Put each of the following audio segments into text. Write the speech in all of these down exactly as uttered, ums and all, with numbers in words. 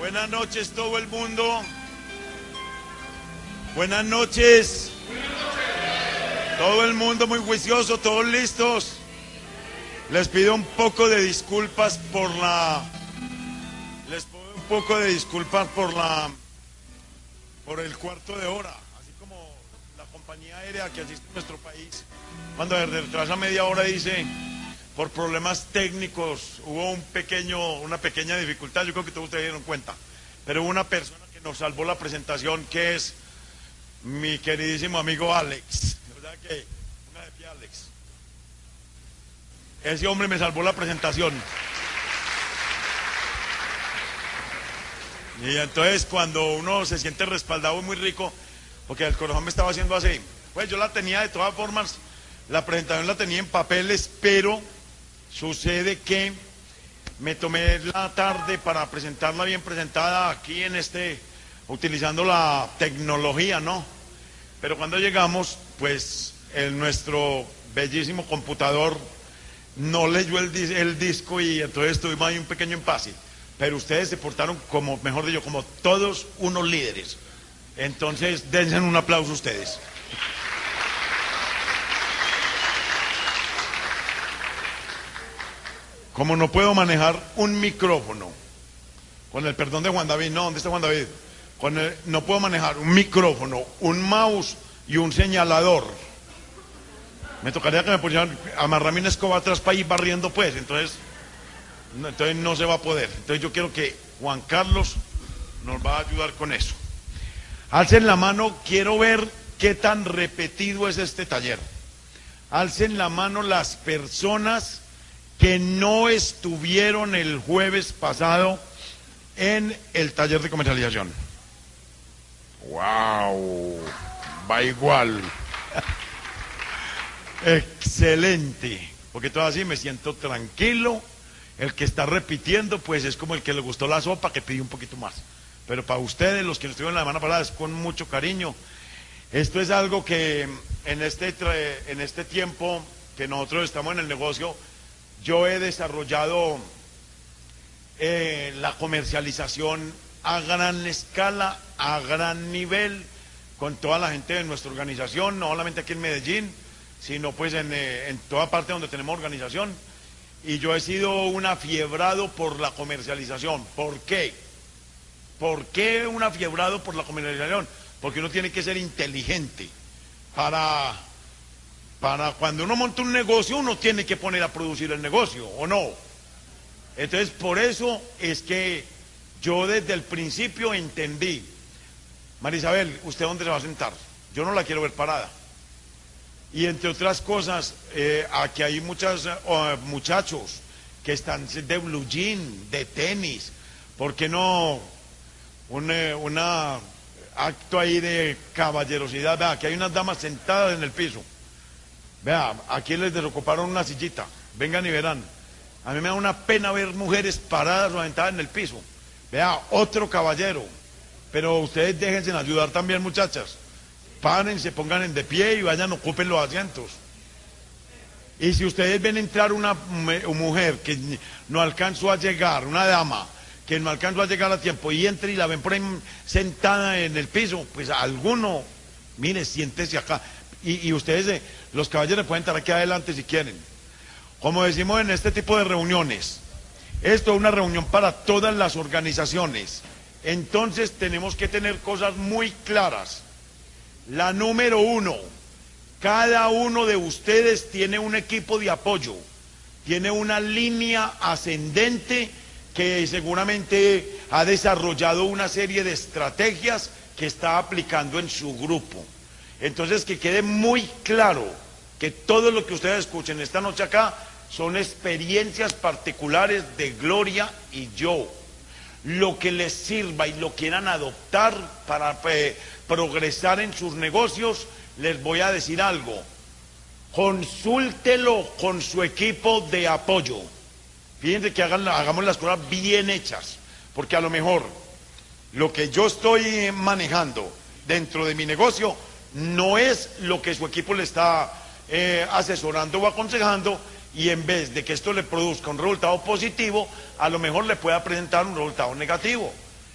Buenas noches todo el mundo. Buenas noches. Todo el mundo muy juicioso, todos listos. Les pido un poco de disculpas por la... Les pido un poco de disculpas por la... por el cuarto de hora. Así como la compañía aérea que asiste a nuestro país, cuando retrasa media hora dice, por problemas técnicos, hubo un pequeño, una pequeña dificultad, yo creo que todos ustedes dieron cuenta. Pero hubo una persona que nos salvó la presentación, que es mi queridísimo amigo Alex. ¿Verdad que? Una de pie, Alex. Ese hombre me salvó la presentación. Y entonces cuando uno se siente respaldado muy rico, porque el corazón me estaba haciendo así, pues yo la tenía de todas formas, la presentación la tenía en papeles, pero sucede que me tomé la tarde para presentarla bien presentada aquí en este, utilizando la tecnología, ¿no? Pero cuando llegamos, pues el, nuestro bellísimo computador no leyó el, el disco y entonces tuvimos ahí un pequeño impasse. Pero ustedes se portaron como, mejor dicho, como todos unos líderes. Entonces, dense un aplauso ustedes. Como no puedo manejar un micrófono, con el perdón de Juan David, no, ¿dónde está Juan David? Con el, no puedo manejar un micrófono, un mouse y un señalador. Me tocaría que me pusieran, amarrarme una escoba atrás para ir barriendo, pues, entonces, no, entonces no se va a poder. Entonces yo quiero que Juan Carlos nos va a ayudar con eso. Alcen la mano, quiero ver qué tan repetido es este taller. Alcen la mano las personas que no estuvieron el jueves pasado en el taller de comercialización. ¡Wow! Va igual. Excelente. Porque todo así me siento tranquilo. El que está repitiendo, pues es como el que le gustó la sopa, que pidió un poquito más. Pero para ustedes, los que no estuvieron la semana pasada, es con mucho cariño. Esto es algo que en este, en este tiempo que nosotros estamos en el negocio, yo he desarrollado eh, la comercialización a gran escala, a gran nivel, con toda la gente de nuestra organización, no solamente aquí en Medellín, sino pues en, eh, en toda parte donde tenemos organización. Y yo he sido un afiebrado por la comercialización. ¿Por qué? ¿Por qué un afiebrado por la comercialización? Porque uno tiene que ser inteligente para... Para cuando uno monta un negocio, uno tiene que poner a producir el negocio, ¿o no? Entonces, por eso es que yo desde el principio entendí. María Isabel, ¿usted dónde se va a sentar? Yo no la quiero ver parada. Y entre otras cosas, eh, aquí hay muchos uh, muchachos que están de blue jean, de tenis. ¿Por qué no un eh, una acto ahí de caballerosidad? Vea, aquí hay unas damas sentadas en el piso. Vea, aquí les desocuparon una sillita, vengan y verán. A mí me da una pena ver mujeres paradas o sentadas en el piso. Vea, otro caballero. Pero ustedes déjense ayudar también, muchachas. Párense, pongan en de pie y vayan, ocupen los asientos. Y si ustedes ven entrar una mujer que no alcanzó a llegar, una dama que no alcanzó a llegar a tiempo y entra y la ven por ahí sentada en el piso, pues alguno, mire, siéntese acá. Y, y ustedes, los caballeros, pueden estar aquí adelante si quieren. Como decimos en este tipo de reuniones, esto es una reunión para todas las organizaciones. Entonces tenemos que tener cosas muy claras. La número uno, cada uno de ustedes tiene un equipo de apoyo, tiene una línea ascendente que seguramente ha desarrollado una serie de estrategias que está aplicando en su grupo. Entonces, que quede muy claro que todo lo que ustedes escuchen esta noche acá son experiencias particulares de Gloria y yo. Lo que les sirva y lo quieran adoptar para eh, progresar en sus negocios, les voy a decir algo. Consúltelo con su equipo de apoyo. Fíjense que hagan, hagamos las cosas bien hechas, porque a lo mejor lo que yo estoy manejando dentro de mi negocio no es lo que su equipo le está eh, asesorando o aconsejando, y en vez de que esto le produzca un resultado positivo, a lo mejor le pueda presentar un resultado negativo.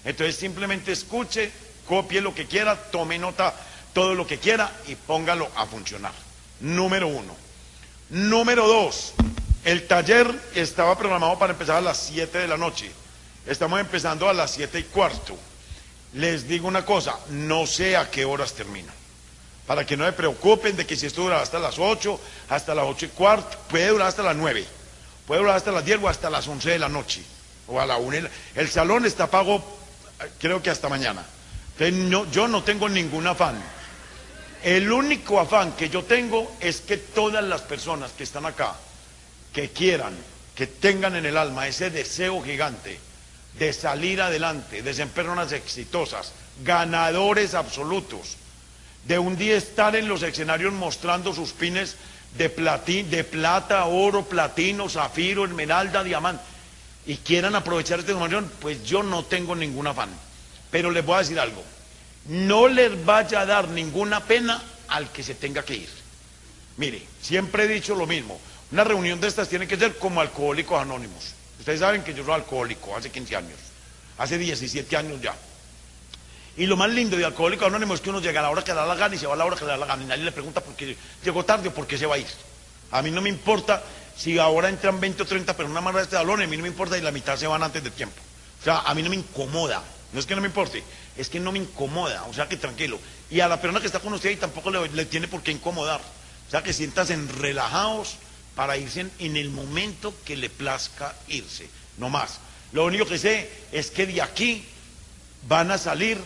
Entonces simplemente escuche, copie lo que quiera, tome nota todo lo que quiera y póngalo a funcionar. Número uno. Número dos, el taller estaba programado para empezar a las siete de la noche. Estamos empezando a las siete y cuarto. Les digo una cosa, no sé a qué horas termino. Para que no se preocupen de que si esto dura hasta las ocho, hasta las ocho y cuarto, puede durar hasta las nueve, puede durar hasta las diez o hasta las once de la noche, o a la una. El salón está pago, creo que hasta mañana. Entonces, no, yo no tengo ningún afán. El único afán que yo tengo es que todas las personas que están acá, que quieran, que tengan en el alma ese deseo gigante de salir adelante, de ser personas exitosas, ganadores absolutos, de un día estar en los escenarios mostrando sus pines de, platín, de plata, oro, platino, zafiro, esmeralda, diamante, y quieran aprovechar esta información, pues yo no tengo ningún afán. Pero les voy a decir algo, no les vaya a dar ninguna pena al que se tenga que ir. Mire, siempre he dicho lo mismo, una reunión de estas tiene que ser como Alcohólicos Anónimos. Ustedes saben que yo soy alcohólico hace quince años, hace diecisiete años ya. Y lo más lindo de Alcohólicos Anónimos es que uno llega a la hora que le da la gana y se va a la hora que le da la gana y nadie le pregunta por qué llegó tarde o por qué se va a ir. A mí no me importa si ahora entran veinte o treinta personas más a este salón, a mí no me importa si la mitad se van antes de tiempo. O sea, a mí no me incomoda, no es que no me importe, es que no me incomoda, o sea que tranquilo. Y a la persona que está con usted ahí tampoco le, le tiene por qué incomodar. O sea que siéntanse relajados para irse en, en el momento que le plazca irse, no más. Lo único que sé es que de aquí van a salir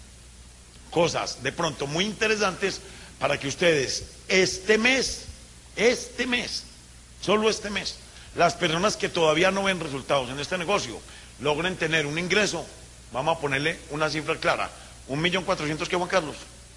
cosas de pronto muy interesantes para que ustedes este mes, este mes, solo este mes, las personas que todavía no ven resultados en este negocio, logren tener un ingreso, vamos a ponerle una cifra clara, un millón cuatrocientos, ¿qué, Juan Carlos?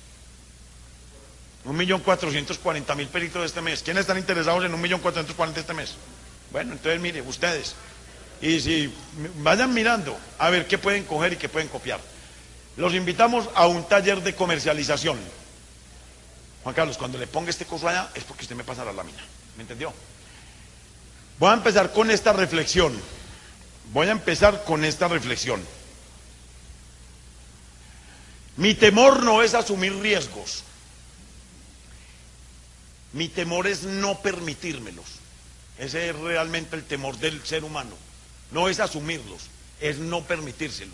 Un millón cuatrocientos cuarenta mil peritos de este mes. ¿Quiénes están interesados en un millón cuatrocientos cuarenta este mes? Bueno, entonces mire, ustedes, y si vayan mirando a ver qué pueden coger y qué pueden copiar. Los invitamos a un taller de comercialización. Juan Carlos, cuando le ponga este coso allá es porque usted me pasa la lámina, ¿me entendió? Voy a empezar con esta reflexión. Voy a empezar con esta reflexión. Mi temor no es asumir riesgos. Mi temor es no permitírmelos. Ese es realmente el temor del ser humano. No es asumirlos, es no permitírselos.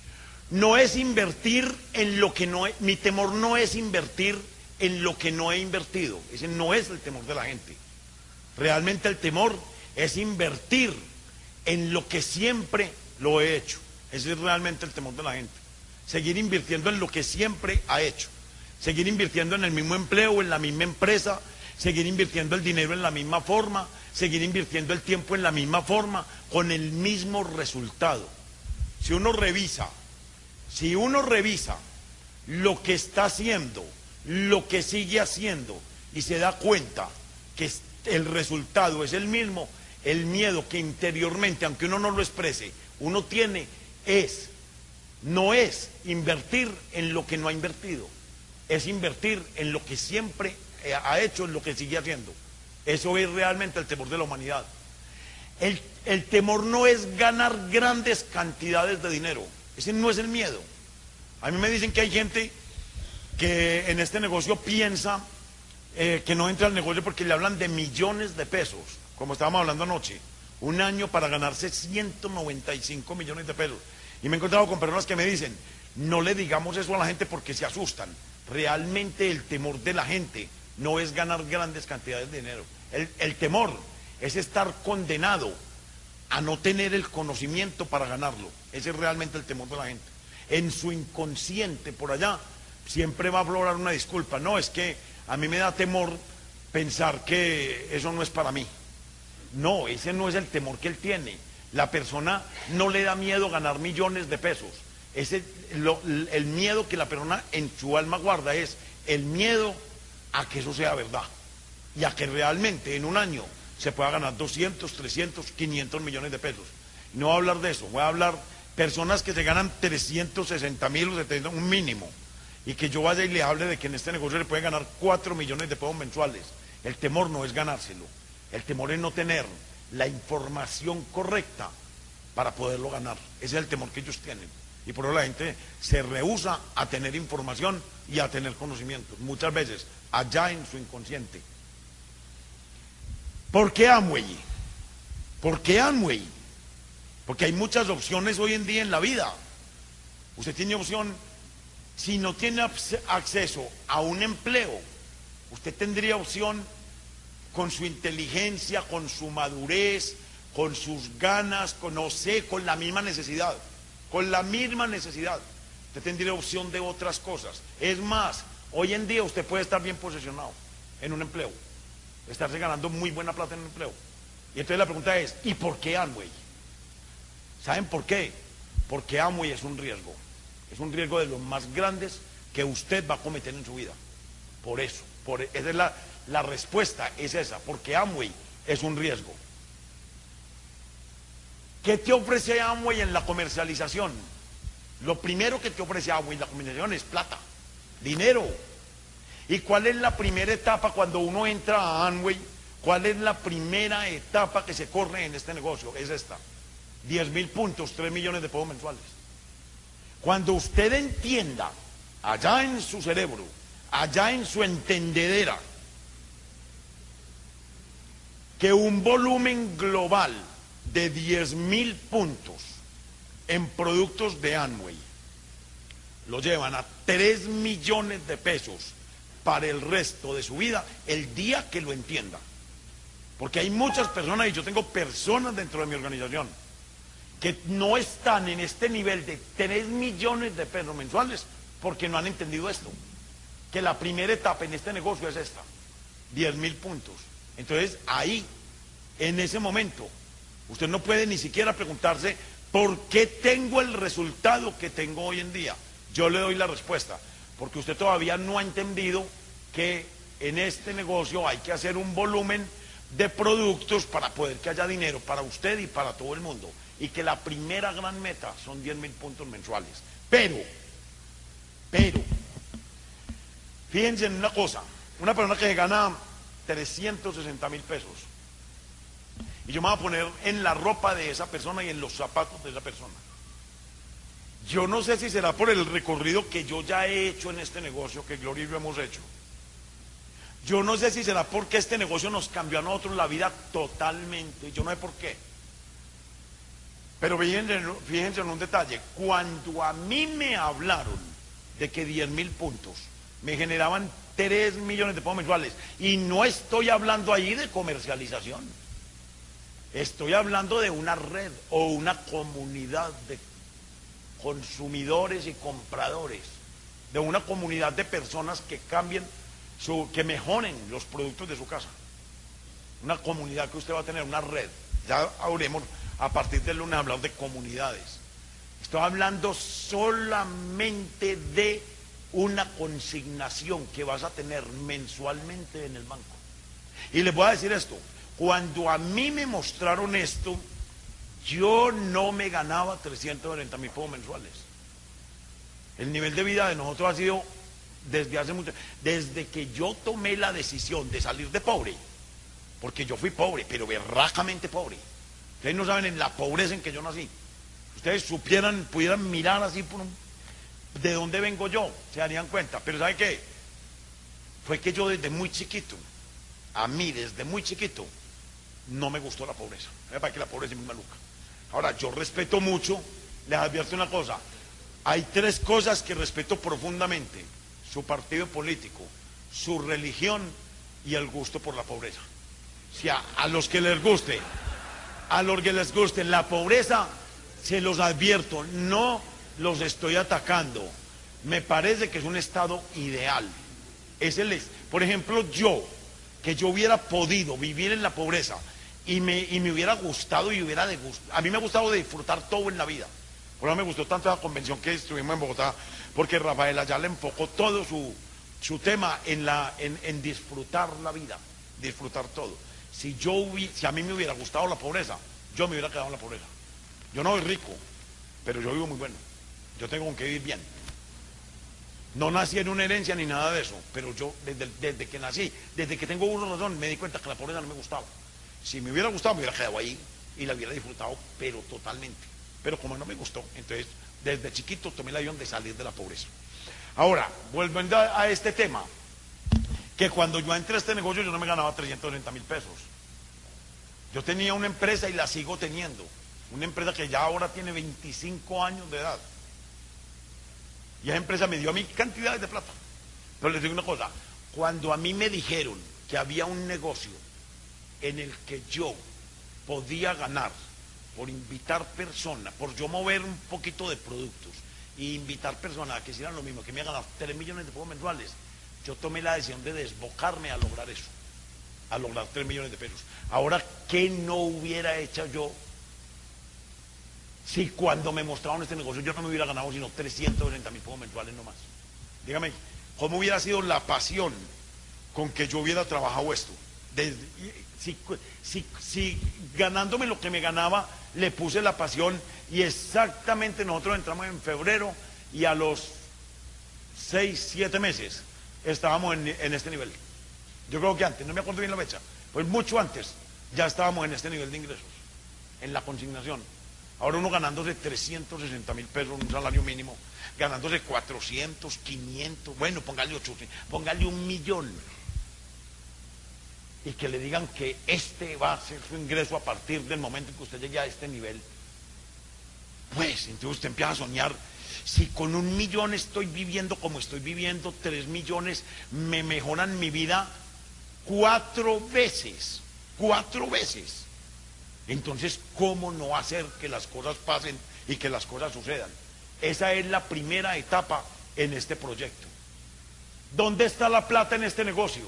No es invertir en lo que no he, mi temor no es invertir en lo que no he invertido. Ese no es el temor de la gente. Realmente el temor es invertir en lo que siempre lo he hecho. Ese es realmente el temor de la gente. Seguir invirtiendo en lo que siempre ha hecho. Seguir invirtiendo en el mismo empleo, en la misma empresa, seguir invirtiendo el dinero en la misma forma, seguir invirtiendo el tiempo en la misma forma, con el mismo resultado. Si uno revisa, si uno revisa lo que está haciendo, lo que sigue haciendo, y se da cuenta que el resultado es el mismo, el miedo que interiormente, aunque uno no lo exprese, uno tiene es, no es invertir en lo que no ha invertido, es invertir en lo que siempre ha hecho, en lo que sigue haciendo. Eso es realmente el temor de la humanidad. El, el temor no es ganar grandes cantidades de dinero, ese no es el miedo. A mí me dicen que hay gente que en este negocio piensa eh, que no entra al negocio porque le hablan de millones de pesos, como estábamos hablando anoche, un año para ganarse ciento noventa y cinco millones de pesos. Y me he encontrado con personas que me dicen, no le digamos eso a la gente porque se asustan. Realmente el temor de la gente no es ganar grandes cantidades de dinero. El, el temor es estar condenado a no tener el conocimiento para ganarlo. Ese es realmente el temor de la gente. En su inconsciente, por allá, siempre va a aflorar una disculpa. No, es que a mí me da temor pensar que eso no es para mí. No, ese no es el temor que él tiene. La persona no le da miedo ganar millones de pesos. Ese, lo, el miedo que la persona en su alma guarda es el miedo a que eso sea verdad y a que realmente en un año se pueda ganar doscientos, trescientos, quinientos millones de pesos. No voy a hablar de eso, voy a hablar personas que se ganan trescientos sesenta mil o setenta, un mínimo, y que yo vaya y le hable de que en este negocio le puede ganar cuatro millones de pesos mensuales. El temor no es ganárselo, el temor es no tener la información correcta para poderlo ganar. Ese es el temor que ellos tienen. Y por eso la gente se rehúsa a tener información y a tener conocimientos, muchas veces allá en su inconsciente. ¿Por qué Amway? ¿Por qué Amway? Porque hay muchas opciones hoy en día en la vida. Usted tiene opción, si no tiene acceso a un empleo, usted tendría opción con su inteligencia, con su madurez, con sus ganas, con no sé, con la misma necesidad, con la misma necesidad. Usted tendría opción de otras cosas. Es más, hoy en día usted puede estar bien posicionado en un empleo, estarse ganando muy buena plata en un empleo. Y entonces la pregunta es, ¿y por qué Amway? ¿Saben por qué? Porque Amway es un riesgo. Es un riesgo de los más grandes que usted va a cometer en su vida. Por eso, por, esa es la, la respuesta, es esa, porque Amway es un riesgo. ¿Qué te ofrece Amway en la comercialización? Lo primero que te ofrece Amway en la comercialización es plata, dinero. ¿Y cuál es la primera etapa cuando uno entra a Amway? ¿Cuál es la primera etapa que se corre en este negocio? Es esta: diez mil puntos, tres millones de pesos mensuales. Cuando usted entienda, allá en su cerebro, allá en su entendedera, que un volumen global de diez mil puntos en productos de Amway lo llevan a tres millones de pesos para el resto de su vida, el día que lo entienda. Porque hay muchas personas, y yo tengo personas dentro de mi organización, que no están en este nivel de tres millones de pesos mensuales porque no han entendido esto, que la primera etapa en este negocio es esta, diez mil puntos. Entonces ahí, en ese momento, usted no puede ni siquiera preguntarse ¿por qué tengo el resultado que tengo hoy en día? Yo le doy la respuesta, porque usted todavía no ha entendido que en este negocio hay que hacer un volumen de productos para poder que haya dinero para usted y para todo el mundo, y que la primera gran meta son diez mil puntos mensuales. Pero, pero, fíjense en una cosa, una persona que gana trescientos sesenta mil pesos, y yo me voy a poner en la ropa de esa persona y en los zapatos de esa persona. Yo no sé si será por el recorrido que yo ya he hecho en este negocio, que Gloria y yo hemos hecho. Yo no sé si será porque este negocio nos cambió a nosotros la vida totalmente, yo no sé por qué. Pero fíjense, fíjense en un detalle, cuando a mí me hablaron de que diez mil puntos me generaban tres millones de pesos mensuales, y no estoy hablando ahí de comercialización, estoy hablando de una red o una comunidad de consumidores y compradores, de una comunidad de personas que cambien, su, que mejoren los productos de su casa, una comunidad que usted va a tener, una red. Ya hablemos a partir del lunes, hablamos de comunidades. Estoy hablando solamente de una consignación que vas a tener mensualmente en el banco. Y les voy a decir esto, cuando a mí me mostraron esto, yo no me ganaba trescientos cuarenta mil pesos mensuales. El nivel de vida de nosotros ha sido desde hace mucho, desde que yo tomé la decisión de salir de pobre, porque yo fui pobre, pero berracamente pobre. Ustedes no saben en la pobreza en que yo nací. Ustedes supieran, pudieran mirar así por un, de dónde vengo yo, se darían cuenta. Pero ¿sabe qué? Fue que yo desde muy chiquito, a mí desde muy chiquito, no me gustó la pobreza. Para que la pobreza es muy maluca. Ahora, yo respeto mucho, les advierto una cosa, hay tres cosas que respeto profundamente: su partido político, su religión y el gusto por la pobreza. Si a, a los que les guste, a los que les guste la pobreza, se los advierto, no los estoy atacando, me parece que es un estado ideal. Es el, por ejemplo, yo, que yo hubiera podido vivir en la pobreza y me, y me hubiera gustado y hubiera de gusto, a mí me ha gustado de disfrutar todo en la vida. Por eso me gustó tanto la convención que estuvimos en Bogotá, porque Rafael allá le enfocó todo su, su tema en, la, en, en disfrutar la vida, disfrutar todo. Si yo hubiera, si a mí me hubiera gustado la pobreza, yo me hubiera quedado en la pobreza. Yo no soy rico, pero yo vivo muy bueno. Yo tengo con qué vivir bien. No nací en una herencia ni nada de eso, pero yo desde, desde que nací, desde que tengo uso razón, me di cuenta que la pobreza no me gustaba. Si me hubiera gustado, me hubiera quedado ahí y la hubiera disfrutado, pero totalmente. Pero como no me gustó, entonces Desde chiquito tomé la decisión de salir de la pobreza. Ahora, volviendo a, a este tema, que cuando yo entré a este negocio yo no me ganaba trescientos treinta mil pesos. Yo tenía una empresa y la sigo teniendo. Una empresa que ya ahora tiene veinticinco años de edad. Y esa empresa me dio a mí cantidades de plata. Pero les digo una cosa, cuando a mí me dijeron que había un negocio en el que yo podía ganar por invitar personas, por yo mover un poquito de productos e invitar personas a que hicieran lo mismo, que me ganar tres millones de pesos mensuales, yo tomé la decisión de desbocarme a lograr eso, a lograr tres millones de pesos. Ahora, ¿qué no hubiera hecho yo si cuando me mostraron este negocio yo no me hubiera ganado sino trescientos ochenta mil pesos mensuales nomás? Dígame, ¿cómo hubiera sido la pasión con que yo hubiera trabajado esto? Desde, si, si, si ganándome lo que me ganaba le puse la pasión, y exactamente nosotros entramos en febrero y a los seis, siete meses estábamos en, en este nivel. Yo creo que antes, no me acuerdo bien la fecha, pues mucho antes ya estábamos en este nivel de ingresos, en la consignación. Ahora uno ganándose trescientos sesenta mil pesos, un salario mínimo, ganándose cuatrocientos, quinientos, bueno, póngale ochocientos, póngale un millón. Y que le digan que este va a ser su ingreso a partir del momento en que usted llegue a este nivel. Pues entonces usted empieza a soñar, si con un millón estoy viviendo como estoy viviendo, tres millones me mejoran mi vida cuatro veces, cuatro veces. Entonces, ¿cómo no hacer que las cosas pasen y que las cosas sucedan? Esa es la primera etapa en este proyecto. ¿Dónde está la plata en este negocio?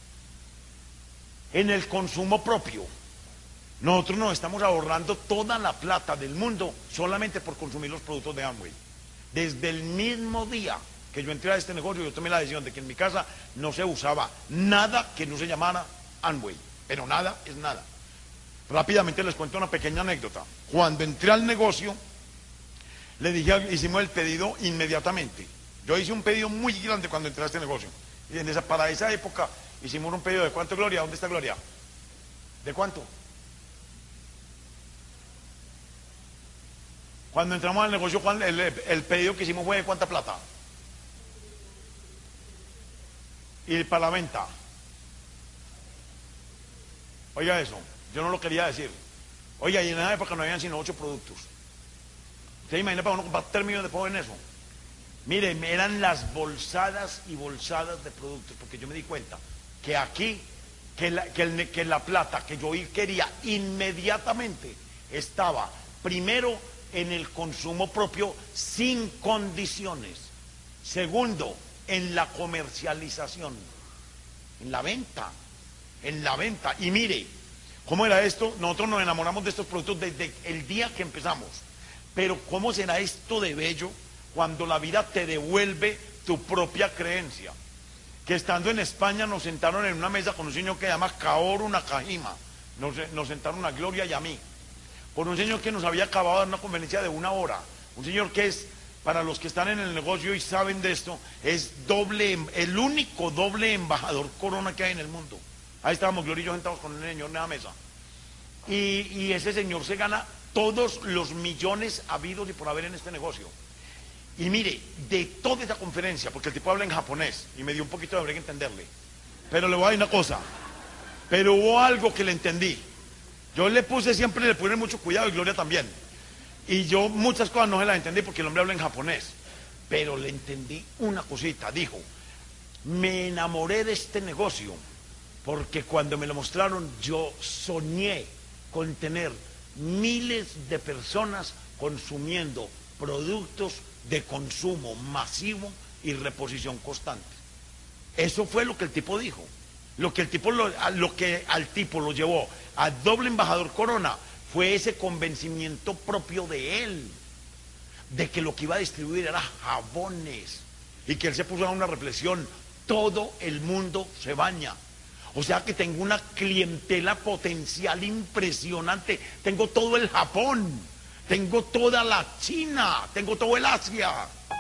En el consumo propio. Nosotros nos estamos ahorrando toda la plata del mundo solamente por consumir los productos de Amway. Desde el mismo día que yo entré a este negocio, yo tomé la decisión de que en mi casa no se usaba nada que no se llamara Amway, pero nada es nada. Rápidamente les cuento una pequeña anécdota. Cuando entré al negocio, le dije, hicimos el pedido inmediatamente. Yo hice un pedido muy grande cuando entré a este negocio. Y en esa, para esa época hicimos un pedido de ¿cuánto, Gloria? ¿Dónde está Gloria? ¿De cuánto? Cuando entramos al negocio, el, el pedido que hicimos fue de ¿cuánta plata? Y para la venta. Oiga eso, yo no lo quería decir. Oiga, y en esa época no habían sino ocho productos. ¿Usted imagina para uno comprar tres millones de pesos en eso? Miren, eran las bolsadas y bolsadas de productos, porque yo me di cuenta que aquí, que la, que el, que la plata que yo quería inmediatamente estaba primero en el consumo propio sin condiciones. Segundo, en la comercialización, en la venta, en la venta. Y mire, ¿cómo era esto? Nosotros nos enamoramos de estos productos desde el día que empezamos. Pero ¿cómo será esto de bello cuando la vida te devuelve tu propia creencia? Que estando en España nos sentaron en una mesa con un señor que se llama Kaoru Nakajima. Nos, nos sentaron a Gloria y a mí. Por un señor que nos había acabado de dar una conferencia de una hora. Un señor que es, para los que están en el negocio y saben de esto, es doble, el único doble embajador Corona que hay en el mundo. Ahí estábamos Gloria y yo sentados con el señor en la mesa. Y, y ese señor se gana todos los millones habidos y por haber en este negocio. Y mire, de toda esa conferencia, porque el tipo habla en japonés y me dio un poquito de brega entenderle, pero le voy a decir una cosa, pero hubo algo que le entendí. Yo le puse siempre, le puse mucho cuidado, y Gloria también, y yo muchas cosas no se las entendí porque el hombre habla en japonés, pero le entendí una cosita. Dijo, me enamoré de este negocio porque cuando me lo mostraron yo soñé con tener miles de personas consumiendo productos de consumo masivo y reposición constante. Eso fue lo que el tipo dijo. Lo que el tipo lo, lo que al tipo lo llevó a doble embajador Corona fue ese convencimiento propio de él, de que lo que iba a distribuir era jabones, y que él se puso a una reflexión, todo el mundo se baña. O sea que tengo una clientela potencial impresionante, tengo todo el Japón, tengo toda la China, tengo todo el Asia,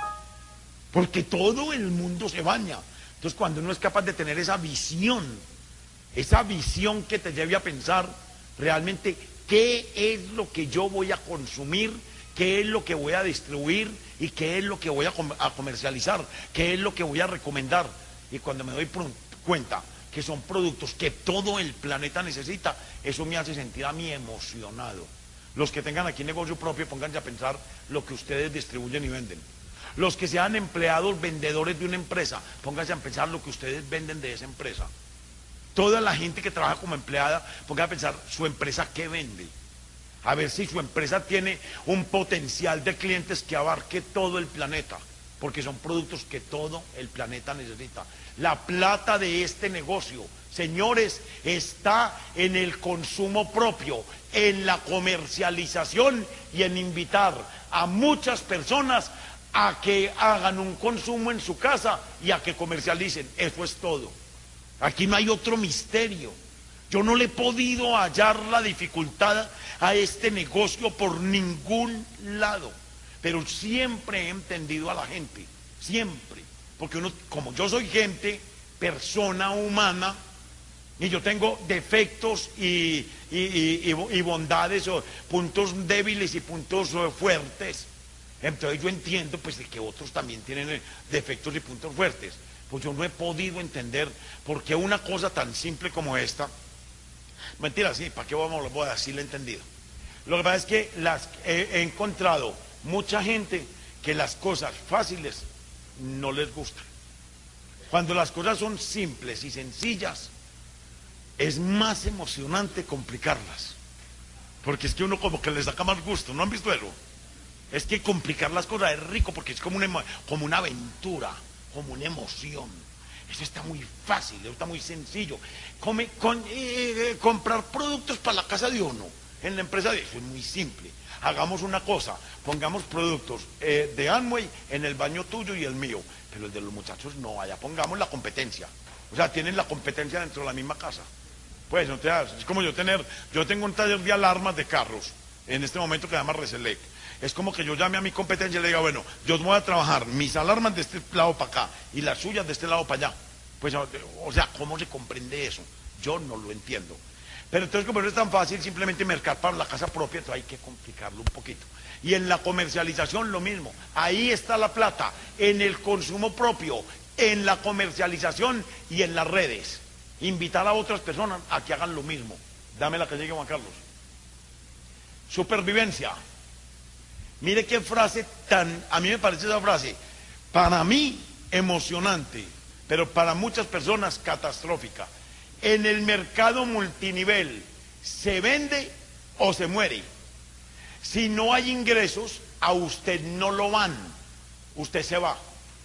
porque todo el mundo se baña. Entonces cuando uno es capaz de tener esa visión, esa visión que te lleve a pensar realmente qué es lo que yo voy a consumir, qué es lo que voy a distribuir y qué es lo que voy a, com a comercializar, qué es lo que voy a recomendar. Y cuando me doy cuenta que son productos que todo el planeta necesita, eso me hace sentir a mí emocionado. Los que tengan aquí negocio propio, pónganse a pensar lo que ustedes distribuyen y venden. Los que sean empleados, vendedores de una empresa, pónganse a pensar lo que ustedes venden de esa empresa. Toda la gente que trabaja como empleada, pónganse a pensar su empresa qué vende. A ver si su empresa tiene un potencial de clientes que abarque todo el planeta, porque son productos que todo el planeta necesita. La plata de este negocio, señores, está en el consumo propio, en la comercialización y en invitar a muchas personas a que hagan un consumo en su casa y a que comercialicen. Eso es todo. Aquí no hay otro misterio. Yo no le he podido hallar la dificultad a este negocio por ningún lado, pero siempre he entendido a la gente, siempre, porque uno, como yo soy gente, persona humana, y yo tengo defectos y, y, y, y bondades, o puntos débiles y puntos fuertes, entonces yo entiendo pues de que otros también tienen defectos y puntos fuertes. Pues yo no he podido entender por qué una cosa tan simple como esta, mentira, sí, ¿para qué vamos a voy a decirle entendido? Lo que pasa es que las, he, he encontrado mucha gente que las cosas fáciles no les gustan. Cuando las cosas son simples y sencillas, es más emocionante complicarlas. Porque es que uno como que le saca más gusto, ¿no han visto eso? Es que complicar las cosas es rico porque es como una, como una aventura, como una emoción. Eso está muy fácil, eso está muy sencillo. Come, con, eh, comprar productos para la casa de uno, en la empresa de eso es muy simple. Hagamos una cosa, pongamos productos eh, de Amway en el baño tuyo y el mío, pero el de los muchachos no, allá pongamos la competencia. O sea, tienen la competencia dentro de la misma casa. Pues, no te das, es como yo tener, yo tengo un taller de alarmas de carros, en este momento que se llama Reselec. Es como que yo llame a mi competencia y le diga, bueno, yo voy a trabajar mis alarmas de este lado para acá y las suyas de este lado para allá. Pues, o sea, ¿cómo se comprende eso? Yo no lo entiendo. Pero entonces, como no es tan fácil simplemente mercar para la casa propia, entonces hay que complicarlo un poquito. Y en la comercialización lo mismo. Ahí está la plata, en el consumo propio, en la comercialización y en las redes. Invitar a otras personas a que hagan lo mismo. Dame la que llegue, Juan Carlos. Supervivencia. Mire qué frase tan, a mí me parece esa frase, para mí emocionante, pero para muchas personas catastrófica. En el mercado multinivel, ¿se vende o se muere? Si no hay ingresos, a usted no lo van, usted se va.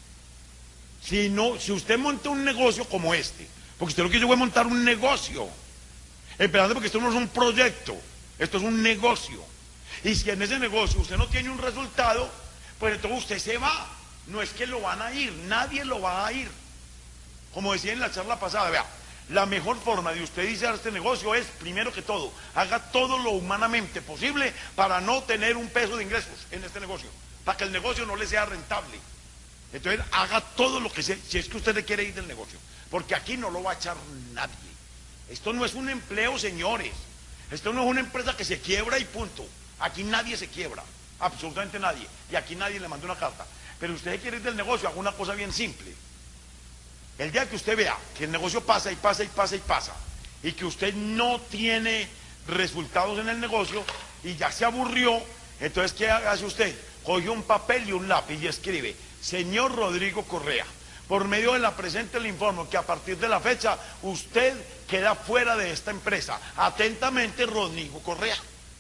Si, no, si usted monta un negocio como este, porque usted lo que yo voy a montar un negocio, esperando porque esto no es un proyecto, esto es un negocio. Y si en ese negocio usted no tiene un resultado, pues entonces usted se va. No es que lo van a ir, nadie lo va a ir. Como decía en la charla pasada, vea, la mejor forma de usted iniciar este negocio es, primero que todo, haga todo lo humanamente posible para no tener un peso de ingresos en este negocio, para que el negocio no le sea rentable. Entonces haga todo lo que sea, si es que usted le quiere ir del negocio, porque aquí no lo va a echar nadie. Esto no es un empleo, señores. Esto no es una empresa que se quiebra y punto. Aquí nadie se quiebra, absolutamente nadie. Y aquí nadie le manda una carta. Pero usted quiere ir del negocio, haga una cosa bien simple. El día que usted vea que el negocio pasa y pasa y pasa y pasa, y que usted no tiene resultados en el negocio y ya se aburrió, entonces ¿qué hace usted? Coge un papel y un lápiz y escribe: señor Rodrigo Correa, por medio de la presente le informo que a partir de la fecha usted queda fuera de esta empresa. Atentamente, Rodrigo Correa.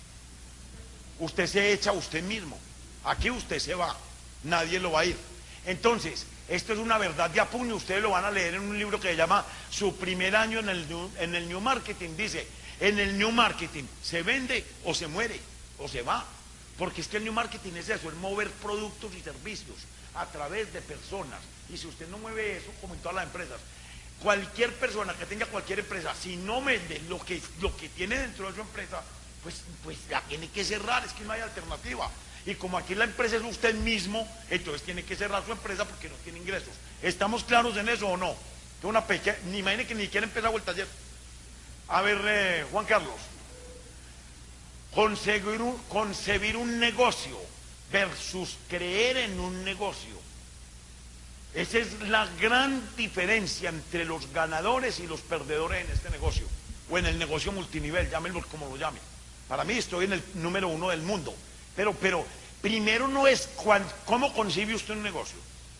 Usted se echa a usted mismo. Aquí usted se va, nadie lo va a ir. Entonces, esto es una verdad de a puño. Ustedes lo van a leer en un libro que se llama Su primer año en el New, en el New Marketing. Dice, en el New Marketing se vende o se muere o se va. Porque es que el New Marketing es eso, es mover productos y servicios a través de personas. Y si usted no mueve eso, como en todas las empresas, cualquier persona que tenga cualquier empresa, si no vende lo que, lo que tiene dentro de su empresa, pues, pues la tiene que cerrar, es que no hay alternativa. Y como aquí la empresa es usted mismo, entonces tiene que cerrar su empresa porque no tiene ingresos. ¿Estamos claros en eso o no? Es una pequeña, ni imagine que ni siquiera empezado el taller. A ver, eh, Juan Carlos, conseguir un, concebir un negocio versus creer en un negocio. Esa es la gran diferencia entre los ganadores y los perdedores en este negocio, o en el negocio multinivel, llámenlo como lo llamen. Para mí estoy en el número uno del mundo, pero, pero primero no es cuan, cómo concibe usted un negocio.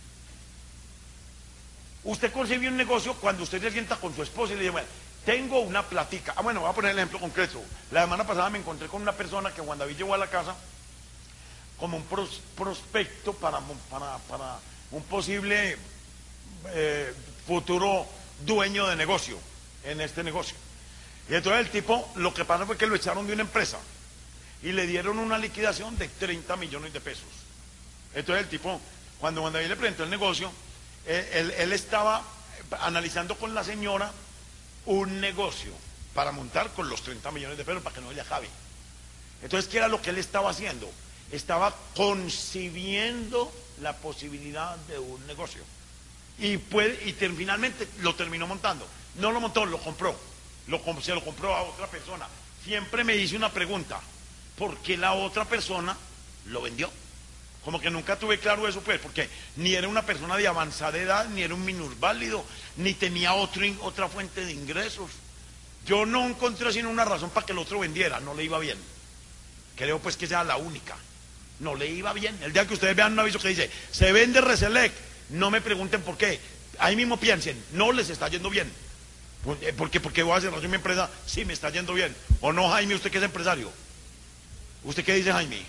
Usted concibe un negocio cuando usted se sienta con su esposa y le dice, bueno, tengo una platica. Ah, bueno, voy a poner el ejemplo concreto. La semana pasada me encontré con una persona que Juan David llevó a la casa como un pros, prospecto para, para, para un posible eh, futuro dueño de negocio en este negocio. Y entonces el tipo, lo que pasa fue que lo echaron de una empresa y le dieron una liquidación de treinta millones de pesos. Entonces el tipo, cuando Juan David le presentó el negocio, él, él, él estaba analizando con la señora un negocio para montar con los treinta millones de pesos para que no le acabe. Entonces, ¿qué era lo que él estaba haciendo? Estaba concibiendo la posibilidad de un negocio y, puede, y ter, finalmente lo terminó montando. No lo montó, lo compró, lo, se lo compró a otra persona. Siempre me hice una pregunta: ¿por qué la otra persona lo vendió? Como que nunca tuve claro eso, pues, porque ni era una persona de avanzada edad, ni era un minusválido, ni tenía otro, otra fuente de ingresos. Yo no encontré sino una razón para que el otro vendiera: no le iba bien. Creo pues que sea la única. No le iba bien. El día que ustedes vean un aviso que dice se vende Reselec, no me pregunten por qué. Ahí mismo piensen, no les está yendo bien. ¿Por qué? Porque voy a cerrar mi empresa. Sí, me está yendo bien. ¿O no, Jaime, usted que es empresario? ¿Usted qué dice, Jaime?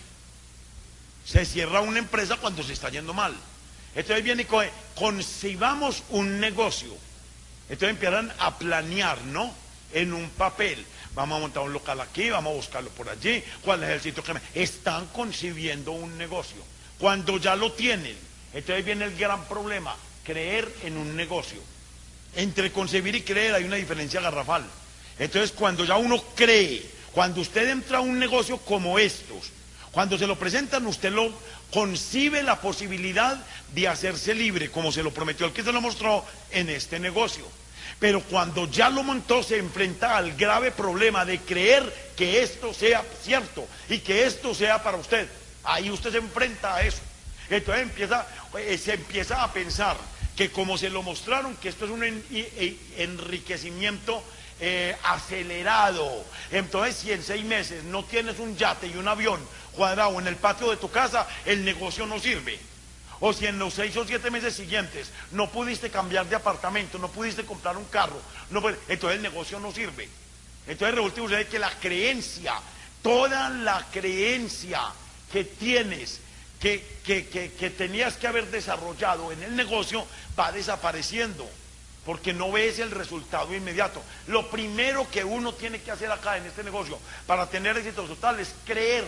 Se cierra una empresa cuando se está yendo mal. Entonces viene y coge, concibamos un negocio. Entonces empiezan a planear, ¿no? En un papel. Vamos a montar un local aquí, vamos a buscarlo por allí. ¿Cuál es el sitio que me...? Están concibiendo un negocio. Cuando ya lo tienen, entonces viene el gran problema: creer en un negocio. Entre concebir y creer hay una diferencia garrafal. Entonces, cuando ya uno cree, cuando usted entra a un negocio como estos, cuando se lo presentan, usted lo concibe la posibilidad de hacerse libre, como se lo prometió el que se lo mostró en este negocio. Pero cuando ya lo montó, se enfrenta al grave problema de creer que esto sea cierto y que esto sea para usted. Ahí usted se enfrenta a eso. Entonces empieza, eh, se empieza a pensar que como se lo mostraron, que esto es un en, en, enriquecimiento eh, acelerado. Entonces, si en seis meses no tienes un yate y un avión cuadrado en el patio de tu casa, el negocio no sirve. O si en los seis o siete meses siguientes no pudiste cambiar de apartamento, no pudiste comprar un carro, no puede, entonces el negocio no sirve. Entonces resulta usted que la creencia, toda la creencia que tienes, que, que, que, que tenías que haber desarrollado en el negocio, va desapareciendo, porque no ves el resultado inmediato. Lo primero que uno tiene que hacer acá en este negocio para tener éxito total es creer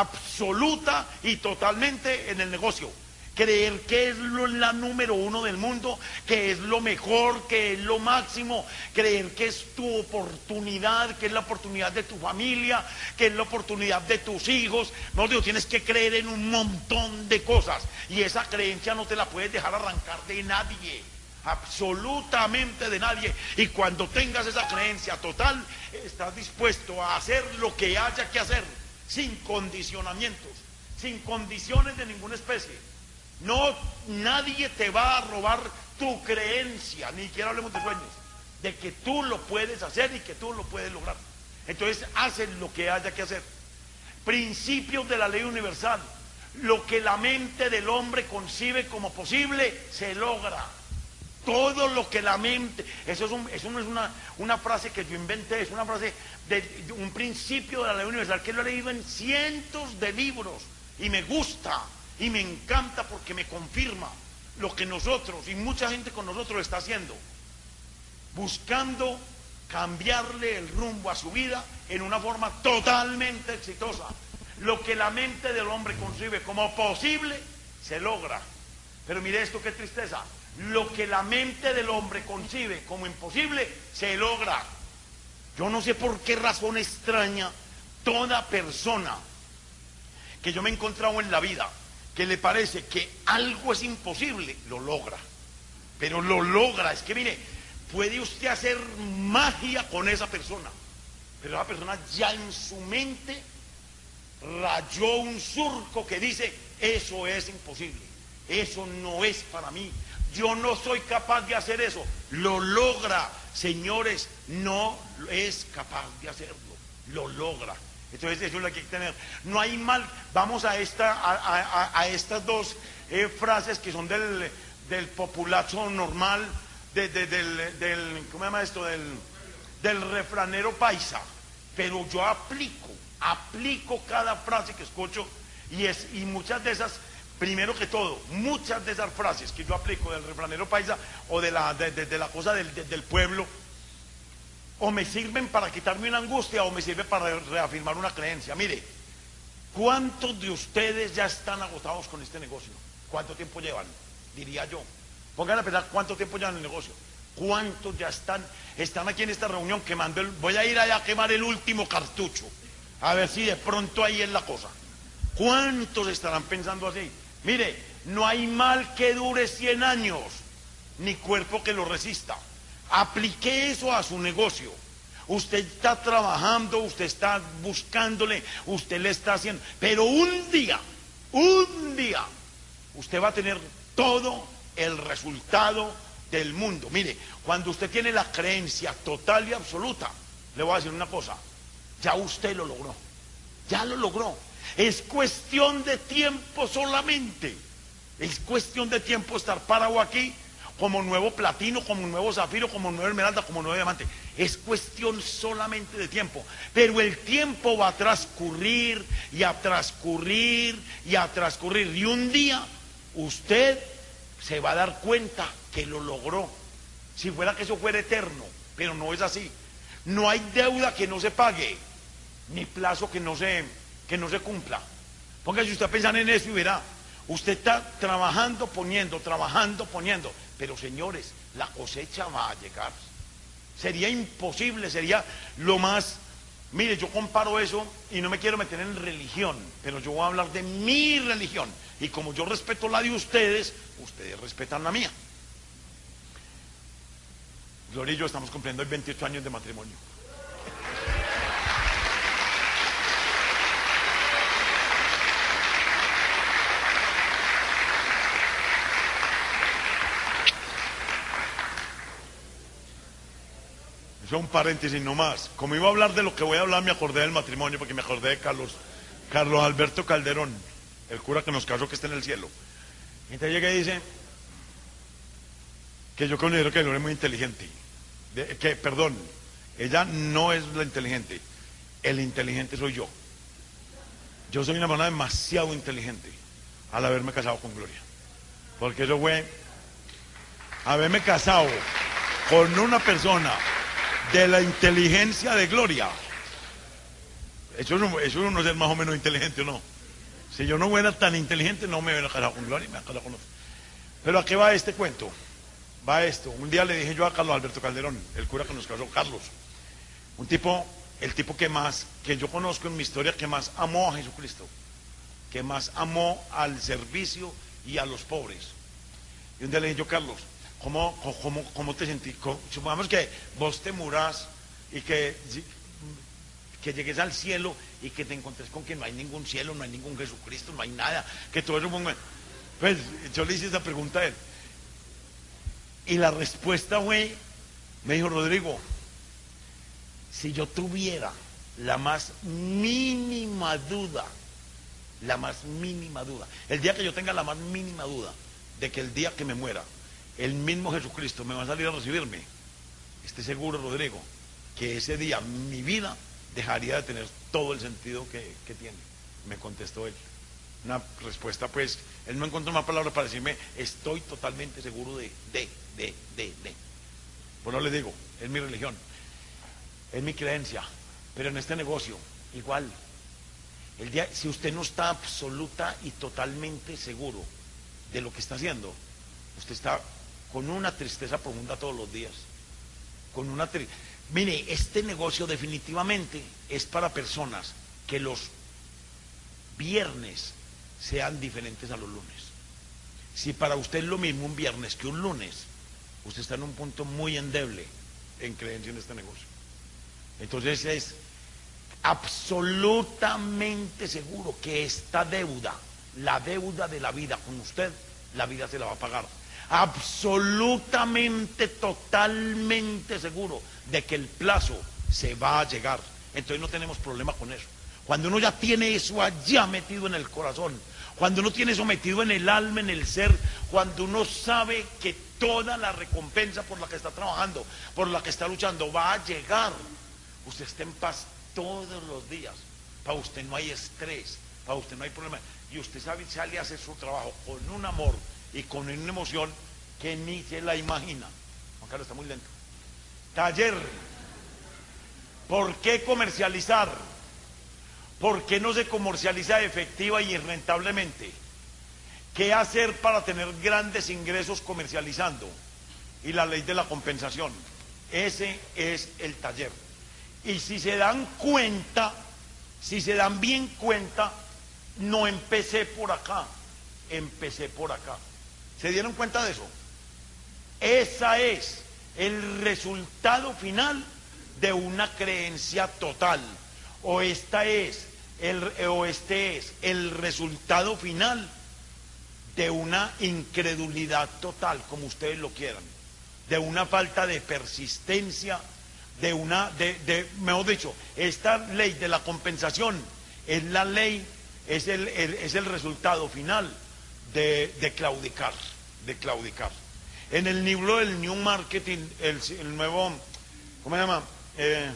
absoluta y totalmente en el negocio. Creer que es lo, la número uno del mundo, que es lo mejor, que es lo máximo. Creer que es tu oportunidad, que es la oportunidad de tu familia, que es la oportunidad de tus hijos. No, digo, tienes que creer en un montón de cosas. Y esa creencia no te la puedes dejar arrancar de nadie. Absolutamente de nadie. Y cuando tengas esa creencia total, estás dispuesto a hacer lo que haya que hacer, sin condicionamientos, sin condiciones de ninguna especie. No, nadie te va a robar tu creencia, ni siquiera hablemos de sueños, de que tú lo puedes hacer y que tú lo puedes lograr. Entonces haces lo que haya que hacer. Principios de la ley universal: lo que la mente del hombre concibe como posible, se logra. Todo lo que la mente, eso, es un, eso no es una, una frase que yo inventé, es una frase de, de un principio de la ley universal que lo he leído en cientos de libros y me gusta. Y me encanta porque me confirma lo que nosotros y mucha gente con nosotros está haciendo, buscando cambiarle el rumbo a su vida en una forma totalmente exitosa. Lo que la mente del hombre concibe como posible, se logra. Pero mire esto, qué tristeza: lo que la mente del hombre concibe como imposible, se logra. Yo no sé por qué razón extraña, toda persona que yo me he encontrado en la vida, que le parece que algo es imposible, lo logra. Pero lo logra. Es que mire, puede usted hacer magia con esa persona, pero esa persona ya en su mente rayó un surco que dice, eso es imposible, eso no es para mí, yo no soy capaz de hacer eso. Lo logra, señores, no es capaz de hacerlo, lo logra. Entonces eso es lo que hay que tener. No hay mal. Vamos a, esta, a, a, a estas dos eh, frases que son del, del populacho normal, de, de, del, del, ¿cómo se llama esto? Del, del refranero paisa. Pero yo aplico, aplico cada frase que escucho y, es, y muchas de esas, primero que todo, muchas de esas frases que yo aplico del refranero paisa o de la, de, de, de la cosa del, de, del pueblo, o me sirven para quitarme una angustia o me sirven para reafirmar una creencia. Mire, ¿cuántos de ustedes ya están agotados con este negocio? ¿Cuánto tiempo llevan? Diría yo. Pongan a pensar cuánto tiempo llevan en el negocio. ¿Cuántos ya están? Están aquí en esta reunión quemando el... Voy a ir allá a quemar el último cartucho. A ver si de pronto ahí es la cosa. ¿Cuántos estarán pensando así? Mire, no hay mal que dure cien años, ni cuerpo que lo resista. Aplique eso a su negocio. Usted está trabajando, usted está buscándole, usted le está haciendo, pero un día, un día, usted va a tener todo el resultado del mundo. Mire, cuando usted tiene la creencia total y absoluta, le voy a decir una cosa, ya usted lo logró, ya lo logró. Es cuestión de tiempo solamente, es cuestión de tiempo estar parado aquí como nuevo platino, como nuevo zafiro, como nuevo esmeralda, como nuevo diamante. Es cuestión solamente de tiempo, pero el tiempo va a transcurrir y a transcurrir y a transcurrir, y un día usted se va a dar cuenta que lo logró. Si fuera que eso fuera eterno, pero no es así. No hay deuda que no se pague, ni plazo que no se, que no se cumpla. Póngase usted a pensar en eso y verá. Usted está trabajando, poniendo, trabajando, poniendo, pero señores, la cosecha va a llegar. Sería imposible, sería lo más... Mire, yo comparo eso y no me quiero meter en religión, pero yo voy a hablar de mi religión. Y como yo respeto la de ustedes, ustedes respetan la mía. Gloria y yo estamos cumpliendo hoy veintiocho años de matrimonio. Eso es un paréntesis nomás. Como iba a hablar de lo que voy a hablar, me acordé del matrimonio, porque me acordé de Carlos, Carlos Alberto Calderón, el cura que nos casó, que está en el cielo. Entonces llega y dice que yo considero que él es muy inteligente. De, que, perdón, ella no es la inteligente, el inteligente soy yo. Yo soy una persona demasiado inteligente al haberme casado con Gloria. Porque eso fue haberme casado con una persona de la inteligencia de Gloria. Eso no, eso no es ser más o menos inteligente, ¿o no? Si yo no fuera tan inteligente, no me hubiera casado con Gloria, me hubiera casado con otro. Pero ¿a qué va este cuento? Va esto. Un día le dije yo a Carlos Alberto Calderón, el cura que nos casó, Carlos, un tipo, el tipo que más, que yo conozco en mi historia, que más amó a Jesucristo, que más amó al servicio y a los pobres. Y un día le dije yo, Carlos, ¿Cómo, cómo, cómo te sentís? Supongamos que vos te murás y que, que llegues al cielo y que te encontres con que no hay ningún cielo, no hay ningún Jesucristo, no hay nada, que todo eso... Pues yo le hice esa pregunta a él. Y la respuesta fue, me dijo, Rodrigo, si yo tuviera la más mínima duda, la más mínima duda, el día que yo tenga la más mínima duda de que el día que me muera, el mismo Jesucristo me va a salir a recibirme, esté seguro, Rodrigo, que ese día mi vida dejaría de tener todo el sentido que, que tiene. Me contestó él. Una respuesta, pues, él no encontró más palabras para decirme, estoy totalmente seguro de, de, de, de, de. Bueno, le digo, es mi religión, es mi creencia, pero en este negocio, igual. El día, si usted no está absoluta y totalmente seguro de lo que está haciendo, usted está con una tristeza profunda todos los días. Con una tri... Mire, este negocio definitivamente es para personas que los viernes sean diferentes a los lunes. Si para usted es lo mismo un viernes que un lunes, usted está en un punto muy endeble en creencia en este negocio. Entonces es absolutamente seguro que esta deuda, la deuda de la vida con usted, la vida se la va a pagar. Absolutamente, totalmente seguro de que el plazo se va a llegar. Entonces no tenemos problema con eso. Cuando uno ya tiene eso allá metido en el corazón, cuando uno tiene eso metido en el alma, en el ser, cuando uno sabe que toda la recompensa por la que está trabajando, por la que está luchando, va a llegar, usted está en paz todos los días. Para usted no hay estrés, para usted no hay problema. Y usted sabe, sale a hacer su trabajo con un amor y con una emoción que ni se la imagina. Juan Carlos está muy lento. Taller. ¿Por qué comercializar? ¿Por qué no se comercializa efectiva y rentablemente? ¿Qué hacer para tener grandes ingresos comercializando? Y la ley de la compensación. Ese es el taller. Y si se dan cuenta, si se dan bien cuenta, no empecé por acá, empecé por acá. ¿Se dieron cuenta de eso? Ese es el resultado final de una creencia total. O esta es el, o este es el resultado final de una incredulidad total, como ustedes lo quieran, de una falta de persistencia, de una, de, de, mejor dicho, esta ley de la compensación es la ley, es el, el, es el resultado final de, de claudicar, de claudicar. En el libro del New Marketing, el, el nuevo, ¿cómo se llama? Eh,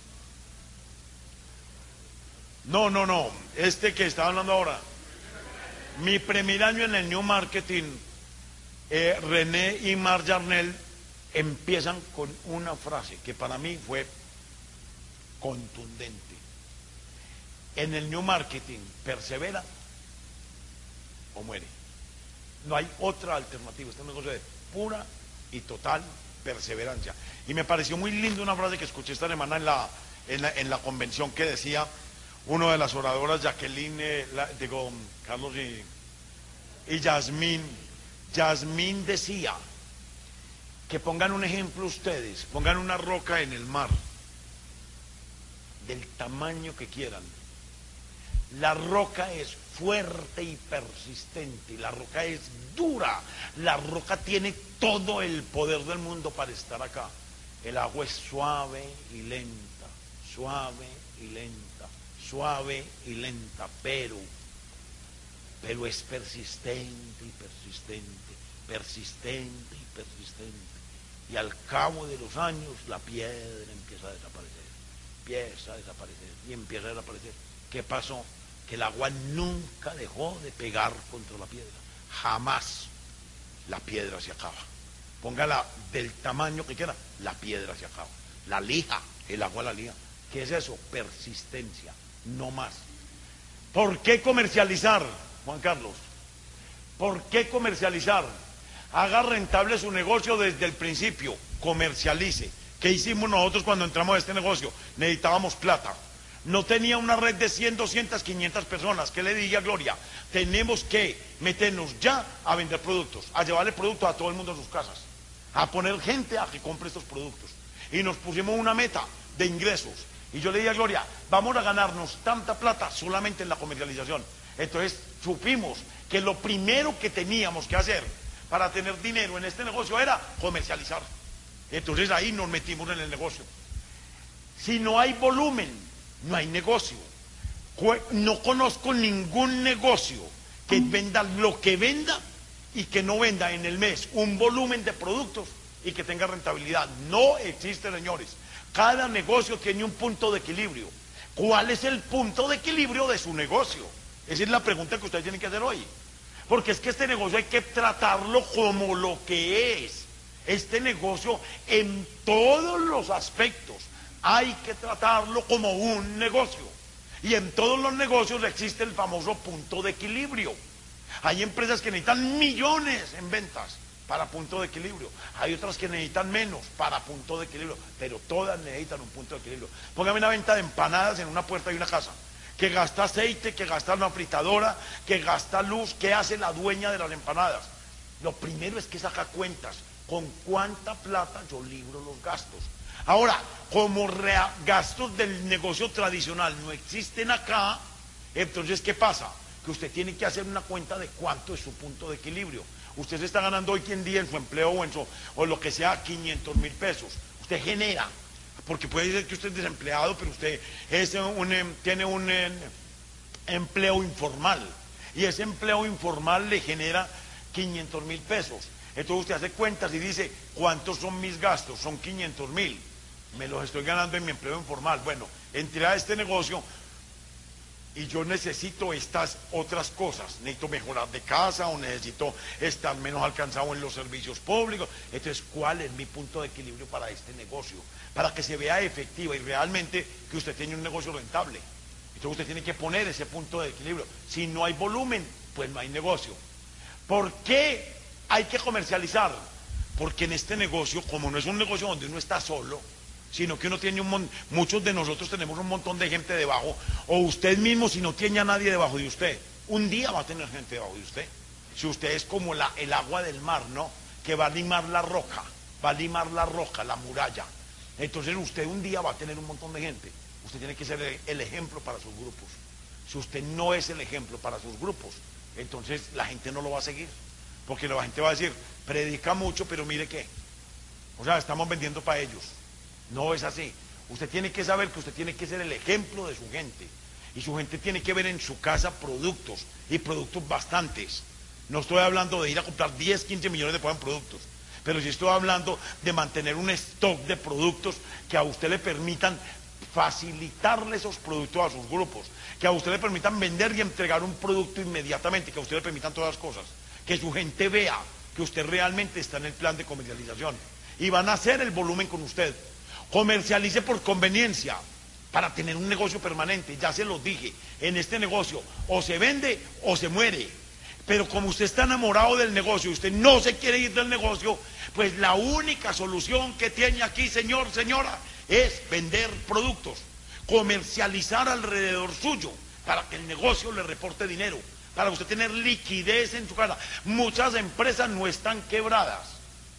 no, no, no, este que estaba hablando ahora, mi primer año en el New Marketing, eh, René y Mar Yarnell empiezan con una frase que para mí fue contundente. En el New Marketing, persevera o muere. No hay otra alternativa. Este es un negocio de pura y total perseverancia. Y me pareció muy linda una frase que escuché esta semana en la, en la, en la convención, que decía una de las oradoras, Jacqueline, eh, la, digo, Carlos y, y Yasmín. Yasmín decía que pongan un ejemplo ustedes, pongan una roca en el mar, del tamaño que quieran. La roca es fuerte y persistente, la roca es dura, la roca tiene todo el poder del mundo para estar acá. El agua es suave y lenta, suave y lenta, suave y lenta, pero, pero es persistente y persistente, persistente y persistente. Y al cabo de los años la piedra empieza a desaparecer, empieza a desaparecer y empieza a desaparecer. ¿Qué pasó? Que el agua nunca dejó de pegar contra la piedra, jamás. La piedra se acaba, póngala del tamaño que quiera, la piedra se acaba, la lija, el agua la lija. ¿Qué es eso? Persistencia, no más. ¿Por qué comercializar, Juan Carlos? ¿Por qué comercializar? Haga rentable su negocio desde el principio, comercialice. ¿Qué hicimos nosotros cuando entramos a este negocio? Necesitábamos plata. No tenía una red de cien, doscientas, quinientas personas. ¿Qué le dije a Gloria? Tenemos que meternos ya a vender productos, a llevarle productos a todo el mundo a sus casas, a poner gente a que compre estos productos. Y nos pusimos una meta de ingresos. Y yo le dije a Gloria, vamos a ganarnos tanta plata solamente en la comercialización. Entonces supimos que lo primero que teníamos que hacer para tener dinero en este negocio era comercializar. Entonces ahí nos metimos en el negocio. Si no hay volumen, no hay negocio. No conozco ningún negocio que venda lo que venda y que no venda en el mes un volumen de productos y que tenga rentabilidad. No existe, señores. Cada negocio tiene un punto de equilibrio. ¿Cuál es el punto de equilibrio de su negocio? Esa es la pregunta que ustedes tienen que hacer hoy. Porque es que este negocio hay que tratarlo como lo que es. Este negocio en todos los aspectos hay que tratarlo como un negocio. Y en todos los negocios existe el famoso punto de equilibrio. Hay empresas que necesitan millones en ventas para punto de equilibrio. Hay otras que necesitan menos para punto de equilibrio. Pero todas necesitan un punto de equilibrio. Póngame una venta de empanadas en una puerta de una casa, que gasta aceite, que gasta una fritadora, que gasta luz. ¿Qué hace la dueña de las empanadas? Lo primero es que saca cuentas. ¿Con cuánta plata yo libro los gastos? Ahora, como gastos del negocio tradicional no existen acá, entonces ¿qué pasa? Que usted tiene que hacer una cuenta de cuánto es su punto de equilibrio. Usted se está ganando hoy en día en su empleo o en su, o lo que sea, quinientos mil pesos. Usted genera, porque puede ser que usted es desempleado, pero usted es un, tiene un empleo informal. Y ese empleo informal le genera quinientos mil pesos. Entonces usted hace cuentas y dice, ¿cuántos son mis gastos? Son quinientos mil. Me los estoy ganando en mi empleo informal. Bueno, entré a este negocio y yo necesito estas otras cosas. Necesito mejorar de casa o necesito estar menos alcanzado en los servicios públicos. Entonces, ¿cuál es mi punto de equilibrio para este negocio? Para que se vea efectiva y realmente que usted tiene un negocio rentable. Entonces usted tiene que poner ese punto de equilibrio. Si no hay volumen, pues no hay negocio. ¿Por qué hay que comercializar? Porque en este negocio, como no es un negocio donde uno está solo, sino que uno tiene un montón, muchos de nosotros tenemos un montón de gente debajo, o usted mismo, si no tiene a nadie debajo de usted, un día va a tener gente debajo de usted. Si usted es como la, el agua del mar, ¿no? Que va a limar la roca, va a limar la roca, la muralla. Entonces usted un día va a tener un montón de gente. Usted tiene que ser el ejemplo para sus grupos. Si usted no es el ejemplo para sus grupos, entonces la gente no lo va a seguir. Porque la gente va a decir, predica mucho, pero mire qué. O sea, estamos vendiendo para ellos. No es así. Usted tiene que saber que usted tiene que ser el ejemplo de su gente. Y su gente tiene que ver en su casa productos, y productos bastantes. No estoy hablando de ir a comprar diez, quince millones de pesos en productos, pero sí estoy hablando de mantener un stock de productos que a usted le permitan facilitarle esos productos a sus grupos, que a usted le permitan vender y entregar un producto inmediatamente, que a usted le permitan todas las cosas, que su gente vea que usted realmente está en el plan de comercialización y van a hacer el volumen con usted. Comercialice por conveniencia para tener un negocio permanente. Ya se los dije, en este negocio o se vende o se muere. Pero como usted está enamorado del negocio y usted no se quiere ir del negocio, pues la única solución que tiene aquí, señor, señora, es vender productos, comercializar alrededor suyo para que el negocio le reporte dinero, para usted tener liquidez en su casa. Muchas empresas no están quebradas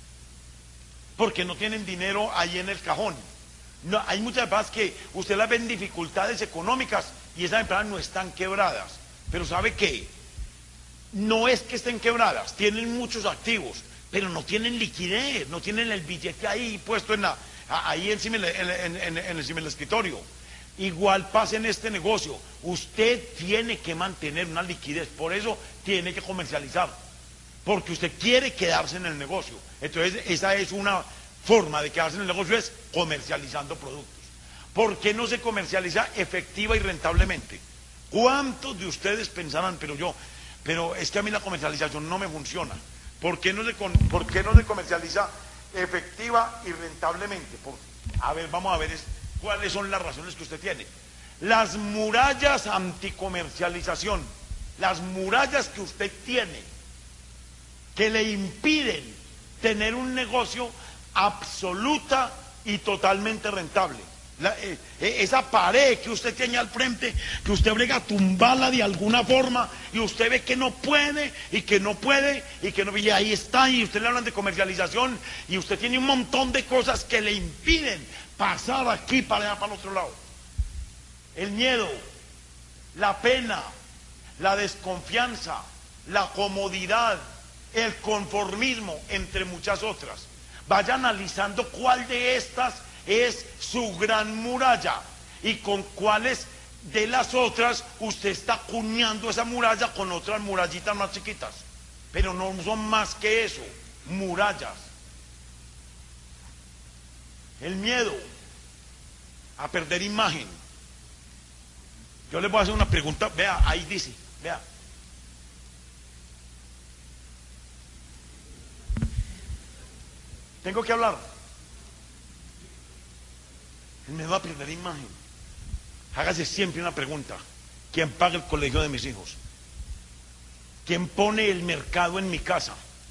porque no tienen dinero ahí en el cajón. No, hay muchas empresas que usted las ve en dificultades económicas y esas empresas no están quebradas. Pero ¿sabe qué? No es que estén quebradas, tienen muchos activos, pero no tienen liquidez, no tienen el billete ahí puesto en la, ahí encima, en, en, en, en, encima del escritorio. Igual pasa en este negocio, usted tiene que mantener una liquidez, por eso tiene que comercializar, porque usted quiere quedarse en el negocio. Entonces esa es una forma de quedarse en el negocio, es comercializando productos. ¿Por qué no se comercializa efectiva y rentablemente? ¿Cuántos de ustedes pensarán, pero yo, pero es que a mí la comercialización no me funciona? ¿Por qué no se, por qué no se comercializa efectiva y rentablemente? Por, a ver, vamos a ver es, cuáles son las razones que usted tiene. Las murallas anticomercialización, las murallas que usted tiene, que le impiden tener un negocio absoluta y totalmente rentable. La, eh, esa pared que usted tiene al frente, que usted brega a tumbarla de alguna forma y usted ve que no puede y que no puede y que no, y ahí está, y usted le hablan de comercialización y usted tiene un montón de cosas que le impiden pasar aquí para allá, para el otro lado. El miedo, la pena, la desconfianza, la comodidad, el conformismo, entre muchas otras. Vaya analizando cuál de estas es su gran muralla y con cuáles de las otras usted está cuñando esa muralla con otras murallitas más chiquitas, pero no son más que eso, murallas. El miedo a perder imagen. Yo les voy a hacer una pregunta, vea, ahí dice, vea. Tengo que hablar. El miedo a perder imagen. Hágase siempre una pregunta: ¿quién paga el colegio de mis hijos? ¿Quién pone el mercado en mi casa?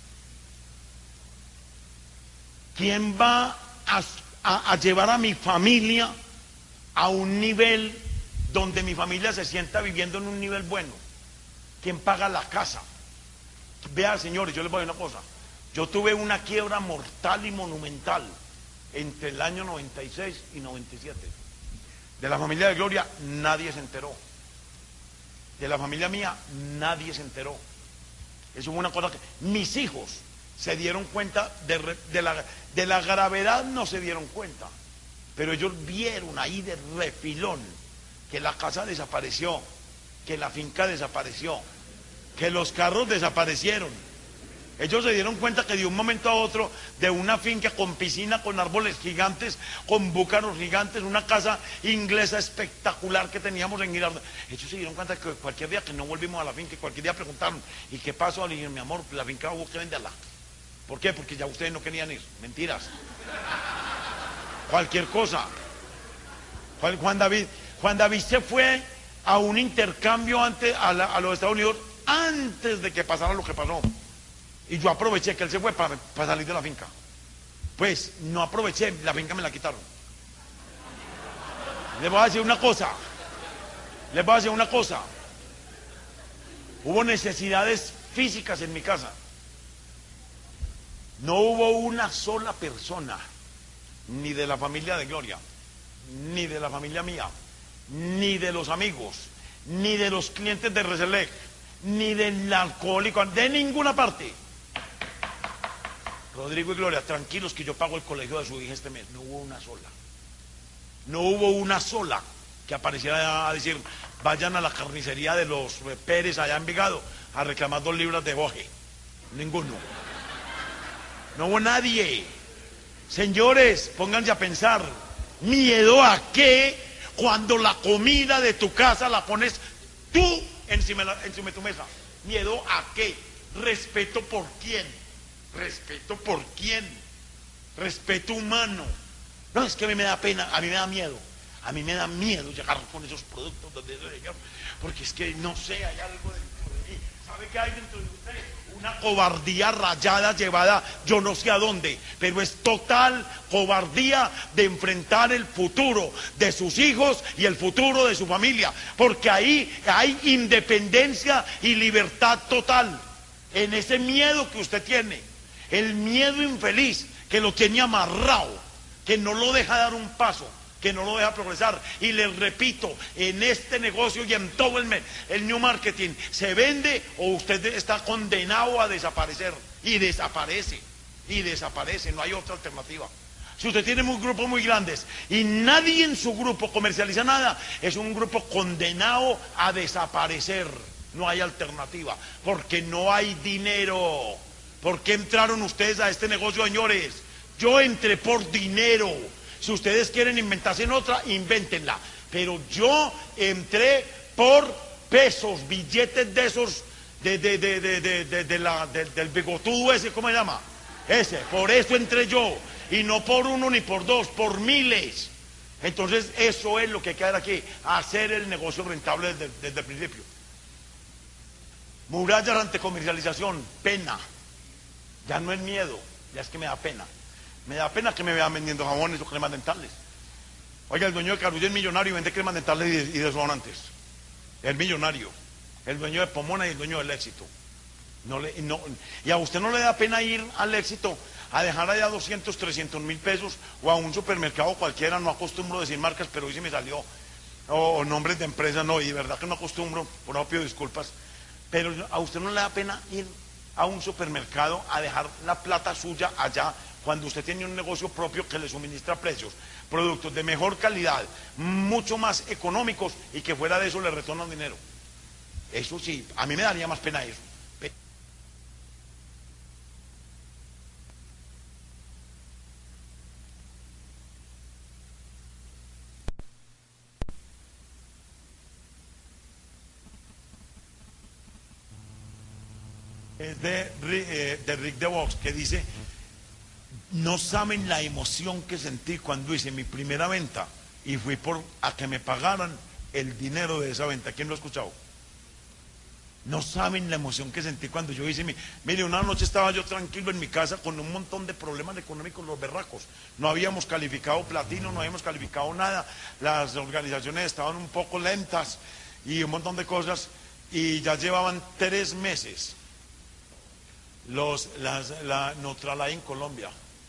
¿Quién va a, a, a llevar a mi familia a un nivel donde mi familia se sienta viviendo en un nivel bueno? ¿Quién paga la casa? Vea, señores, yo les voy a decir una cosa. Yo tuve una quiebra mortal y monumental entre el año noventa y seis y noventa y siete. De la familia de Gloria nadie se enteró. De la familia mía nadie se enteró. Eso fue una cosa que mis hijos se dieron cuenta de, de, la, de la gravedad, no se dieron cuenta, pero ellos vieron ahí de refilón que la casa desapareció, que la finca desapareció, que los carros desaparecieron. Ellos se dieron cuenta que de un momento a otro, de una finca con piscina, con árboles gigantes, con búcaros gigantes, una casa inglesa espectacular que teníamos en Girardot, ellos se dieron cuenta que cualquier día que no volvimos a la finca, cualquier día preguntaron, ¿y qué pasó? Le dije, mi amor, la finca hubo que venderla. ¿Por qué? Porque ya ustedes no querían ir. Mentiras. Cualquier cosa. Juan David, Juan David se fue a un intercambio antes a, la, a los Estados Unidos antes de que pasara lo que pasó. Y yo aproveché que él se fue para, para salir de la finca. Pues no aproveché, la finca me la quitaron. Les voy a decir una cosa. Les voy a decir una cosa. Hubo necesidades físicas en mi casa. No hubo una sola persona, ni de la familia de Gloria, ni de la familia mía, ni de los amigos, ni de los clientes de Reselec, ni del alcohólico, de ninguna parte. Rodrigo y Gloria, tranquilos que yo pago el colegio de su hija este mes. No hubo una sola. No hubo una sola que apareciera a decir, vayan a la carnicería de los Pérez allá en Vigado a reclamar dos libras de boje. Ninguno. No hubo nadie. Señores, pónganse a pensar. ¿Miedo a qué cuando la comida de tu casa la pones tú encima, encima de tu mesa? ¿Miedo a qué? ¿Respeto por quién? ¿Respeto por quién? Respeto humano. No, es que a mí me da pena, a mí me da miedo. A mí me da miedo llegar con esos productos donde porque es que no sé, hay algo dentro de mí. ¿Sabe qué hay dentro de usted? Una cobardía rayada, llevada yo no sé a dónde, pero es total cobardía de enfrentar el futuro de sus hijos y el futuro de su familia, porque ahí hay independencia y libertad total. En ese miedo que usted tiene, el miedo infeliz que lo tiene amarrado, que no lo deja dar un paso, que no lo deja progresar. Y les repito, en este negocio y en todo el, el new marketing, se vende o usted está condenado a desaparecer. Y desaparece, y desaparece, no hay otra alternativa. Si usted tiene un grupo muy grandes y nadie en su grupo comercializa nada, es un grupo condenado a desaparecer. No hay alternativa, porque no hay dinero. ¿Por qué entraron ustedes a este negocio, señores? Yo entré por dinero. Si ustedes quieren inventarse en otra, invéntenla. Pero yo entré por pesos, billetes de esos, de, de, de, de, de, de, de la, de, del bigotudo ese, ¿cómo se llama? Ese, por eso entré yo. Y no por uno ni por dos, por miles. Entonces eso es lo que hay que hacer aquí, hacer el negocio rentable desde, desde el principio. Murallas ante comercialización, pena. Ya no es miedo, ya es que me da pena. Me da pena que me vean vendiendo jabones o cremas dentales. Oiga, el dueño de Carulla es millonario y vende cremas dentales y, y desodоранtes. Es millonario. El dueño de Pomona y el dueño del Éxito. No le, no, y a usted no le da pena ir al Éxito a dejar allá doscientos, trescientos mil pesos o a un supermercado cualquiera. No acostumbro a decir marcas, pero hoy sí me salió. O, o nombres de empresas, no, y de verdad que no acostumbro, por no pido disculpas. Pero a usted no le da pena ir a un supermercado a dejar la plata suya allá cuando usted tiene un negocio propio que le suministra precios, productos de mejor calidad, mucho más económicos y que fuera de eso le retornan dinero. Eso sí, a mí me daría más pena eso. Es de, eh, de Rick DeVos, que dice: no saben la emoción que sentí cuando hice mi primera venta y fui por a que me pagaran el dinero de esa venta. ¿Quién lo ha escuchado? No saben la emoción que sentí cuando yo hice mi... Mire, una noche estaba yo tranquilo en mi casa con un montón de problemas económicos, los berracos. No habíamos calificado platino, no habíamos calificado nada. Las organizaciones estaban un poco lentas y un montón de cosas. Y ya llevaban tres meses los, las, la Neutralai en Colombia.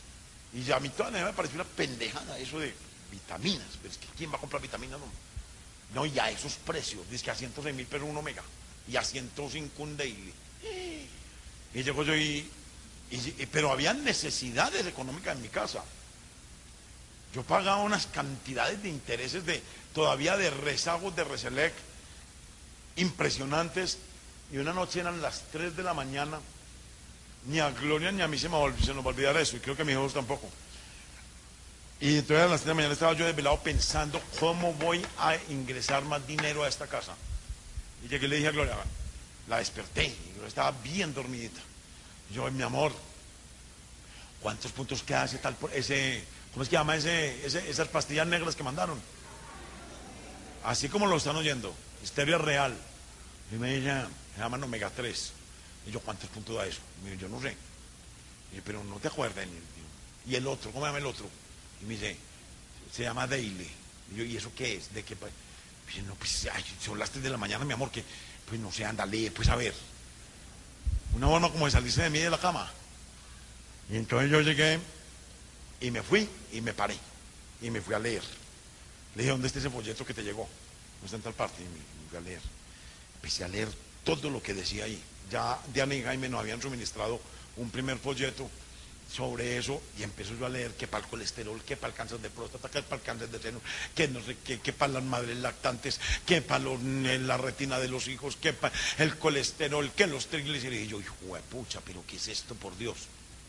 Y ya a mí toda la vida me pareció una pendejada eso de vitaminas. Pero es que ¿quién va a comprar vitaminas? No, no, y a esos precios, dice que a ciento seis mil pesos un omega y a ciento cinco un daily. Y llego yo y, y, pero había necesidades económicas en mi casa. Yo pagaba unas cantidades de intereses de todavía de rezagos de Reselec impresionantes, y una noche eran las tres de la mañana, ni a Gloria ni a mí se, me se nos va a olvidar eso, y creo que a mis hijos tampoco. Y entonces a las tres de la mañana estaba yo desvelado pensando cómo voy a ingresar más dinero a esta casa. Y llegué y le dije a Gloria, la desperté, y Gloria estaba bien dormidita. Y yo, mi amor, ¿cuántos puntos queda ese tal, ese, ¿cómo es que llama ese, ese, esas pastillas negras que mandaron? Así como lo están oyendo, Histeria Real. Y me dice, se llaman omega tres. Y yo, ¿cuántos puntos da eso? Y me dice, yo no sé. Y yo, pero no te acuerdas. Y el otro, ¿cómo se llama el otro? Y me dice, se llama Daily. Y yo, ¿y eso qué es? ¿De qué? Y dice, no, pues ay, son las tres de la mañana, mi amor, que pues no sé, anda, lee, pues a ver. Una forma como de salirse de mí de la cama. Y entonces yo llegué y me fui y me paré. Y me fui a leer. Le dije, ¿dónde está ese folleto que te llegó? No está en tal parte. Y me, me fui a leer. Empecé a leer todo lo que decía ahí. Ya Diana y Jaime nos habían suministrado un primer folleto sobre eso, y empiezo yo a leer que para el colesterol, que para el cáncer de próstata, que para el cáncer de seno, que no sé, que, que para las madres lactantes, que para los, la retina de los hijos, que para el colesterol, que los triglicéridos. Y yo, hijo de pucha, pero ¿qué es esto, por Dios?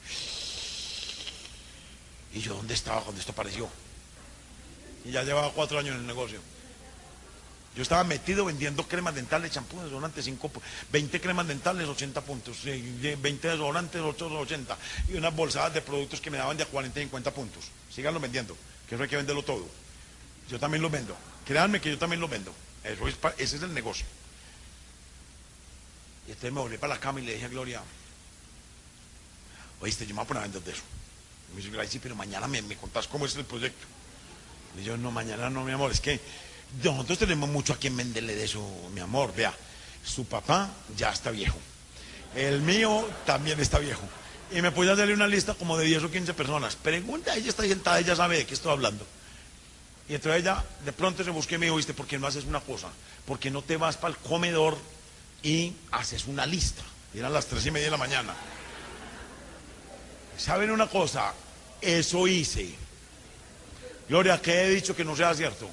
Y yo, ¿dónde estaba cuando esto apareció? Y ya llevaba cuatro años en el negocio. Yo estaba metido vendiendo cremas dentales, champú, desodorantes, cinco, veinte cremas dentales, ochenta puntos, veinte desodorantes, ochenta, y unas bolsadas de productos que me daban de a cuarenta y cincuenta puntos. Síganlo vendiendo, que eso hay que venderlo todo. Yo también lo vendo. Créanme que yo también lo vendo. Eso es, ese es el negocio. Y entonces me volví para la cama y le dije a Gloria, oíste, yo me voy a poner a vender de eso. Y me dice, Gloria, sí, pero mañana me, me contás cómo es el proyecto. Y yo, no, mañana no, mi amor, es que nosotros tenemos mucho a quien venderle de eso, mi amor. Vea, su papá ya está viejo, el mío también está viejo, y me puede darle una lista como de diez o quince personas. Pregunta, ella está sentada, ella sabe de qué estoy hablando. Y entonces ella de pronto se busqué y me dijo, ¿viste por qué no haces una cosa? ¿Por qué no te vas para el comedor y haces una lista? Y eran las tres y media de la mañana. ¿Saben una cosa? Eso hice. Gloria, ¿qué he dicho que no sea cierto?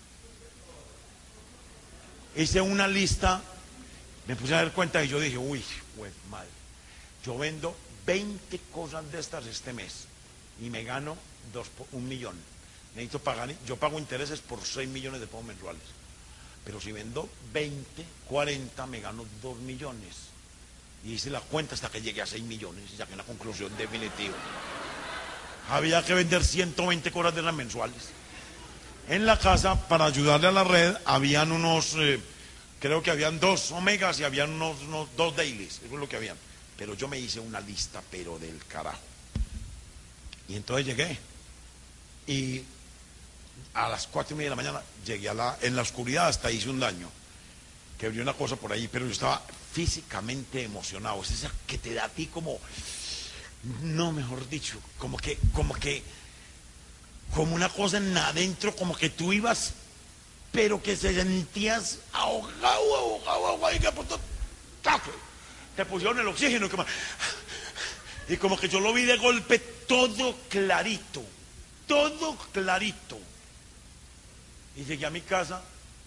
Hice una lista, me puse a dar cuenta y yo dije, uy, pues madre, yo vendo veinte cosas de estas este mes y me gano dos, un millón. Necesito pagar, yo pago intereses por seis millones de pesos mensuales. Pero si vendo veinte, cuarenta, me gano dos millones. Y hice la cuenta hasta que llegué a seis millones y saqué una conclusión definitiva. Había que vender ciento veinte cosas de las mensuales. En la casa, para ayudarle a la red, habían unos, eh, creo que habían dos omegas y habían unos, unos dos dailies, eso es lo que habían. Pero yo me hice una lista, pero del carajo. Y entonces llegué, y a las cuatro y media de la mañana llegué a la, en la oscuridad hasta hice un daño, que vi una cosa por ahí, pero yo estaba físicamente emocionado. Es esa que te da a ti como, no, mejor dicho, como que, como que, como una cosa en adentro, como que tú ibas, pero que se sentías ahogado, ahogado, ahogado, y que por todo, te pusieron el oxígeno, y como, y como que yo lo vi de golpe todo clarito, todo clarito. Y llegué a mi casa,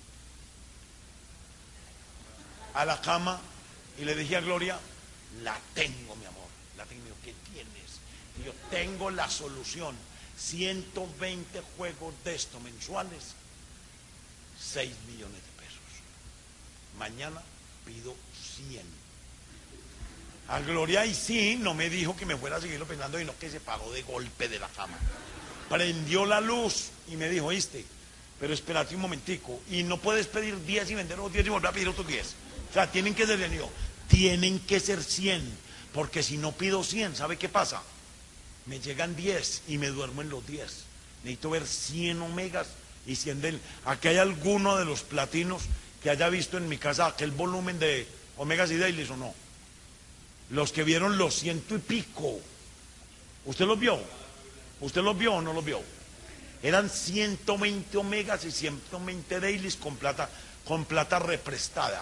a la cama, y le dije a Gloria, la tengo, mi amor, la tengo. ¿Qué tienes? Y yo tengo la solución. ciento veinte juegos de esto mensuales, seis millones de pesos. Mañana pido cien. A Gloria, y sí, no me dijo que me fuera a seguirlo pensando, sino que se paró de golpe de la cama. Prendió la luz y me dijo, ¿viste? Pero espérate un momentico, y no puedes pedir diez y vender los diez y volver a pedir otros diez. O sea, tienen que ser, yo, tienen que ser cien, porque si no pido cien, ¿sabe qué pasa? Me llegan diez y me duermo en los diez. Necesito ver cien omegas y cien del. Aquí hay alguno de los platinos que haya visto en mi casa aquel volumen de omegas y dailies o no. Los que vieron los ciento y pico, ¿usted los vio? ¿Usted los vio o no los vio? Eran ciento veinte omegas y ciento veinte dailies con plata, con plata represtada.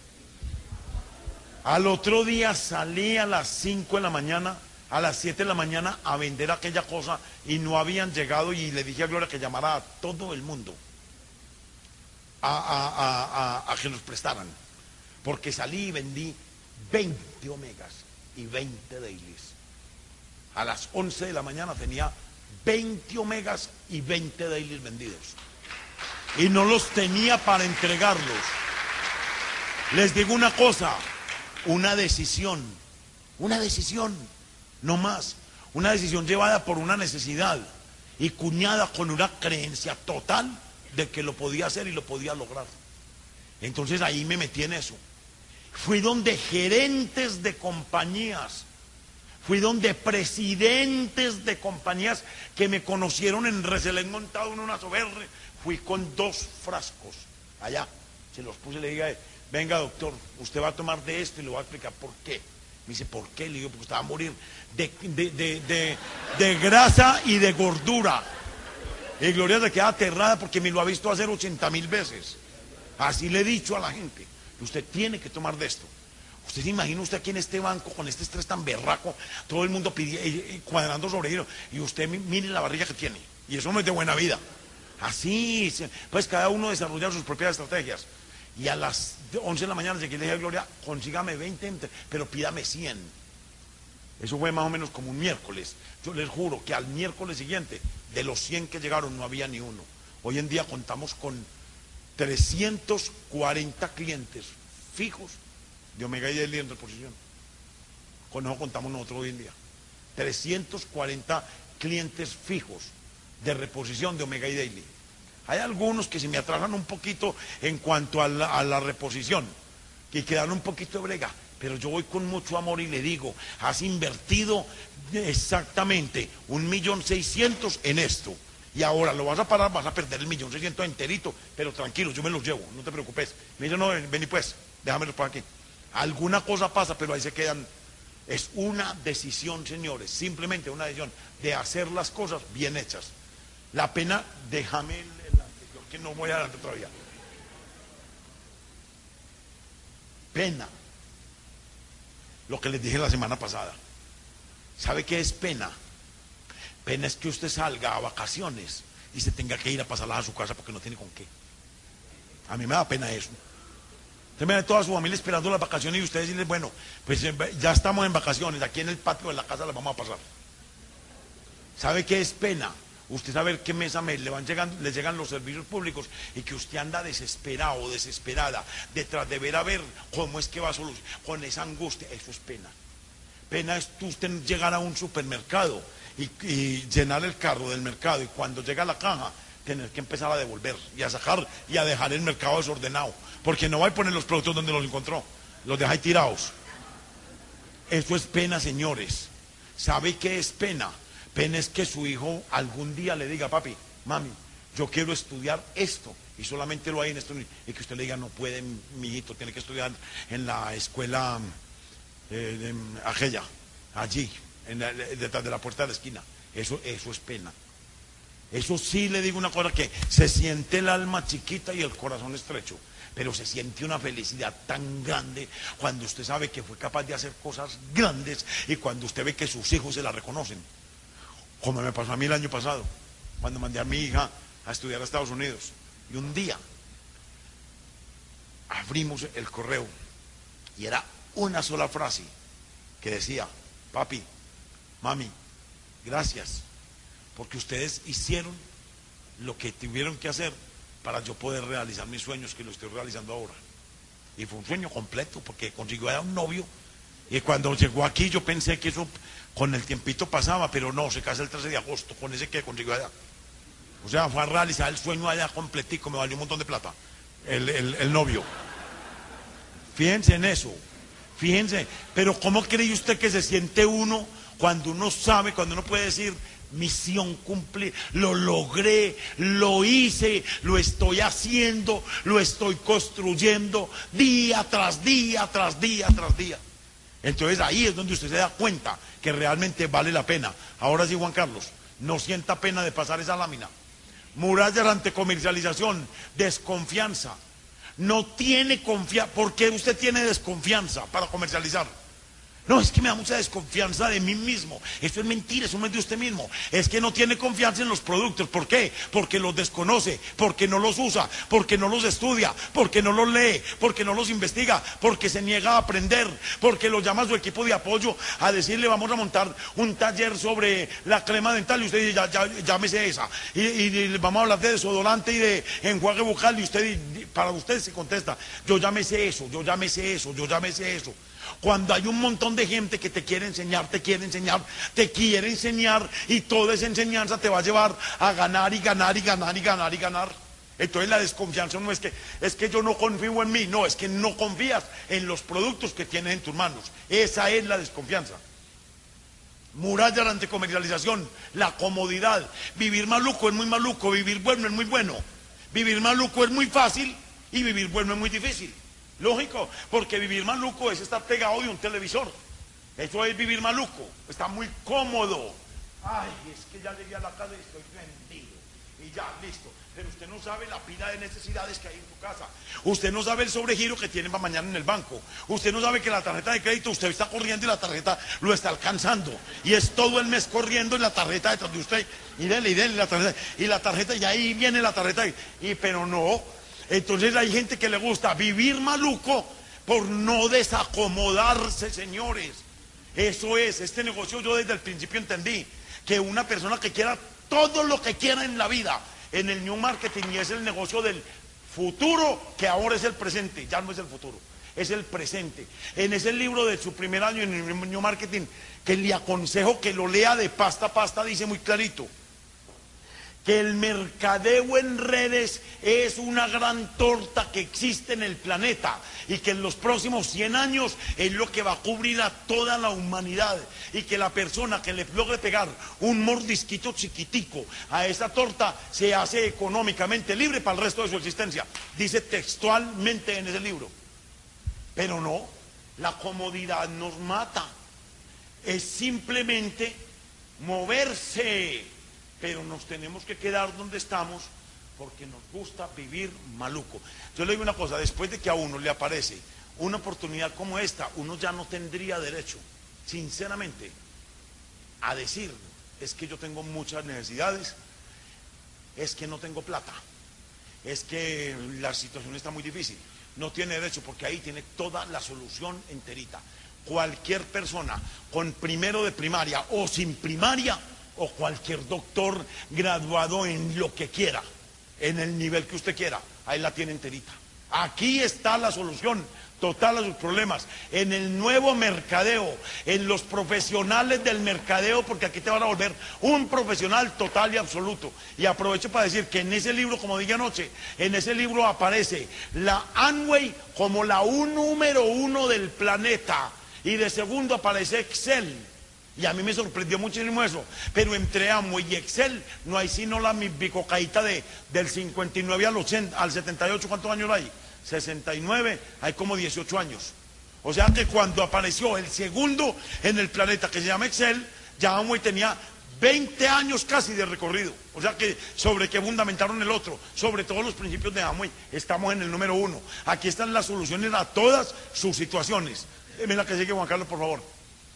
Al otro día salí a las cinco de la mañana, a las siete de la mañana a vender aquella cosa y no habían llegado, y le dije a Gloria que llamara a todo el mundo a, a, a, a, a que nos prestaran, porque salí y vendí veinte omegas y veinte dailies. A las once de la mañana tenía veinte omegas y veinte dailies vendidos y no los tenía para entregarlos. Les digo una cosa, una decisión, una decisión, no más, una decisión llevada por una necesidad y cuñada con una creencia total de que lo podía hacer y lo podía lograr. Entonces ahí me metí en eso. Fui donde gerentes de compañías, fui donde presidentes de compañías que me conocieron en Reselén montado en una soberre. Fui con dos frascos allá, se los puse y le dije: venga doctor, usted va a tomar de esto y le voy a explicar por qué. Me dice: ¿por qué? Le digo: porque usted va a morir de, de, de, de, de grasa y de gordura. Y Gloria se queda aterrada porque me lo ha visto hacer ochenta mil veces. Así le he dicho a la gente: usted tiene que tomar de esto. Usted se imagina usted aquí en este banco con este estrés tan berraco, todo el mundo pidiendo, cuadrando sobre ello, y usted mire la barriga que tiene, y eso no es de buena vida. Así, pues cada uno desarrolla sus propias estrategias. Y a las once de la mañana llegué y le dije a Gloria: consígame veinte, pero pídame cien. Eso fue más o menos como un miércoles. Yo les juro que al miércoles siguiente, de los cien que llegaron, no había ni uno. Hoy en día contamos con trescientos cuarenta clientes fijos de Omega y Daily en reposición. Con eso contamos nosotros hoy en día. trescientos cuarenta clientes fijos de reposición de Omega y Daily. Hay algunos que se me atrasan un poquito en cuanto a la, a la reposición, que quedan un poquito de brega, pero yo voy con mucho amor y le digo: has invertido exactamente un millón seiscientos en esto, y ahora lo vas a parar, vas a perder el millón seiscientos enterito, pero tranquilo, yo me los llevo, no te preocupes. Mira, no, vení pues, déjamelos por aquí. Alguna cosa pasa, pero ahí se quedan. Es una decisión, señores, simplemente una decisión de hacer las cosas bien hechas. La pena, déjame el, el anterior, que no voy adelante todavía. Pena, lo que les dije la semana pasada. ¿Sabe qué es pena? Pena es que usted salga a vacaciones y se tenga que ir a pasarlas a su casa porque no tiene con qué. A mí me da pena eso. Usted me ve toda su familia esperando las vacaciones y ustedes dicen: bueno, pues ya estamos en vacaciones, aquí en el patio de la casa las vamos a pasar. ¿Sabe qué es pena? Usted sabe que mes a mes le van llegando, le llegan los servicios públicos y que usted anda desesperado o desesperada detrás de ver a ver cómo es que va a solucionar, con esa angustia. Eso es pena. Pena es usted llegar a un supermercado y, y llenar el carro del mercado, y cuando llega a la caja tener que empezar a devolver y a sacar y a dejar el mercado desordenado, porque no va a poner los productos donde los encontró, los deja ahí tirados. Eso es pena, señores. ¿Sabe qué es pena? Pena es que su hijo algún día le diga: papi, mami, yo quiero estudiar esto, y solamente lo hay en esto, y que usted le diga: no puede, mi hijito, tiene que estudiar en la escuela eh, de, aquella, allí, en la, detrás de la puerta de la esquina. Eso, eso es pena. Eso sí, le digo una cosa, que se siente el alma chiquita y el corazón estrecho, pero se siente una felicidad tan grande cuando usted sabe que fue capaz de hacer cosas grandes, y cuando usted ve que sus hijos se la reconocen. Como me pasó a mí el año pasado, cuando mandé a mi hija a estudiar a Estados Unidos. Y un día abrimos el correo y era una sola frase que decía: papi, mami, gracias, porque ustedes hicieron lo que tuvieron que hacer para yo poder realizar mis sueños, que lo estoy realizando ahora. Y fue un sueño completo, porque consiguió a un novio, y cuando llegó aquí yo pensé que eso con el tiempito pasaba, pero no, se casa el trece de agosto con ese que consiguió allá. O sea, fue a realizar el sueño allá completico, me valió un montón de plata el, el, el novio. Fíjense en eso, fíjense. Pero ¿cómo cree usted que se siente uno cuando uno sabe, cuando uno puede decir: misión cumplida, lo logré, lo hice, lo estoy haciendo, lo estoy construyendo día tras día, tras día, tras día? Entonces ahí es donde usted se da cuenta que realmente vale la pena. Ahora sí, Juan Carlos, no sienta pena de pasar esa lámina. Murallas ante comercialización, desconfianza. No tiene confianza. ¿Por qué usted tiene desconfianza para comercializar? No, es que me da mucha desconfianza de mí mismo. Eso es mentira, eso no es de usted mismo. Es que no tiene confianza en los productos. ¿Por qué? Porque los desconoce, porque no los usa, porque no los estudia, porque no los lee, porque no los investiga, porque se niega a aprender, porque lo llama a su equipo de apoyo a decirle vamos a montar un taller sobre la crema dental y usted dice ya, ya, llámese esa. Y, y, y vamos a hablar de desodorante y de enjuague bucal y usted, para usted se contesta, yo llámese eso, yo llámese eso, yo llámese eso. Cuando hay un montón de gente que te quiere enseñar, te quiere enseñar, te quiere enseñar y toda esa enseñanza te va a llevar a ganar y ganar y ganar y ganar y ganar. Entonces la desconfianza no es que, es que yo no confío en mí, no, es que no confías en los productos que tienes en tus manos. Esa es la desconfianza. Murallas ante comercialización, la comodidad. Vivir maluco es muy maluco, vivir bueno es muy bueno. Vivir maluco es muy fácil y vivir bueno es muy difícil. Lógico, porque vivir maluco es estar pegado de un televisor. Eso es vivir maluco, está muy cómodo. Ay, es que ya llegué a la casa y estoy vendido. Y ya, listo. Pero usted no sabe la pila de necesidades que hay en su casa. Usted no sabe el sobregiro que tiene para mañana en el banco. Usted no sabe que la tarjeta de crédito usted está corriendo y la tarjeta lo está alcanzando. Y es todo el mes corriendo en la tarjeta detrás de usted. Y dele, y dele la tarjeta. Y la tarjeta, y ahí viene la tarjeta. Y, pero no. Entonces hay gente que le gusta vivir maluco por no desacomodarse, señores. Eso es, este negocio yo desde el principio entendí que una persona que quiera todo lo que quiera en la vida, en el New Marketing, y es el negocio del futuro, que ahora es el presente, ya no es el futuro, es el presente. En ese libro de su primer año en el New Marketing, que le aconsejo que lo lea de pasta a pasta, dice muy clarito que el mercadeo en redes es una gran torta que existe en el planeta y que en los próximos cien años es lo que va a cubrir a toda la humanidad, y que la persona que le logre pegar un mordisquito chiquitico a esa torta se hace económicamente libre para el resto de su existencia. Dice textualmente en ese libro. Pero no, la comodidad nos mata. Es simplemente moverse. Pero nos tenemos que quedar donde estamos porque nos gusta vivir maluco. Yo le digo una cosa, después de que a uno le aparece una oportunidad como esta, uno ya no tendría derecho, sinceramente, a decir, es que yo tengo muchas necesidades, es que no tengo plata, es que la situación está muy difícil. No tiene derecho, porque ahí tiene toda la solución enterita. Cualquier persona con primero de primaria o sin primaria, o cualquier doctor graduado en lo que quiera, en el nivel que usted quiera, ahí la tiene enterita. Aquí está la solución total a sus problemas, en el nuevo mercadeo, en los profesionales del mercadeo, porque aquí te van a volver un profesional total y absoluto. Y aprovecho para decir que en ese libro, como dije anoche, en ese libro aparece la Amway como la un número uno del planeta, y de segundo aparece Excel. Y a mí me sorprendió muchísimo eso. Pero entre Amway y Excel no hay sino la bicocaíta de, del cincuenta y nueve al, ochenta, al setenta y ocho. ¿Cuántos años hay? sesenta y nueve, hay como dieciocho años. O sea que cuando apareció el segundo en el planeta, que se llama Excel, ya Amway tenía veinte años casi de recorrido. O sea que sobre qué fundamentaron el otro, sobre todos los principios de Amway, estamos en el número uno. Aquí están las soluciones a todas sus situaciones. Deme la que sigue, Juan Carlos, por favor.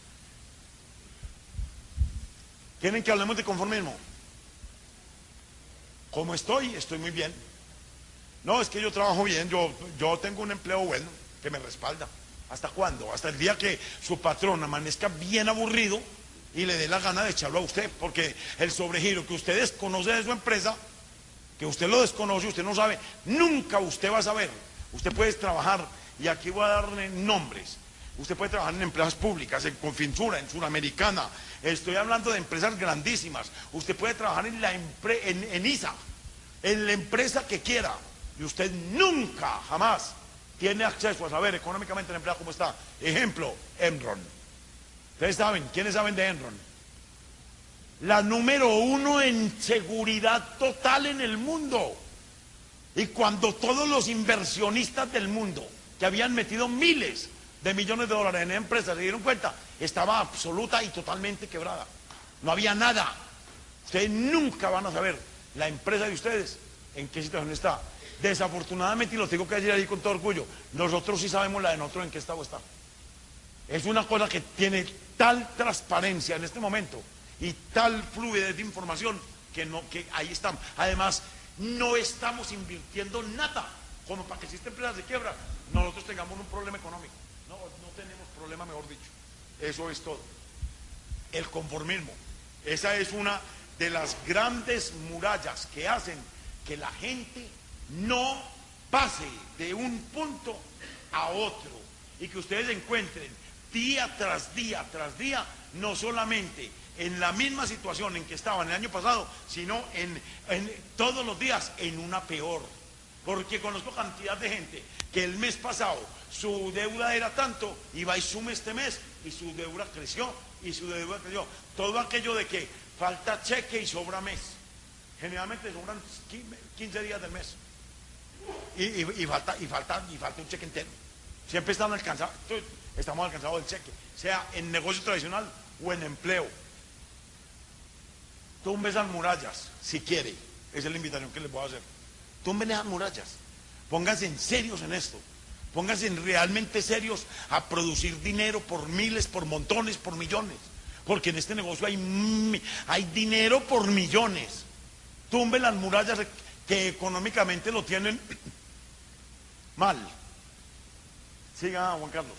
¿Quieren que hablemos de conformismo? ¿Cómo estoy? Estoy muy bien. No, es que yo trabajo bien, yo, yo tengo un empleo bueno que me respalda. ¿Hasta cuándo? Hasta el día que su patrón amanezca bien aburrido y le dé la gana de echarlo a usted, porque el sobregiro que usted desconoce de su empresa, que usted lo desconoce, usted no sabe, nunca usted va a saber. Usted puede trabajar, y aquí voy a darle nombres, usted puede trabajar en empresas públicas, en Confinsura, en Suramericana, estoy hablando de empresas grandísimas. Usted puede trabajar en, la empre en, en I S A, en la empresa que quiera, y usted nunca, jamás tiene acceso a saber económicamente la empresa cómo está. Ejemplo, Enron. Ustedes saben, ¿quiénes saben de Enron? La número uno en seguridad total en el mundo. Y cuando todos los inversionistas del mundo, que habían metido miles de millones de dólares en empresas, se dieron cuenta, estaba absoluta y totalmente quebrada. No había nada. Ustedes nunca van a saber la empresa de ustedes en qué situación está. Desafortunadamente, y lo tengo que decir ahí con todo orgullo, nosotros sí sabemos la de nosotros en qué estado está. Es una cosa que tiene tal transparencia en este momento y tal fluidez de información que, no, que ahí estamos. Además, no estamos invirtiendo nada como para que si esta empresa se quiebra, nosotros tengamos un problema económico. No, no tenemos problema, mejor dicho. Eso es todo. El conformismo. Esa es una de las grandes murallas que hacen que la gente no pase de un punto a otro y que ustedes encuentren día tras día tras día, no solamente en la misma situación en que estaban el año pasado, sino en, en todos los días en una peor. Porque conozco cantidad de gente que el mes pasado su deuda era tanto y va y suma este mes y su deuda creció y su deuda creció. Todo aquello de que falta cheque y sobra mes. Generalmente sobran quince días del mes y, y, y, falta, y, falta, y falta un cheque entero. Siempre estamos alcanzados, estamos alcanzados del cheque, sea en negocio tradicional o en empleo. Tumben esas murallas, si quiere. Esa es la invitación que les voy a hacer. Tumben esas murallas. Pónganse en serios en esto. Pónganse en realmente serios a producir dinero por miles, por montones, por millones. Porque en este negocio hay, hay dinero por millones. Tumben las murallas que económicamente lo tienen mal. Siga, Juan Carlos.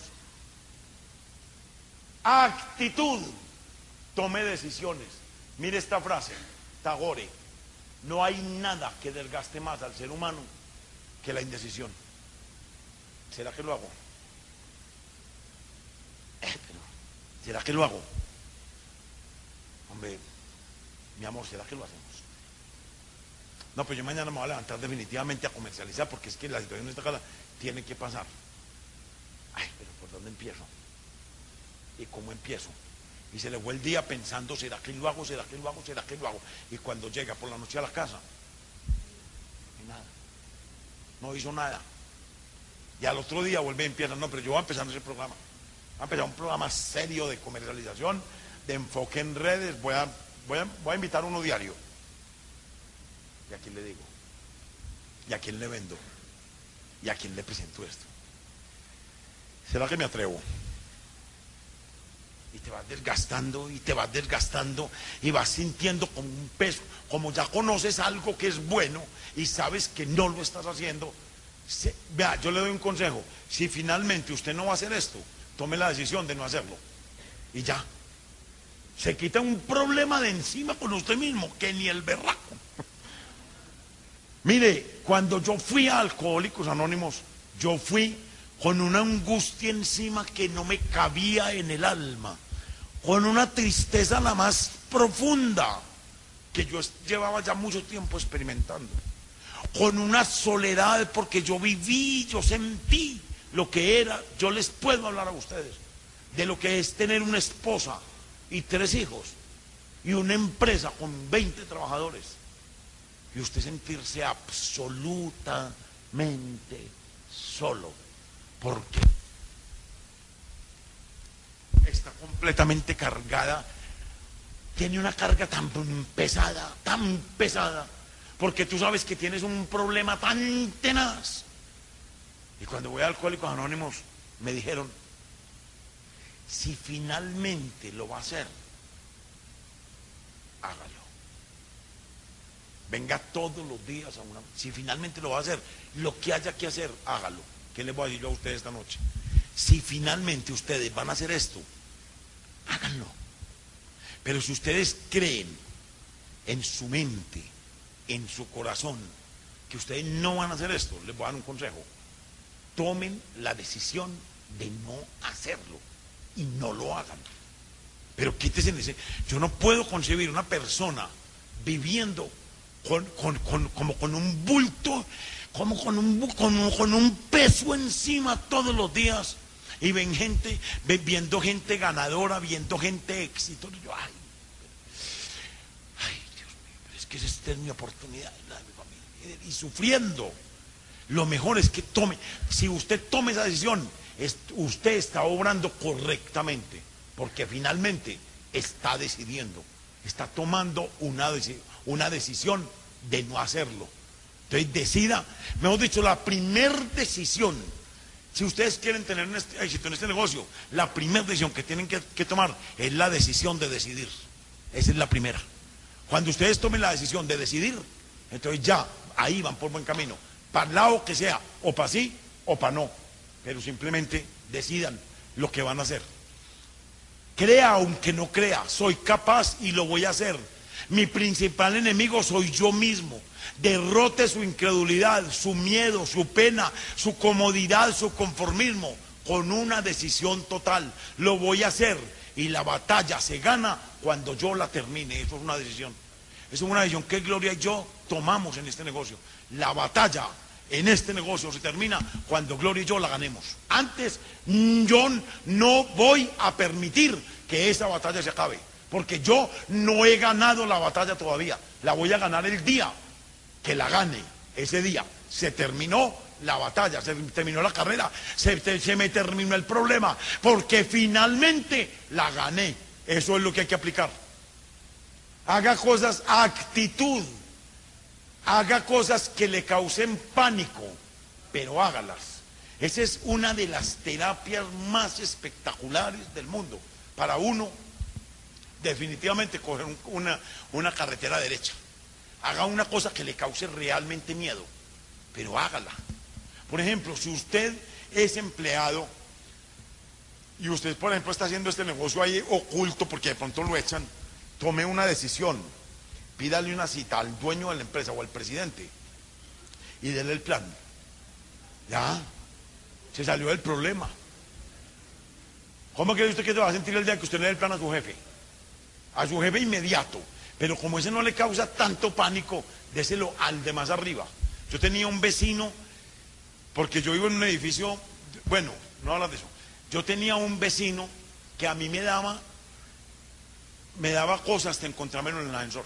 Actitud. Tome decisiones. Mire esta frase, Tagore. No hay nada que desgaste más al ser humano que la indecisión. ¿Será que lo hago? Eh, pero, ¿será que lo hago? Hombre, mi amor, ¿será que lo hacemos? No, pues yo mañana me voy a levantar definitivamente a comercializar porque es que la situación de esta casa tiene que pasar. Ay, pero ¿por dónde empiezo? ¿Y cómo empiezo? Y se le fue el día pensando, ¿será que lo hago? ¿Será que lo hago? ¿Será que lo hago? Y cuando llega por la noche a la casa, y nada, no hizo nada. Y al otro día vuelve y empieza, no, pero yo voy a empezar ese programa. Voy a empezar un programa serio de comercialización, de enfoque en redes, voy a, voy a, voy a invitar uno diario. ¿Y a quién le digo? ¿Y a quién le vendo? ¿Y a quién le presento esto? ¿Será que me atrevo? Y te vas desgastando y te vas desgastando y vas sintiendo como un peso, como ya conoces algo que es bueno y sabes que no lo estás haciendo. Se, vea, yo le doy un consejo: si finalmente usted no va a hacer esto, tome la decisión de no hacerlo y ya se quita un problema de encima con usted mismo que ni el berraco. Mire, cuando yo fui a Alcohólicos Anónimos, yo fui con una angustia encima que no me cabía en el alma, con una tristeza la más profunda que yo llevaba ya mucho tiempo experimentando, con una soledad porque yo viví, yo sentí lo que era. Yo les puedo hablar a ustedes de lo que es tener una esposa y tres hijos y una empresa con veinte trabajadores y usted sentirse absolutamente solo porque está completamente cargada, tiene una carga tan pesada, tan pesada, porque tú sabes que tienes un problema tan tenaz. Y cuando voy a Alcohólicos Anónimos me dijeron, si finalmente lo va a hacer, hágalo. Venga todos los días a una... Si finalmente lo va a hacer, lo que haya que hacer, hágalo. ¿Qué les voy a decir yo a ustedes esta noche? Si finalmente ustedes van a hacer esto, háganlo. Pero si ustedes creen en su mente, en su corazón, que ustedes no van a hacer esto, les voy a dar un consejo: tomen la decisión de no hacerlo y no lo hagan. Pero quítese en ese. Yo no puedo concebir una persona viviendo con, con, con, como con un bulto, como con un, con, con un peso encima todos los días, y ven gente, viendo gente ganadora, viendo gente éxito. Y yo, ay, ay, Dios mío, pero es que esta es mi oportunidad, la de mi familia, y sufriendo. Lo mejor es que tome, si usted tome esa decisión, es, usted está obrando correctamente, porque finalmente está decidiendo, está tomando una, una decisión de no hacerlo. Entonces decida, mejor dicho, la primer decisión, si ustedes quieren tener un éxito en este negocio, la primera decisión que tienen que, que tomar es la decisión de decidir. Esa es la primera. Cuando ustedes tomen la decisión de decidir, entonces ya, ahí van por buen camino, para el lado que sea, o para sí o para no, pero simplemente decidan lo que van a hacer. Crea aunque no crea, soy capaz y lo voy a hacer. Mi principal enemigo soy yo mismo. Derrote su incredulidad, su miedo, su pena, su comodidad, su conformismo, con una decisión total. Lo voy a hacer y la batalla se gana cuando yo la termine. Eso es una decisión. Eso es una decisión que Gloria y yo tomamos en este negocio. La batalla en este negocio se termina cuando Gloria y yo la ganemos. Antes yo no voy a permitir que esa batalla se acabe, porque yo no he ganado la batalla todavía. La voy a ganar el día que la gane. Ese día se terminó la batalla, se terminó la carrera, se, se me terminó el problema, porque finalmente la gané. Eso es lo que hay que aplicar. Haga cosas, actitud. Haga cosas que le causen pánico, pero hágalas. Esa es una de las terapias más espectaculares del mundo. Para uno, definitivamente, coger una, una carretera derecha. Haga una cosa que le cause realmente miedo, pero hágala. Por ejemplo, si usted es empleado y usted, por ejemplo, está haciendo este negocio ahí oculto porque de pronto lo echan, tome una decisión, pídale una cita al dueño de la empresa o al presidente y déle el plan. Ya, se salió del problema. ¿Cómo cree usted que se va a sentir el día que usted le dé el plan a su jefe? A su jefe inmediato. Pero como ese no le causa tanto pánico, déselo al de más arriba. Yo tenía un vecino, porque yo vivo en un edificio, bueno, no hablas de eso. Yo tenía un vecino que a mí me daba, me daba cosas hasta encontrármelo en el ascensor.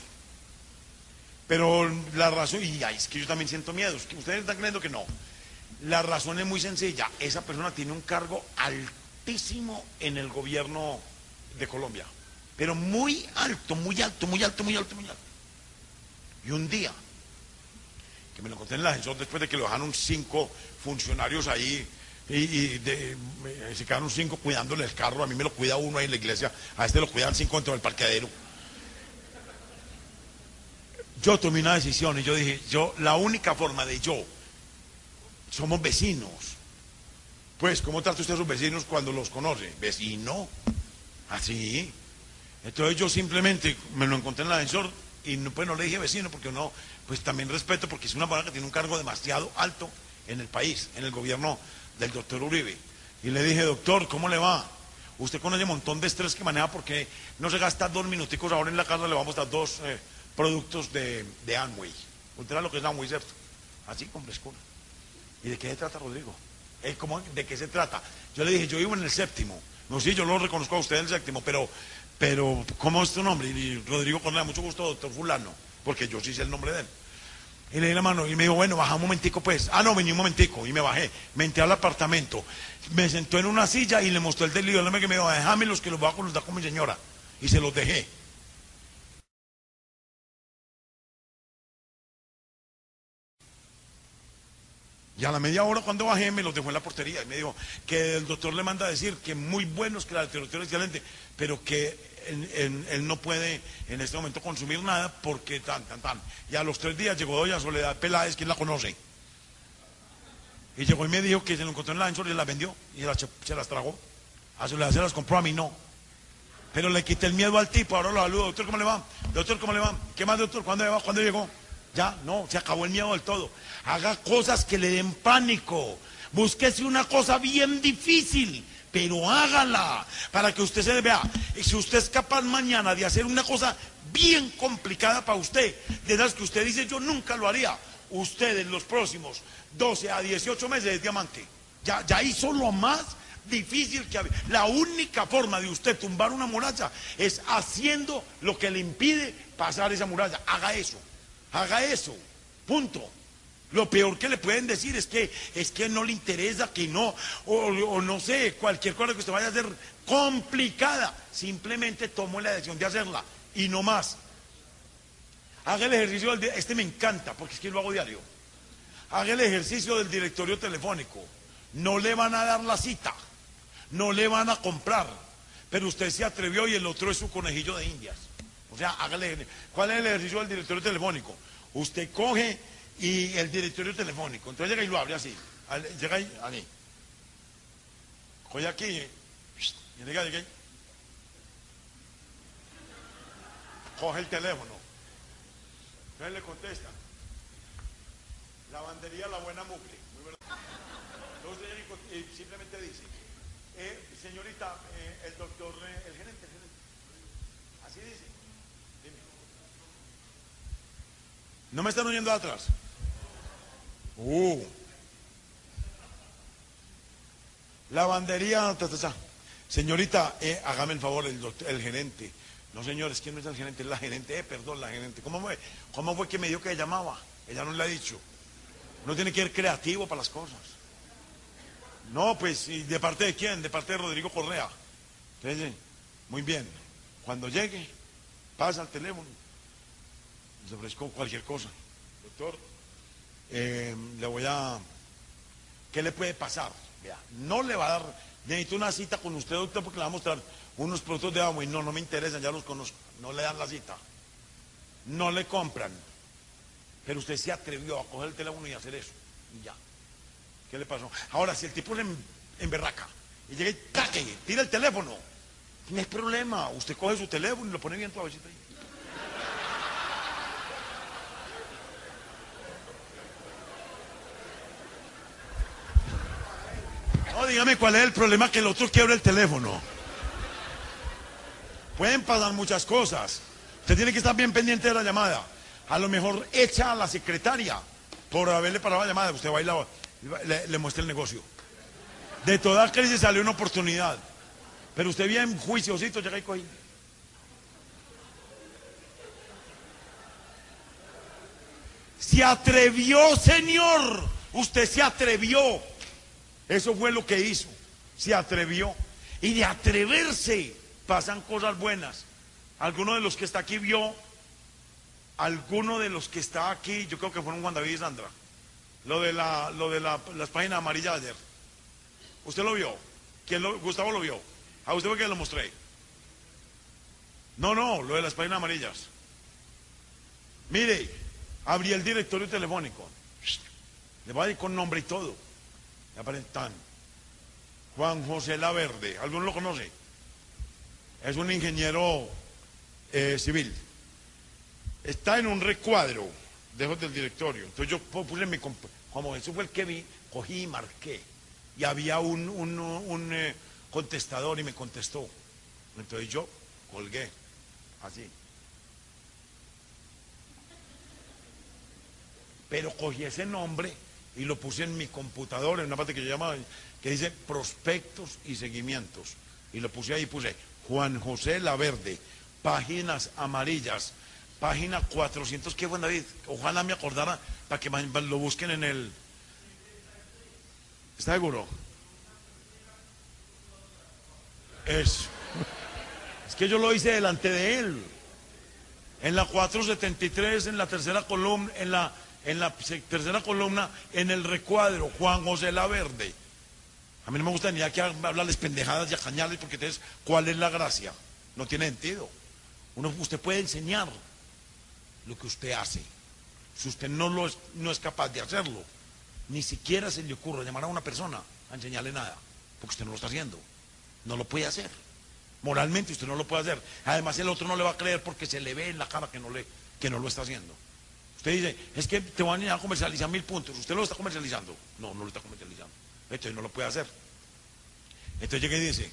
Pero la razón, y ay, es que yo también siento miedo, es que ustedes están creyendo que no. La razón es muy sencilla, esa persona tiene un cargo altísimo en el gobierno de Colombia. Pero muy alto, muy alto, muy alto, muy alto, muy alto. Y un día, que me lo encontré en el ascensor después de que lo dejaron cinco funcionarios ahí, y, y de, se quedaron cinco cuidándole el carro, a mí me lo cuida uno ahí en la iglesia, a este lo cuidan cinco dentro del parqueadero. Yo tomé una decisión y yo dije, yo, la única forma de yo, somos vecinos. Pues, ¿cómo trata usted a sus vecinos cuando los conoce? Vecino, así. Entonces yo simplemente me lo encontré en el ascensor y no, pues no le dije vecino porque no, pues también respeto porque es una persona que tiene un cargo demasiado alto en el país, en el gobierno del doctor Uribe. Y le dije, doctor, ¿cómo le va? Usted con ese montón de estrés que maneja, porque no se gasta dos minuticos ahora en la casa, le vamos a dar dos eh, productos de, de Amway. Usted sabe lo que es Amway, ¿cierto? Así con frescura. ¿Y de qué se trata, Rodrigo? ¿Eh, cómo, ¿De qué se trata? Yo le dije, yo vivo en el séptimo. No sé, sí, yo lo reconozco a usted en el séptimo, pero... Pero, ¿cómo es tu nombre? Y Rodrigo Cornea, mucho gusto, doctor fulano, porque yo sí sé el nombre de él. Y le di la mano y me dijo, bueno, baja un momentico pues. Ah, no, vení un momentico. Y me bajé, me entré al apartamento, me sentó en una silla y le mostré el delito. Que me dijo, déjame los que los voy a consultar con mi señora. Y se los dejé. Y a la media hora cuando bajé me los dejó en la portería y me dijo que el doctor le manda a decir que muy buenos, que la literatura es excelente, pero que él, él, él no puede en este momento consumir nada porque tan, tan, tan. Y a los tres días llegó doña Soledad Peláez, quien la conoce. Y llegó y me dijo que se lo encontró en la ascensor y las vendió y se las, se las tragó. A Soledad se las compró, a mí no. Pero le quité el miedo al tipo, ahora lo saludo, doctor, ¿cómo le va? Doctor, ¿cómo le va? ¿Qué más, doctor? ¿Cuándo le va? ¿Cuándo llegó? Ya, no, se acabó el miedo del todo. Haga cosas que le den pánico. Búsquese una cosa bien difícil, pero hágala para que usted se vea. Y si usted es capaz mañana de hacer una cosa bien complicada para usted, de las que usted dice yo nunca lo haría, usted en los próximos doce a dieciocho meses es diamante. Ya, ya hizo lo más difícil que había. La única forma de usted tumbar una muralla es haciendo lo que le impide pasar esa muralla. Haga eso. Haga eso, punto. Lo peor que le pueden decir es que es que no le interesa, que no, o, o no sé, cualquier cosa que usted vaya a hacer complicada, simplemente tome la decisión de hacerla Y no más. Haga el ejercicio del... Este me encanta, porque es que lo hago diario. Haga el ejercicio del directorio telefónico. No le van a dar la cita, no le van a comprar, pero usted se atrevió y el otro es su conejillo de indias. O sea, hágale. ¿Cuál es el ejercicio del directorio telefónico? Usted coge y el directorio telefónico, entonces llega y lo abre así. Llega ahí, ahí. Coge aquí y llega, llega ahí. Coge el teléfono. Entonces le contesta. Lavandería La Buena Mugre. Muy verdad. Entonces eh, simplemente dice, eh, señorita, eh, el doctor, eh, el gerente, el gerente. Así dice. Dime. ¿No me están oyendo de atrás? Uh. Lavandería, ta, ta, ta. Señorita, eh, hágame el favor, el, doctor, el gerente. No, señores, ¿quién no es el gerente? Es la gerente, eh, perdón, la gerente. ¿Cómo fue? ¿Cómo fue que me dijo que llamaba? Ella no le ha dicho. Uno tiene que ser creativo para las cosas. No, pues, ¿y de parte de quién? De parte de Rodrigo Correa. Entonces, muy bien. Cuando llegue, pasa al teléfono. Les ofrezco cualquier cosa. Doctor, eh, le voy a... ¿Qué le puede pasar? Vea, no le va a dar... Necesito una cita con usted, doctor, porque le va a mostrar unos productos de agua y no, no me interesan, ya los conozco. No le dan la cita. No le compran. Pero usted se atrevió a coger el teléfono y hacer eso. Y ya. ¿Qué le pasó? Ahora, si el tipo es en, en berraca y llega y taque, tira el teléfono, no hay problema. Usted coge su teléfono y lo pone bien suavecito ahí. No, dígame cuál es el problema, que el otro quiebra el teléfono. Pueden pasar muchas cosas. Usted tiene que estar bien pendiente de la llamada. A lo mejor echa a la secretaria por haberle parado la llamada. Usted va y la, le, le muestra el negocio. De toda crisis sale una oportunidad. Pero usted bien juiciosito llega y coge. Se atrevió, señor. Usted se atrevió. Eso fue lo que hizo. Se atrevió. Y de atreverse pasan cosas buenas. Alguno de los que está aquí vio, alguno de los que está aquí, yo creo que fueron Juan David y Sandra, lo de la, lo de la, las páginas amarillas de ayer. ¿Usted lo vio? ¿Quién lo, Gustavo lo vio? ¿A usted fue que lo mostré? No, no, lo de las páginas amarillas. Mire, abrí el directorio telefónico. Le voy a ir con nombre y todo. Me aparentan. Juan José Laverde. ¿Alguno lo conoce? Es un ingeniero eh, civil. Está en un recuadro, dejo del directorio. Entonces yo puse mi... Como eso fue el que vi, cogí y marqué. Y había un, un, un eh, contestador y me contestó. Entonces yo colgué, así. Pero cogí ese nombre y lo puse en mi computadora, en una parte que yo llamaba, que dice prospectos y seguimientos. Y lo puse ahí, puse Juan José Laverde, páginas amarillas, página cuatrocientos. ¿Qué fue, David? Ojalá me acordara para que lo busquen en el... ¿Está seguro? Eso. Es que yo lo hice delante de él. En la cuatrocientos setenta y tres, en la tercera columna, en la, en la tercera columna, en el recuadro, Juan José Laverde. A mí no me gusta ni que hablarles pendejadas y a cañarles, porque entonces, ¿cuál es la gracia? No tiene sentido. Uno, usted puede enseñar lo que usted hace. Si usted no, lo es, no es capaz de hacerlo, ni siquiera se le ocurre llamar a una persona a enseñarle nada, porque usted no lo está haciendo. No lo puede hacer. Moralmente usted no lo puede hacer. Además el otro no le va a creer porque se le ve en la cara que no, le, que no lo está haciendo. Usted dice, es que te van a ir a comercializar mil puntos. ¿Usted lo está comercializando? No, no lo está comercializando. Entonces no lo puede hacer. Entonces llega y dice,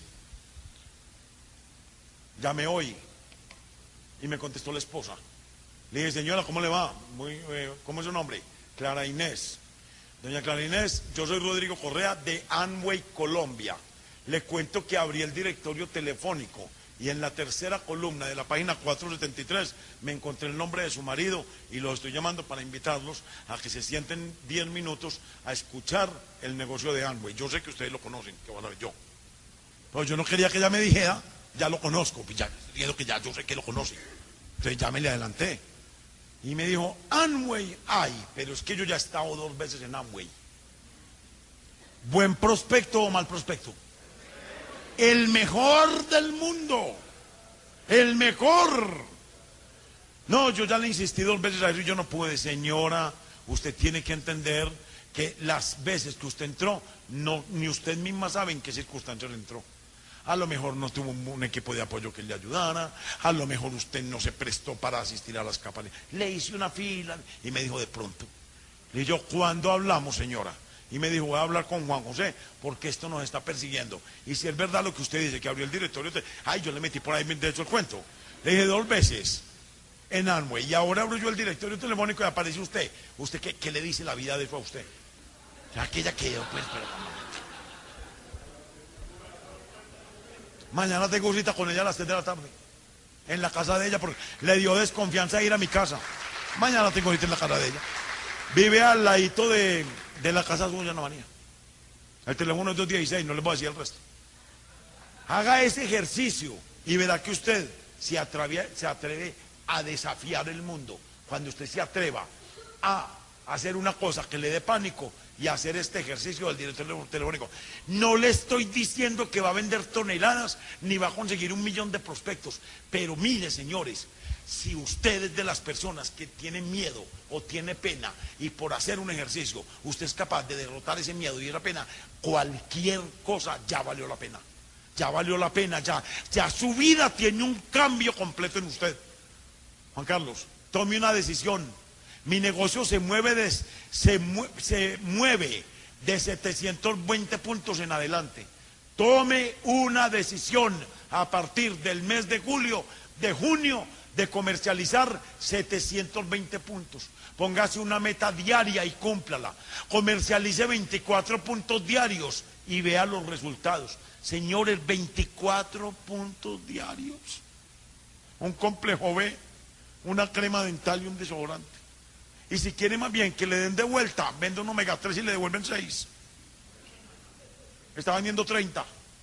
llamé hoy. Y me contestó la esposa. Le dije, señora, ¿cómo le va? Muy, eh, ¿Cómo es su nombre? Clara Inés. Doña Clara Inés, yo soy Rodrigo Correa de Amway, Colombia. Le cuento que abrí el directorio telefónico y en la tercera columna de la página cuatrocientos setenta y tres me encontré el nombre de su marido y los estoy llamando para invitarlos a que se sienten diez minutos a escuchar el negocio de Amway. Yo sé que ustedes lo conocen, que van a ver yo. Pero yo no quería que ella me dijera, ya lo conozco, ya, que ya yo sé que lo conoce. Entonces ya me le adelanté. Y me dijo, Amway, ay, pero es que yo ya he estado dos veces en Amway. ¿Buen prospecto o mal prospecto? El mejor del mundo. El mejor. No, yo ya le insistí dos veces a eso y yo no pude. Señora, usted tiene que entender que las veces que usted entró, no, ni usted misma sabe en qué circunstancias entró. A lo mejor no tuvo un, un equipo de apoyo que le ayudara, a lo mejor usted no se prestó para asistir a las capas. Le hice una fila y me dijo de pronto. Le dije yo, ¿cuándo hablamos, señora? Y me dijo, voy a hablar con Juan José, porque esto nos está persiguiendo. Y si es verdad lo que usted dice, que abrió el directorio, te... ay, yo le metí por ahí, de hecho, el cuento. Le dije dos veces en Amway, y ahora abro yo el directorio telefónico y aparece usted. ¿Usted qué, qué le dice la vida de eso a usted? Aquella quedó, pues, pero... Mañana tengo cita con ella a las tres de la tarde, en la casa de ella, porque le dio desconfianza ir a mi casa. Mañana tengo cita en la casa de ella. Vive al ladito de, de la casa suya, Ana María. El teléfono es dos dieciséis, no les voy a decir el resto. Haga ese ejercicio y verá que usted se atreve, se atreve a desafiar el mundo. Cuando usted se atreva a hacer una cosa que le dé pánico y hacer este ejercicio del director telefónico. No le estoy diciendo que va a vender toneladas ni va a conseguir un millón de prospectos, pero mire, señores, si usted es de las personas que tienen miedo o tiene pena y por hacer un ejercicio usted es capaz de derrotar ese miedo y esa pena, cualquier cosa ya valió la pena. Ya valió la pena, ya, ya su vida tiene un cambio completo en usted. Juan Carlos, tome una decisión. Mi negocio se mueve de, se, se mueve de setecientos veinte puntos en adelante. Tome una decisión a partir del mes de julio, de junio, de comercializar setecientos veinte puntos. Póngase una meta diaria y cúmplala. Comercialice veinticuatro puntos diarios y vea los resultados. Señores, veinticuatro puntos diarios. Un complejo B, una crema dental y un desodorante. Y si quiere más bien que le den de vuelta, vende un omega tres y le devuelven seis. Está vendiendo treinta.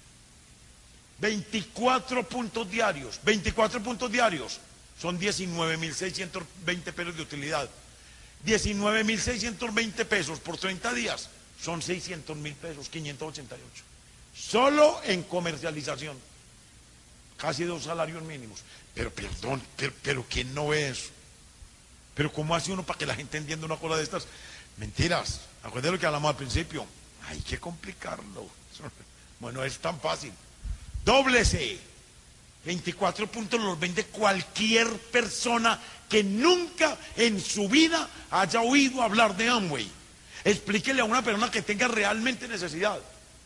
veinticuatro puntos diarios. veinticuatro puntos diarios son diecinueve mil seiscientos veinte pesos de utilidad. diecinueve mil seiscientos veinte pesos por treinta días son seiscientos mil pesos, quinientos ochenta y ocho. Solo en comercialización. Casi dos salarios mínimos. Pero perdón, pero, pero ¿quién no ve eso? Pero ¿cómo hace uno para que la gente entienda una cosa de estas? Mentiras. Acuérdense de lo que hablamos al principio. Hay que complicarlo. Bueno, es tan fácil. Dóblese. veinticuatro puntos los vende cualquier persona que nunca en su vida haya oído hablar de Amway. Explíquele a una persona que tenga realmente necesidad.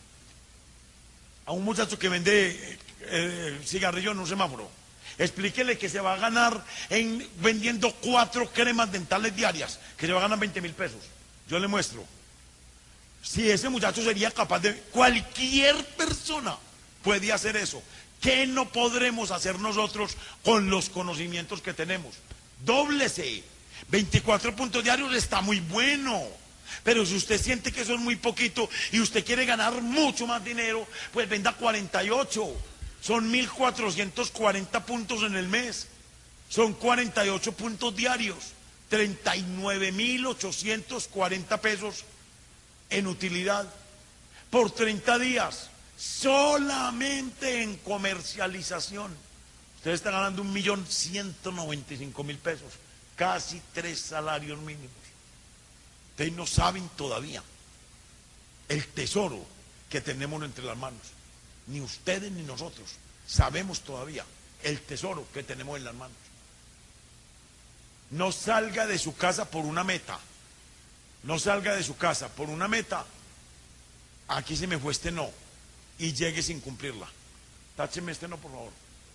A un muchacho que vende eh, cigarrillo en un semáforo. Explíquele que se va a ganar en vendiendo cuatro cremas dentales diarias, que se va a ganar veinte mil pesos. Yo le muestro. Si ese muchacho sería capaz de... Cualquier persona puede hacer eso. ¿Qué no podremos hacer nosotros con los conocimientos que tenemos? Dóblese. veinticuatro puntos diarios está muy bueno. Pero si usted siente que eso es muy poquito y usted quiere ganar mucho más dinero, pues venda cuarenta y ocho. Son mil cuatrocientos cuarenta puntos en el mes. Son cuarenta y ocho puntos diarios. treinta y nueve mil ochocientos cuarenta pesos en utilidad. Por treinta días. Solamente en comercialización. Usted está ganando un millón ciento noventa y cinco mil pesos. Casi tres salarios mínimos. Ustedes no saben todavía el tesoro que tenemos entre las manos. Ni ustedes ni nosotros sabemos todavía el tesoro que tenemos en las manos. No salga de su casa por una meta. No salga de su casa por una meta. Aquí se me fue este no. Y llegue sin cumplirla. Tácheme este no, por favor.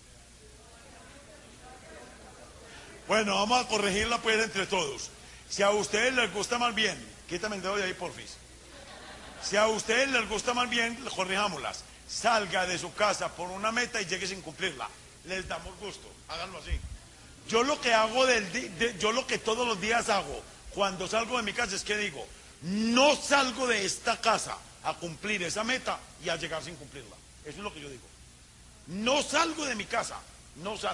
Bueno, vamos a corregirla pues entre todos. Si a ustedes les gusta más bien, quítame el dedo de ahí, porfis. Si a ustedes les gusta más bien, corrijámoslas. Salga de su casa por una meta y llegue sin cumplirla. Les damos gusto, háganlo así. Yo lo que hago del de, yo lo que todos los días hago cuando salgo de mi casa es que digo, no salgo de esta casa a cumplir esa meta y a llegar sin cumplirla. Eso es lo que yo digo. No salgo de mi casa, no salgo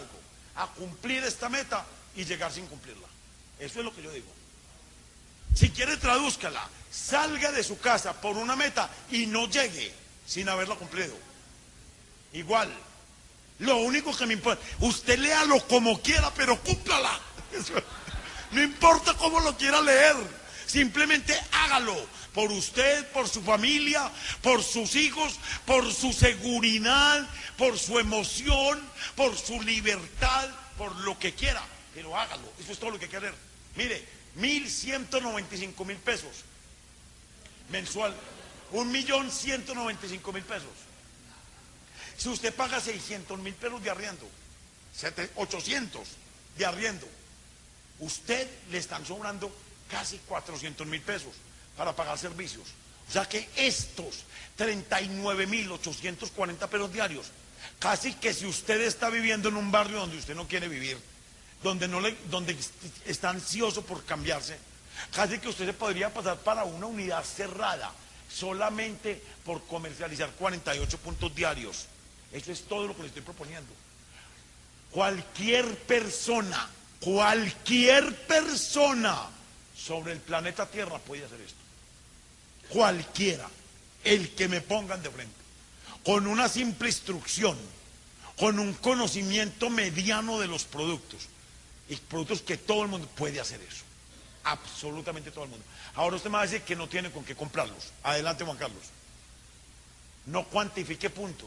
a cumplir esta meta y llegar sin cumplirla. Eso es lo que yo digo. Si quiere, tradúzcala. Salga de su casa por una meta y no llegue sin haberla cumplido. Igual. Lo único que me importa, usted léalo como quiera, pero cúmplala. No importa cómo lo quiera leer, simplemente hágalo. Por usted, por su familia, por sus hijos, por su seguridad, por su emoción, por su libertad, por lo que quiera. Pero hágalo, eso es todo lo que hay que hacer. Mire, mil ciento noventa y cinco mil pesos mensual, un millón ciento noventa y cinco mil pesos. Si usted paga seiscientos mil pesos de arriendo, ochocientos de arriendo, usted le están sobrando casi cuatrocientos mil pesos para pagar servicios. O sea que estos treinta y nueve mil ochocientos cuarenta pesos diarios, casi que si usted está viviendo en un barrio donde usted no quiere vivir, donde, no le, donde está ansioso por cambiarse, casi que usted se podría pasar para una unidad cerrada solamente por comercializar cuarenta y ocho puntos diarios. Eso es todo lo que le estoy proponiendo. Cualquier persona, cualquier persona sobre el planeta Tierra puede hacer esto. Cualquiera, el que me pongan de frente, con una simple instrucción, con un conocimiento mediano de los productos, y productos que todo el mundo puede hacer eso, absolutamente todo el mundo. Ahora usted me va a decir que no tiene con qué comprarlos. Adelante, Juan Carlos. No cuantifique puntos.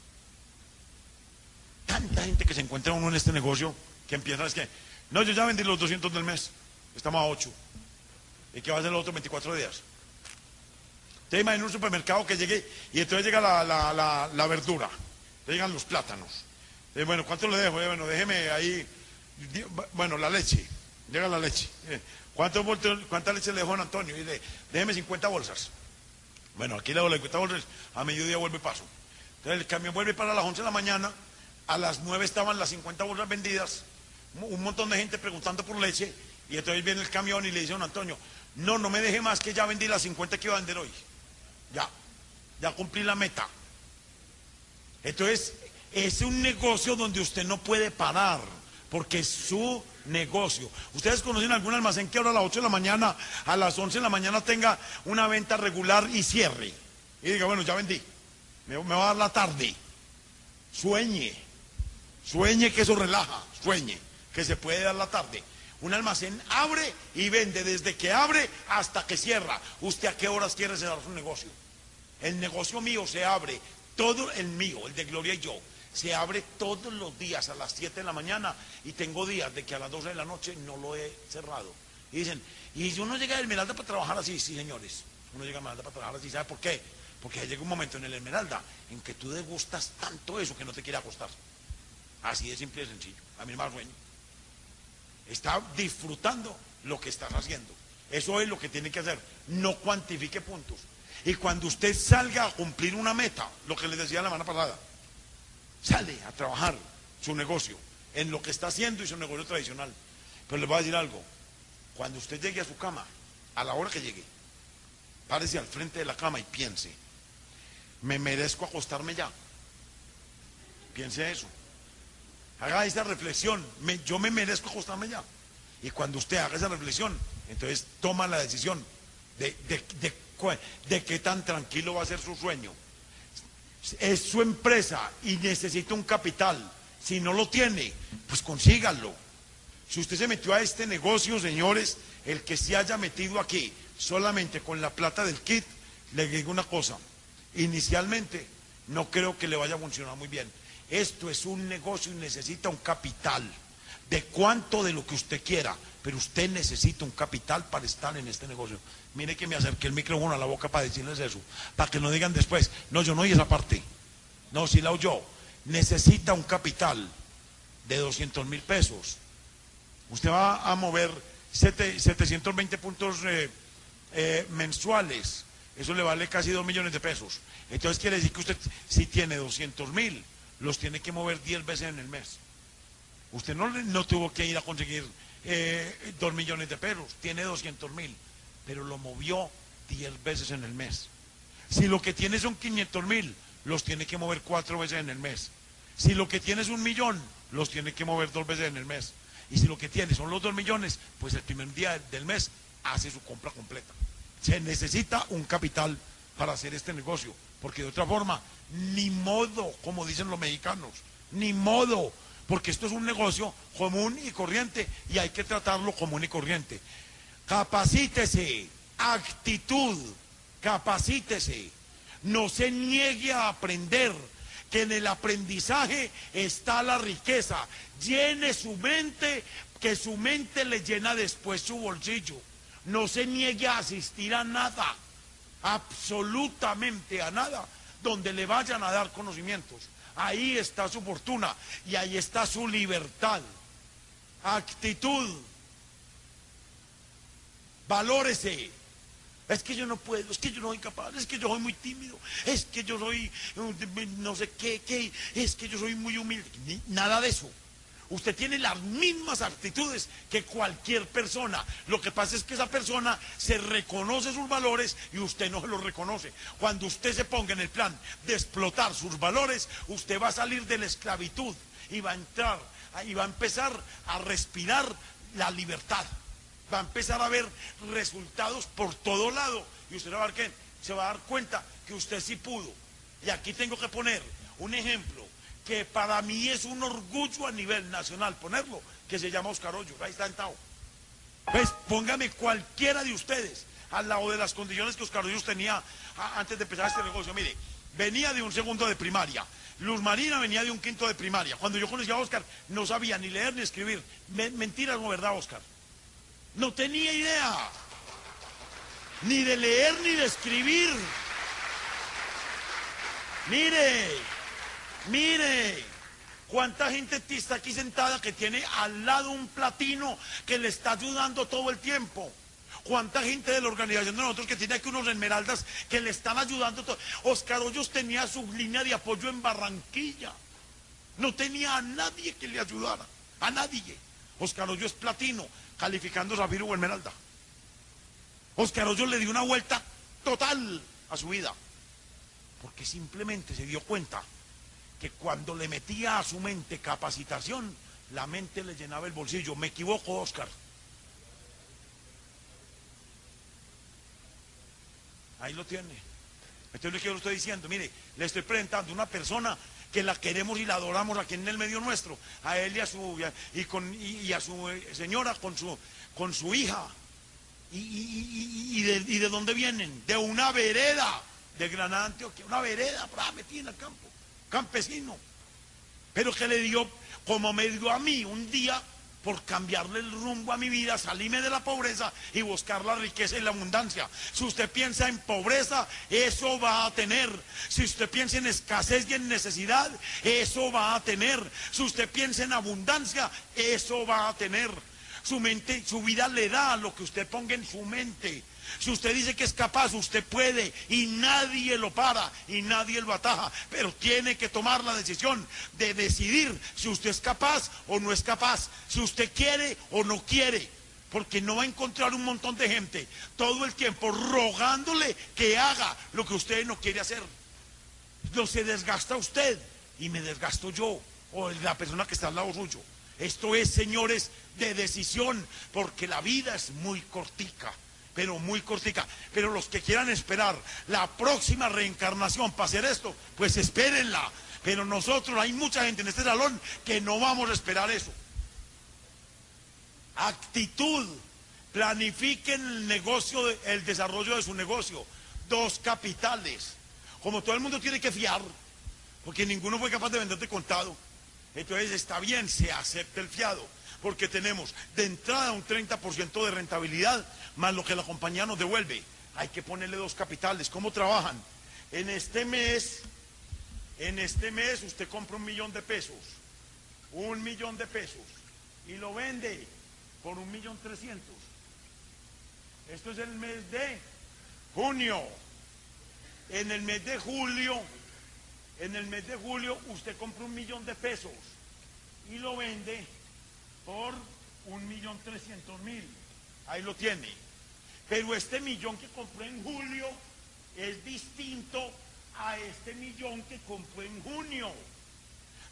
Tanta gente que se encuentra uno en este negocio que empieza, es que, no, yo ya vendí los doscientos del mes, estamos a ocho, ¿y qué va a hacer los otros veinticuatro días? Usted imagina un supermercado que llegue y entonces llega la, la, la, la verdura, llegan los plátanos. Eh, bueno, ¿cuánto le dejo? Eh, bueno, déjeme ahí, bueno, la leche, llega la leche. Eh, ¿cuánto, ¿Cuánta leche le dejo a Antonio? Y le, déjeme cincuenta bolsas. Bueno, aquí le dejo las cincuenta bolsas, a mediodía vuelve y paso. Entonces el camión vuelve para las once de la mañana, a las nueve estaban las cincuenta bolsas vendidas, un montón de gente preguntando por leche, y entonces viene el camión y le dice a don Antonio, no, no me deje más, que ya vendí las cincuenta que iba a vender hoy. Ya, ya cumplí la meta. Entonces, es un negocio donde usted no puede parar, porque es su negocio. ¿Ustedes conocen algún almacén que ahora a las ocho de la mañana, a las once de la mañana tenga una venta regular y cierre? Y diga, bueno, ya vendí, me, me va a dar la tarde. Sueñe, sueñe que eso relaja, sueñe que se puede dar la tarde. Un almacén abre y vende desde que abre hasta que cierra. ¿Usted a qué horas quiere cerrar su negocio? El negocio mío se abre, todo el mío, el de Gloria y yo, se abre todos los días a las siete de la mañana, y tengo días de que a las doce de la noche no lo he cerrado. Y dicen, ¿y si uno llega a Esmeralda para trabajar así? Sí, señores, uno llega a Esmeralda para trabajar así. ¿Sabe por qué? Porque llega un momento en el Esmeralda en que tú degustas tanto eso que no te quiere acostar. Así de simple y sencillo. A mí me da sueño. Está disfrutando lo que estás haciendo. Eso es lo que tiene que hacer. No cuantifique puntos. Y cuando usted salga a cumplir una meta, lo que les decía la semana pasada, sale a trabajar su negocio en lo que está haciendo y su negocio tradicional. Pero les voy a decir algo. Cuando usted llegue a su cama, a la hora que llegue, párese al frente de la cama y piense, ¿me merezco acostarme ya? Piense eso. Haga esa reflexión, me, yo me merezco acostarme ya. Y cuando usted haga esa reflexión, entonces toma la decisión de, de, de, de, de qué tan tranquilo va a ser su sueño. Es su empresa y necesita un capital. Si no lo tiene, pues consíganlo. Si usted se metió a este negocio, señores, el que se haya metido aquí solamente con la plata del kit, le digo una cosa, inicialmente no creo que le vaya a funcionar muy bien. Esto es un negocio y necesita un capital. ¿De cuánto? De lo que usted quiera, pero usted necesita un capital para estar en este negocio. Mire que me acerqué el micrófono a la boca para decirles eso, para que no digan después, no, yo no oí esa parte. No, si la oyó. Necesita un capital de doscientos mil pesos. Usted va a mover setecientos veinte puntos eh, eh, mensuales. Eso le vale casi dos millones de pesos. Entonces quiere decir que usted, si tiene doscientos mil, los tiene que mover diez veces en el mes. Usted no, no tuvo que ir a conseguir eh, dos millones de pesos, tiene doscientos mil, pero lo movió diez veces en el mes. Si lo que tiene son quinientos mil, los tiene que mover cuatro veces en el mes. Si lo que tiene es un millón, los tiene que mover dos veces en el mes. Y si lo que tiene son los dos millones, pues el primer día del mes hace su compra completa. Se necesita un capital para hacer este negocio, porque de otra forma, ni modo, como dicen los mexicanos, ni modo, porque esto es un negocio común y corriente y hay que tratarlo común y corriente. Capacítese, actitud, capacítese, no se niegue a aprender, que en el aprendizaje está la riqueza. Llene su mente, que su mente le llena después su bolsillo. No se niegue a asistir a nada, absolutamente a nada, donde le vayan a dar conocimientos. Ahí está su fortuna y ahí está su libertad. Actitud. Valórese. Es que yo no puedo, es que yo no soy capaz, es que yo soy muy tímido, es que yo soy no sé qué, qué, es que yo soy muy humilde. Ni, nada de eso. Usted tiene las mismas actitudes que cualquier persona. Lo que pasa es que esa persona se reconoce sus valores y usted no se los reconoce. Cuando usted se ponga en el plan de explotar sus valores, usted va a salir de la esclavitud y va a entrar, y va a empezar a respirar la libertad. Va a empezar a ver resultados por todo lado y usted va a, dar que, se va a dar cuenta que usted sí pudo. Y aquí tengo que poner un ejemplo que para mí es un orgullo a nivel nacional ponerlo, que se llama Oscar Hoyos. Ahí está sentado. Pues póngame cualquiera de ustedes al lado de las condiciones que Oscar Hoyos tenía a, antes de empezar este negocio. Mire, venía de un segundo de primaria, Luz Marina venía de un quinto de primaria. Cuando yo conocí a Oscar no sabía ni leer ni escribir. Me, mentiras, no, ¿verdad, Oscar? No tenía idea ni de leer ni de escribir. Mire, mire, cuánta gente está aquí sentada que tiene al lado un platino que le está ayudando todo el tiempo. Cuánta gente de la organización de nosotros que tiene aquí unos esmeraldas que le están ayudando todo. Oscar Hoyos tenía su línea de apoyo en Barranquilla. No tenía a nadie que le ayudara, a nadie. Oscar Hoyos es platino, calificando zafiro o esmeralda. Oscar Hoyos le dio una vuelta total a su vida, porque simplemente se dio cuenta que cuando le metía a su mente capacitación, la mente le llenaba el bolsillo. Me equivoco, Oscar. Ahí lo tiene. Esto es lo que yo le estoy diciendo. Mire, le estoy presentando una persona que la queremos y la adoramos aquí en el medio nuestro, a él y a su y, con, y, y a su señora con su con su hija. Y, y, y, y, de, ¿Y de dónde vienen? De una vereda de Granada, Antioquia, una vereda, para metida en el campo, campesino, pero que le dio, como me dio a mí un día, por cambiarle el rumbo a mi vida, salirme de la pobreza y buscar la riqueza y la abundancia. Si usted piensa en pobreza, eso va a tener. Si usted piensa en escasez y en necesidad, eso va a tener. Si usted piensa en abundancia, eso va a tener. Su mente, su vida le da lo que usted ponga en su mente. Si usted dice que es capaz, usted puede y nadie lo para y nadie lo ataja, pero tiene que tomar la decisión de decidir si usted es capaz o no es capaz, si usted quiere o no quiere, porque no va a encontrar un montón de gente todo el tiempo rogándole que haga lo que usted no quiere hacer. No se desgasta usted y me desgasto yo o la persona que está al lado suyo. Esto es, señores, de decisión, porque la vida es muy cortica. Pero muy cortica. Pero los que quieran esperar la próxima reencarnación para hacer esto, pues espérenla. Pero nosotros, hay mucha gente en este salón que no vamos a esperar eso. Actitud. Planifiquen el negocio, el desarrollo de su negocio. Dos capitales. Como todo el mundo tiene que fiar, porque ninguno fue capaz de venderte contado, entonces está bien, se acepta el fiado, porque tenemos de entrada un treinta por ciento de rentabilidad, más lo que la compañía nos devuelve. Hay que ponerle dos capitales. ¿Cómo trabajan? En este mes, en este mes usted compra un millón de pesos, un millón de pesos, y lo vende por un millón trescientos. Esto es el mes de junio. En el mes de julio, en el mes de julio usted compra un millón de pesos y lo vende por un millón trescientos mil. Ahí lo tiene. Pero este millón que compró en julio es distinto a este millón que compró en junio.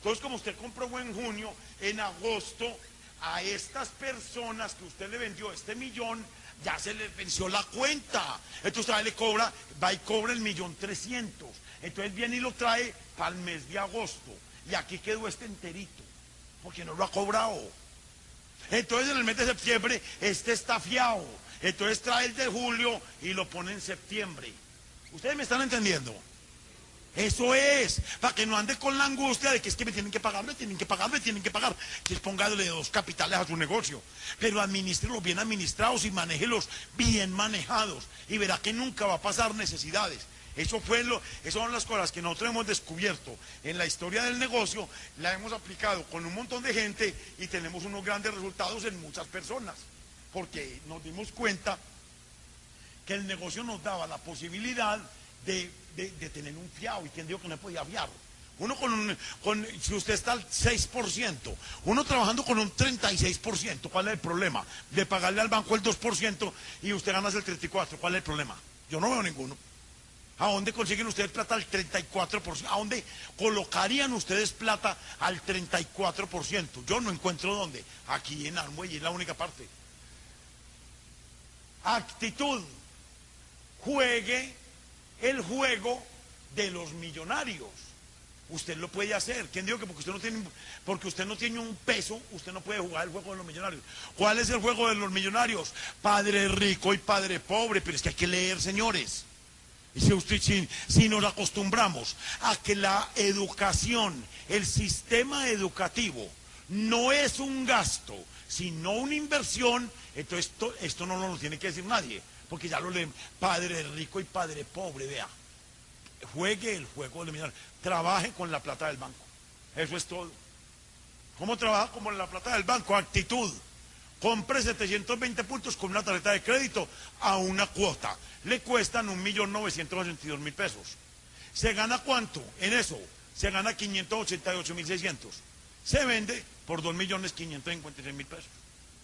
Entonces, como usted compró en junio, en agosto, a estas personas que usted le vendió este millón, ya se les venció la cuenta. Entonces usted le cobra, va y cobra el millón trescientos. Entonces viene y lo trae para el mes de agosto. Y aquí quedó este enterito, porque no lo ha cobrado. Entonces en el mes de septiembre, este está fiado. Entonces trae el de julio y lo pone en septiembre. ¿Ustedes me están entendiendo? Eso es, para que no ande con la angustia de que es que me tienen que pagar, me tienen que pagar, me tienen que pagar. Que póngale dos capitales a su negocio, pero administrelos bien administrados y manéjelos bien manejados. Y verá que nunca va a pasar necesidades. Eso fue lo, esas son las cosas que nosotros hemos descubierto en la historia del negocio, la hemos aplicado con un montón de gente y tenemos unos grandes resultados en muchas personas, porque nos dimos cuenta que el negocio nos daba la posibilidad de, de, de tener un fiado. ¿Y quién dijo que no podía fiar? Uno con un, con, si usted está al seis por ciento, uno trabajando con un treinta y seis por ciento, ¿cuál es el problema? De pagarle al banco el dos por ciento y usted gana el treinta y cuatro por ciento, ¿cuál es el problema? Yo no veo ninguno. ¿A dónde consiguen ustedes plata al treinta y cuatro por ciento? ¿A dónde colocarían ustedes plata al treinta y cuatro por ciento? Yo no encuentro dónde. Aquí en Amway es la única parte. Actitud. Juegue el juego de los millonarios. Usted lo puede hacer. ¿Quién dijo que porque usted no tiene, porque usted no tiene un peso, usted no puede jugar el juego de los millonarios? ¿Cuál es el juego de los millonarios? Padre rico y padre pobre. Pero es que hay que leer, señores. Y si, usted, si, si nos acostumbramos a que la educación, el sistema educativo, no es un gasto, sino una inversión, entonces esto, esto no nos lo tiene que decir nadie, porque ya lo leen, padre rico y padre pobre, vea. Juegue el juego de millonarios, trabaje con la plata del banco, eso es todo. ¿Cómo trabaja con la plata del banco? Actitud. Compre setecientos veinte puntos con una tarjeta de crédito a una cuota. Le cuestan un millón novecientos ochenta y dos mil pesos. ¿Se gana cuánto en eso? Se gana quinientos ochenta y ocho mil seiscientos. Se vende por dos millones quinientos cincuenta y seis mil pesos.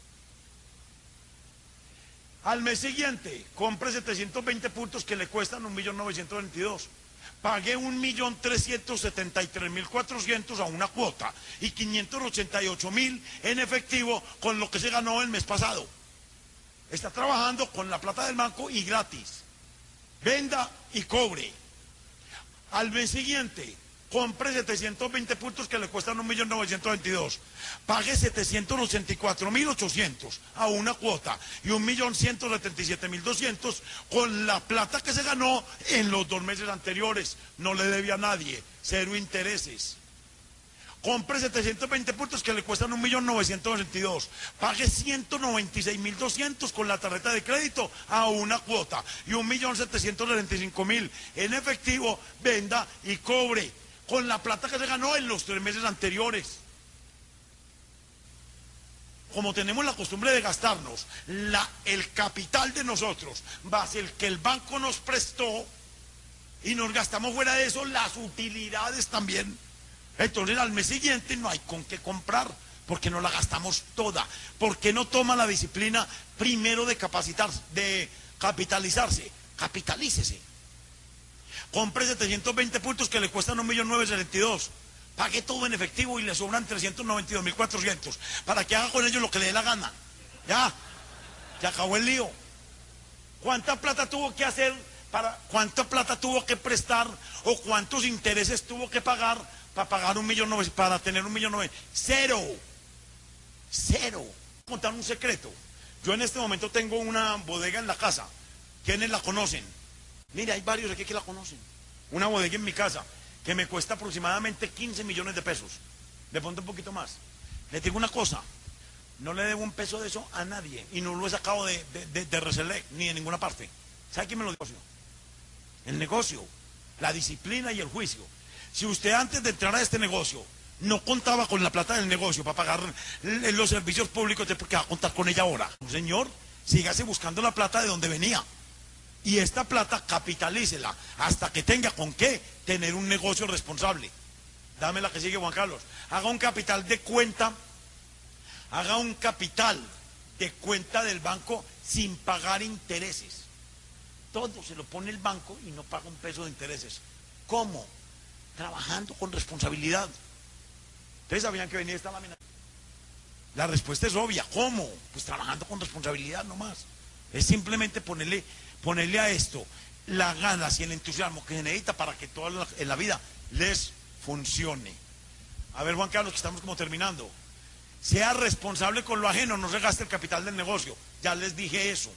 Al mes siguiente, compre setecientos veinte puntos que le cuestan un millón novecientos veintidós. Pagué un millón trescientos setenta y tres mil cuatrocientos a una cuota y quinientos ochenta y ocho mil en efectivo con lo que se ganó el mes pasado. Está trabajando con la plata del banco y gratis. Venda y cobre. Al mes siguiente, compre setecientos veinte puntos que le cuestan un millón novecientos veintidós. Pague setecientos ochenta y cuatro mil ochocientos a una cuota y un millón ciento setenta y siete mil doscientos con la plata que se ganó en los dos meses anteriores. No le debe a nadie, cero intereses. Compre setecientos veinte puntos que le cuestan un millón novecientos veintidós. Pague ciento noventa y seis mil doscientos con la tarjeta de crédito a una cuota y un millón setecientos setenta y cinco mil en efectivo. Venda y cobre con la plata que se ganó en los tres meses anteriores. Como tenemos la costumbre de gastarnos la, el capital de nosotros, más el que el banco nos prestó, y nos gastamos fuera de eso las utilidades también, entonces al mes siguiente no hay con qué comprar, porque no la gastamos toda. ¿Por qué no toma la disciplina primero de capacitarse, de capitalizarse? Capitalícese. Compre setecientos veinte puntos que le cuestan un millón novecientos setenta y dos. Pague todo en efectivo y le sobran trescientos noventa y dos mil cuatrocientos para que haga con ellos lo que le dé la gana. Ya, se acabó el lío. ¿Cuánta plata tuvo que hacer para, cuánta plata tuvo que prestar o cuántos intereses tuvo que pagar para pagar un millón novecientos, para tener un millón novecientos? Cero. Cero. Voy a contar un secreto. Yo en este momento tengo una bodega en la casa. ¿Quiénes la conocen? Mira, hay varios aquí que la conocen. Una bodega en mi casa que me cuesta aproximadamente quince millones de pesos. De pronto un poquito más. Les digo una cosa, no le debo un peso de eso a nadie y no lo he sacado de, de, de, de Reselec ni de ninguna parte. ¿Sabe quién me lo dio? El negocio, la disciplina y el juicio. Si usted antes de entrar a este negocio no contaba con la plata del negocio para pagar los servicios públicos, ¿por qué va a contar con ella ahora? Señor, sígase buscando la plata de donde venía. Y esta plata capitalícela hasta que tenga con qué tener un negocio responsable. Dame la que sigue, Juan Carlos. Haga un capital de cuenta, haga un capital de cuenta del banco sin pagar intereses. Todo se lo pone el banco y no paga un peso de intereses. ¿Cómo? Trabajando con responsabilidad. ¿Ustedes sabían que venía esta lámina? La respuesta es obvia. ¿Cómo? Pues trabajando con responsabilidad nomás. Es simplemente ponerle, ponerle a esto las ganas y el entusiasmo que se necesita para que toda la, en la vida les funcione. A ver, Juan Carlos, que estamos como terminando. Sea responsable con lo ajeno, no se gaste el capital del negocio. Ya les dije eso.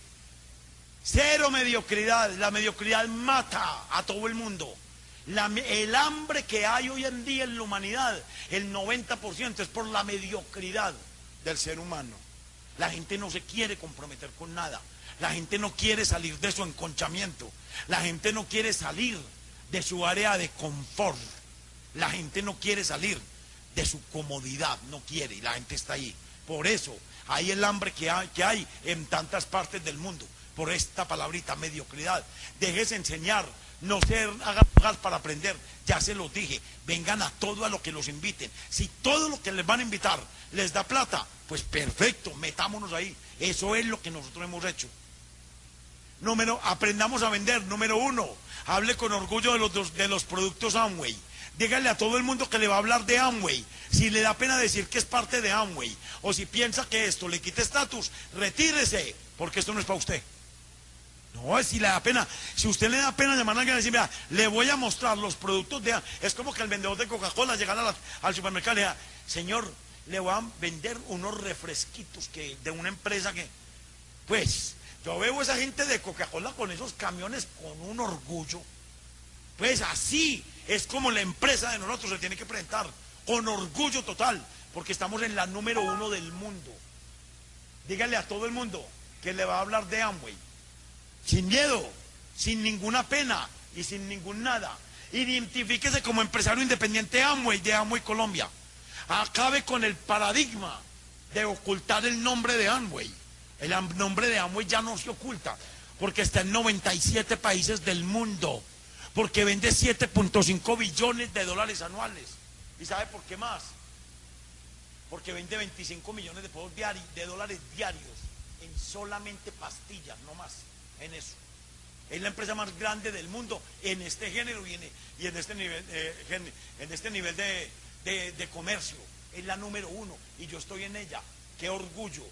Cero mediocridad. La mediocridad mata a todo el mundo. La, el hambre que hay hoy en día en la humanidad, el noventa por ciento es por la mediocridad del ser humano. La gente no se quiere comprometer con nada. La gente no quiere salir de su enconchamiento. La gente no quiere salir de su área de confort. La gente no quiere salir de su comodidad, no quiere, y la gente está ahí. Por eso, hay el hambre que hay, que hay en tantas partes del mundo, por esta palabrita, mediocridad. Déjese enseñar, no ser hagas para aprender, ya se los dije, vengan a todo a lo que los inviten. Si todo lo que les van a invitar les da plata, pues perfecto, metámonos ahí. Eso es lo que nosotros hemos hecho. Número, aprendamos a vender. Número uno, hable con orgullo de los, de los productos Amway. Dígale a todo el mundo que le va a hablar de Amway. Si le da pena decir que es parte de Amway, o si piensa que esto le quita estatus, retírese, porque esto no es para usted. No, si le da pena, si usted le da pena llamar a alguien y decir, mira, le voy a mostrar los productos de Amway. Es como que el vendedor de Coca-Cola llegara a la, al supermercado y le diga, señor, le voy a vender unos refresquitos que de una empresa que, pues, yo veo a esa gente de Coca-Cola con esos camiones con un orgullo. Pues así es como la empresa de nosotros se tiene que presentar, con orgullo total, porque estamos en la número uno del mundo. Dígale a todo el mundo que le va a hablar de Amway, sin miedo, sin ninguna pena y sin ningún nada. Identifíquese como empresario independiente Amway, de Amway Colombia. Acabe con el paradigma de ocultar el nombre de Amway. El nombre de Amway ya no se oculta, porque está en noventa y siete países del mundo, porque vende siete punto cinco billones de dólares anuales. ¿Y sabe por qué más? Porque vende veinticinco millones de, diarios, de dólares diarios en solamente pastillas, no más, en eso. Es la empresa más grande del mundo en este género y en, y en este nivel, eh, en este nivel de, de, de comercio. Es la número uno y yo estoy en ella. ¡Qué orgullo!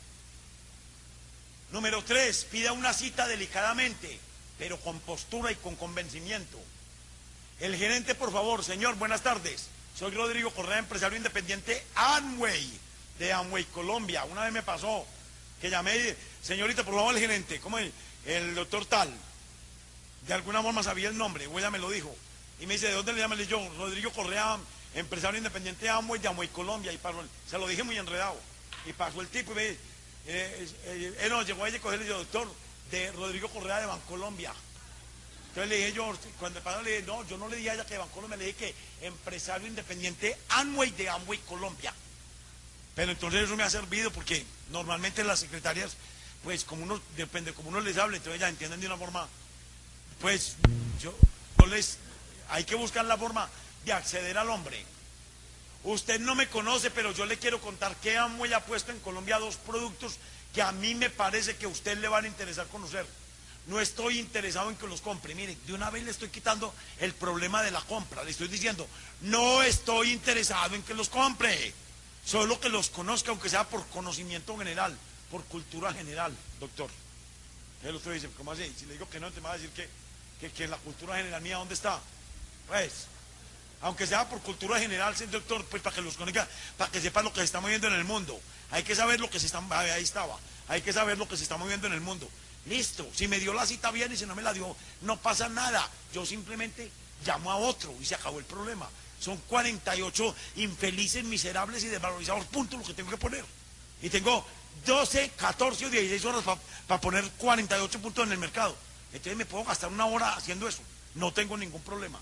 Número tres, pida una cita delicadamente, pero con postura y con convencimiento. El gerente, por favor, señor, buenas tardes. Soy Rodrigo Correa, empresario independiente Amway, de Amway Colombia. Una vez me pasó que llamé y, señorita, por favor, el gerente, ¿cómo es? El doctor tal. De alguna forma sabía el nombre, o ella me lo dijo. Y me dice, ¿de dónde le llamo? Le yo, Rodrigo Correa, empresario independiente Amway, de Amway Colombia. Y pasó, se lo dije muy enredado. Y pasó el tipo y me dice, eh, eh, eh, no, llegó ella a cogerle y dijo, doctor, de Rodrigo Correa de Bancolombia. Entonces le dije yo, cuando pasó le dije, no, yo no le dije a ella que de Bancolombia, le dije que empresario independiente Amway, de Amway Colombia. Pero entonces eso me ha servido porque normalmente las secretarias, pues como uno, depende, como uno les hable, entonces ellas entienden de una forma, pues yo, yo les, hay que buscar la forma de acceder al hombre. Usted no me conoce, pero yo le quiero contar que Amway ha puesto en Colombia dos productos que a mí me parece que a usted le van a interesar conocer. No estoy interesado en que los compre. Mire, de una vez le estoy quitando el problema de la compra. Le estoy diciendo, no estoy interesado en que los compre. Solo que los conozca, aunque sea por conocimiento general, por cultura general, doctor. El otro dice, ¿cómo así? Si le digo que no, te va a decir que, que, que la cultura general mía, ¿dónde está? Pues, aunque sea por cultura general, doctor, pues para que los conozca, para que sepa lo que se está moviendo en el mundo. Hay que saber lo que se está, ahí estaba, hay que saber lo que se está moviendo en el mundo. Listo, si me dio la cita bien y si no me la dio, no pasa nada. Yo simplemente llamo a otro y se acabó el problema. Son cuarenta y ocho infelices, miserables y desvalorizados puntos los que tengo que poner. Y tengo doce, catorce o dieciséis horas para pa poner cuarenta y ocho puntos en el mercado. Entonces me puedo gastar una hora haciendo eso. No tengo ningún problema.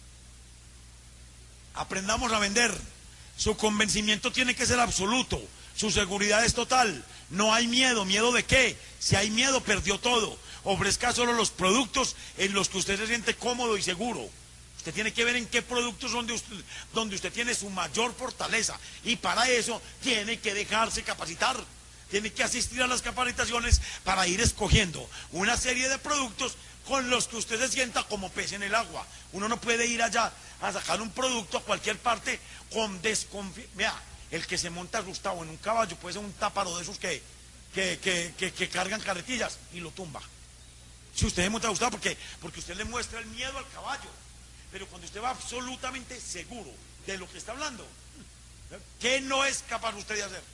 Aprendamos a vender. Su convencimiento tiene que ser absoluto. Su seguridad es total. No hay miedo. ¿Miedo de qué? Si hay miedo, perdió todo. Ofrezca solo los productos en los que usted se siente cómodo y seguro. Usted tiene que ver en qué productos son de usted, donde usted tiene su mayor fortaleza. Y para eso tiene que dejarse capacitar. Tiene que asistir a las capacitaciones para ir escogiendo una serie de productos con los que usted se sienta como pez en el agua. Uno no puede ir allá a sacar un producto a cualquier parte con desconfianza. Vea, El que se monta asustado en un caballo puede ser un táparo de esos que, que, que, que, que cargan carretillas y lo tumba. Si usted se monta asustado, porque, porque usted le muestra el miedo al caballo. Pero cuando usted va absolutamente seguro de lo que está hablando, ¿qué no es capaz usted de hacer?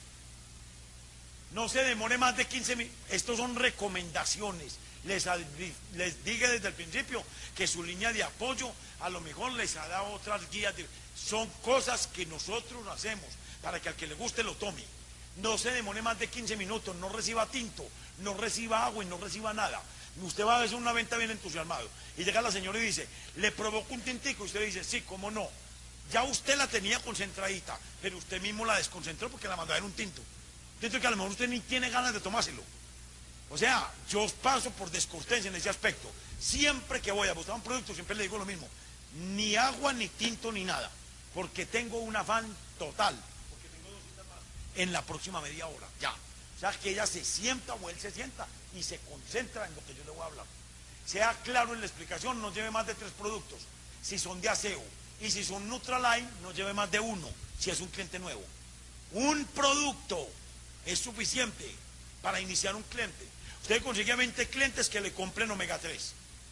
No se demore más de quince minutos. Estos son recomendaciones. Les, les dije desde el principio que su línea de apoyo a lo mejor les ha dado otras guías. De, son cosas que nosotros hacemos para que al que le guste lo tome. No se demore más de quince minutos, no reciba tinto, no reciba agua y no reciba nada. Usted va a hacer una venta bien entusiasmado y llega la señora y dice, ¿le provoco un tintico? Y usted dice, sí, cómo no. Ya usted la tenía concentradita, pero usted mismo la desconcentró porque la mandó a ver un tinto. Tinto que a lo mejor usted ni tiene ganas de tomárselo. O sea, yo paso por descortesia en ese aspecto. Siempre que voy a buscar un producto, siempre le digo lo mismo. Ni agua, ni tinto, ni nada. Porque tengo un afán total. Porque tengo dos citas más en la próxima media hora, ya. O sea, que ella se sienta o él se sienta y se concentra en lo que yo le voy a hablar. Sea claro en la explicación, no lleve más de tres productos. Si son de aseo y si son Nutraline, no lleve más de uno, si es un cliente nuevo. Un producto es suficiente para iniciar un cliente. Usted consigue veinte clientes que le compren omega tres.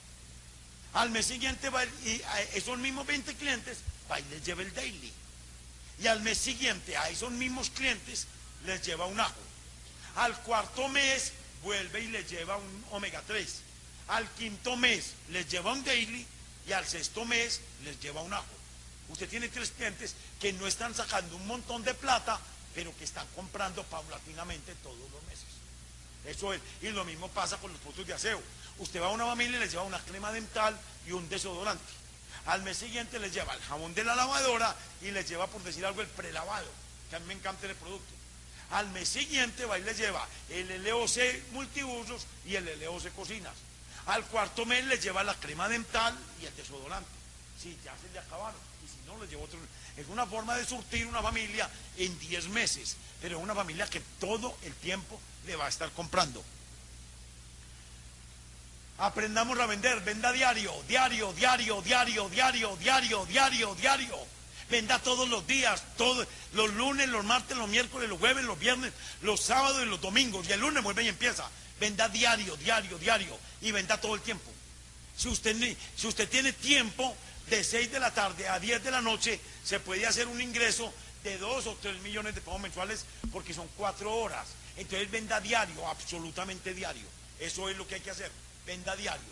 Al mes siguiente va y a esos mismos veinte clientes va y les lleva el daily. Y al mes siguiente a esos mismos clientes les lleva un ajo. Al cuarto mes vuelve y les lleva un omega tres. Al quinto mes les lleva un daily y al sexto mes les lleva un ajo. Usted tiene tres clientes que no están sacando un montón de plata, pero que están comprando paulatinamente todos los meses. Eso es. Y lo mismo pasa con los productos de aseo. Usted va a una familia y les lleva una crema dental y un desodorante. Al mes siguiente les lleva el jabón de la lavadora y les lleva, por decir algo, el prelavado, que a mí me encanta el producto. Al mes siguiente va y les lleva el L O C multiusos y el L O C cocinas. Al cuarto mes les lleva la crema dental y el desodorante. Sí, ya se le acabaron. Y si no, les lleva otro. Es una forma de surtir una familia en diez meses, pero es una familia que todo el tiempo le va a estar comprando. Aprendamos a vender, venda diario, diario, diario, diario, diario, diario, diario, diario. Venda todos los días, todos, los lunes, los martes, los miércoles, los jueves, los viernes, los sábados y los domingos. Y el lunes vuelve y empieza. Venda diario, diario, diario. Y venda todo el tiempo. Si usted, si usted tiene tiempo, de seis de la tarde a diez de la noche, se puede hacer un ingreso de dos o tres millones de pesos mensuales porque son cuatro horas. Entonces venda diario, absolutamente diario. Eso es lo que hay que hacer. Venda diario.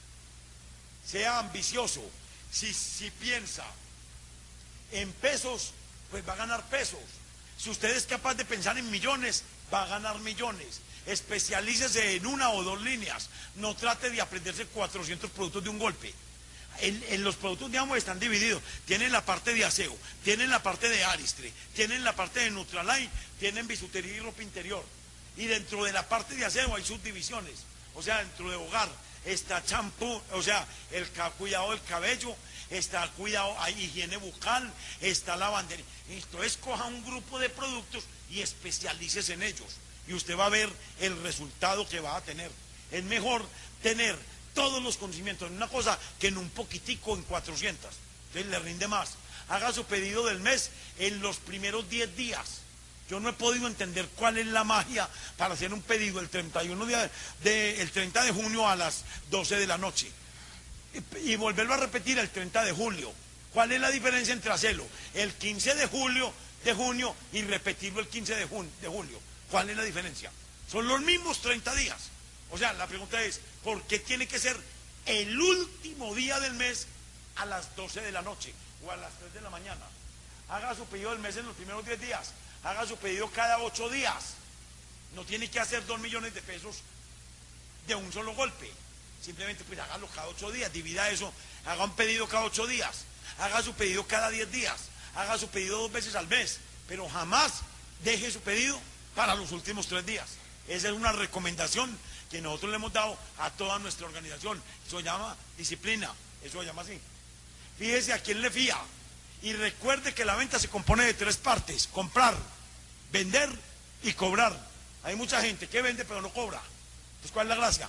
Sea ambicioso. Si, si piensa en pesos, pues va a ganar pesos. Si usted es capaz de pensar en millones, va a ganar millones. Especialícese en una o dos líneas. No trate de aprenderse cuatrocientos productos de un golpe. En, en los productos, digamos, están divididos. Tienen la parte de aseo, tienen la parte de Aristre, tienen la parte de Nutraline, tienen bisutería y ropa interior. Y dentro de la parte de aseo hay subdivisiones. O sea, dentro de hogar está champú, o sea, el cuidado del cabello, está cuidado, hay higiene bucal, está lavandería. Entonces coja un grupo de productos y especialícese en ellos. Y usted va a ver el resultado que va a tener. Es mejor tener todos los conocimientos en una cosa que en un poquitico, en cuatrocientas. Entonces le rinde más. Haga su pedido del mes en los primeros diez días. Yo no he podido entender cuál es la magia para hacer un pedido el treinta y uno de, de, el treinta de junio a las doce de la noche. Y, y volverlo a repetir el treinta de julio. ¿Cuál es la diferencia entre hacerlo el quince de julio, de junio y repetirlo el quince de, jun, de julio? ¿Cuál es la diferencia? Son los mismos treinta días. O sea, la pregunta es, ¿por qué tiene que ser el último día del mes a las doce de la noche o a las tres de la mañana? Haga su pedido del mes en los primeros diez días. Haga su pedido cada ocho días. No tiene que hacer dos millones de pesos de un solo golpe. Simplemente pues hágalo cada ocho días. Divida eso. Haga un pedido cada ocho días. Haga su pedido cada diez días. Haga su pedido dos veces al mes. Pero jamás deje su pedido para los últimos tres días. Esa es una recomendación que nosotros le hemos dado a toda nuestra organización. Eso se llama disciplina. Eso se llama así. Fíjese a quién le fía. Y recuerde que la venta se compone de tres partes: comprar, vender y cobrar. Hay mucha gente que vende pero no cobra. Entonces, ¿cuál es la gracia?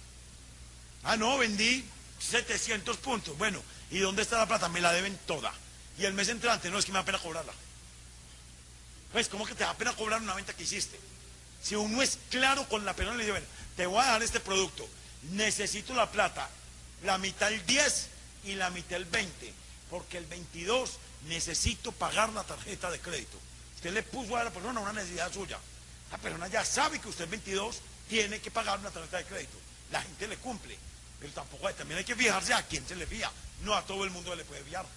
Ah, no, vendí setecientos puntos. Bueno, ¿y dónde está la plata? Me la deben toda. Y el mes entrante, no, es que me da pena cobrarla. Pues, ¿cómo que te da pena cobrar una venta que hiciste? Si uno es claro con la persona, le dice, bueno, te voy a dar este producto, necesito la plata, la mitad el diez y la mitad el veinte, porque el veintidós necesito pagar la tarjeta de crédito. Usted le puso a la persona una necesidad suya. La persona ya sabe que usted el veintidós tiene que pagar una tarjeta de crédito. La gente le cumple, pero tampoco hay, también hay que fijarse a quién se le fía. No a todo el mundo le puede fiar.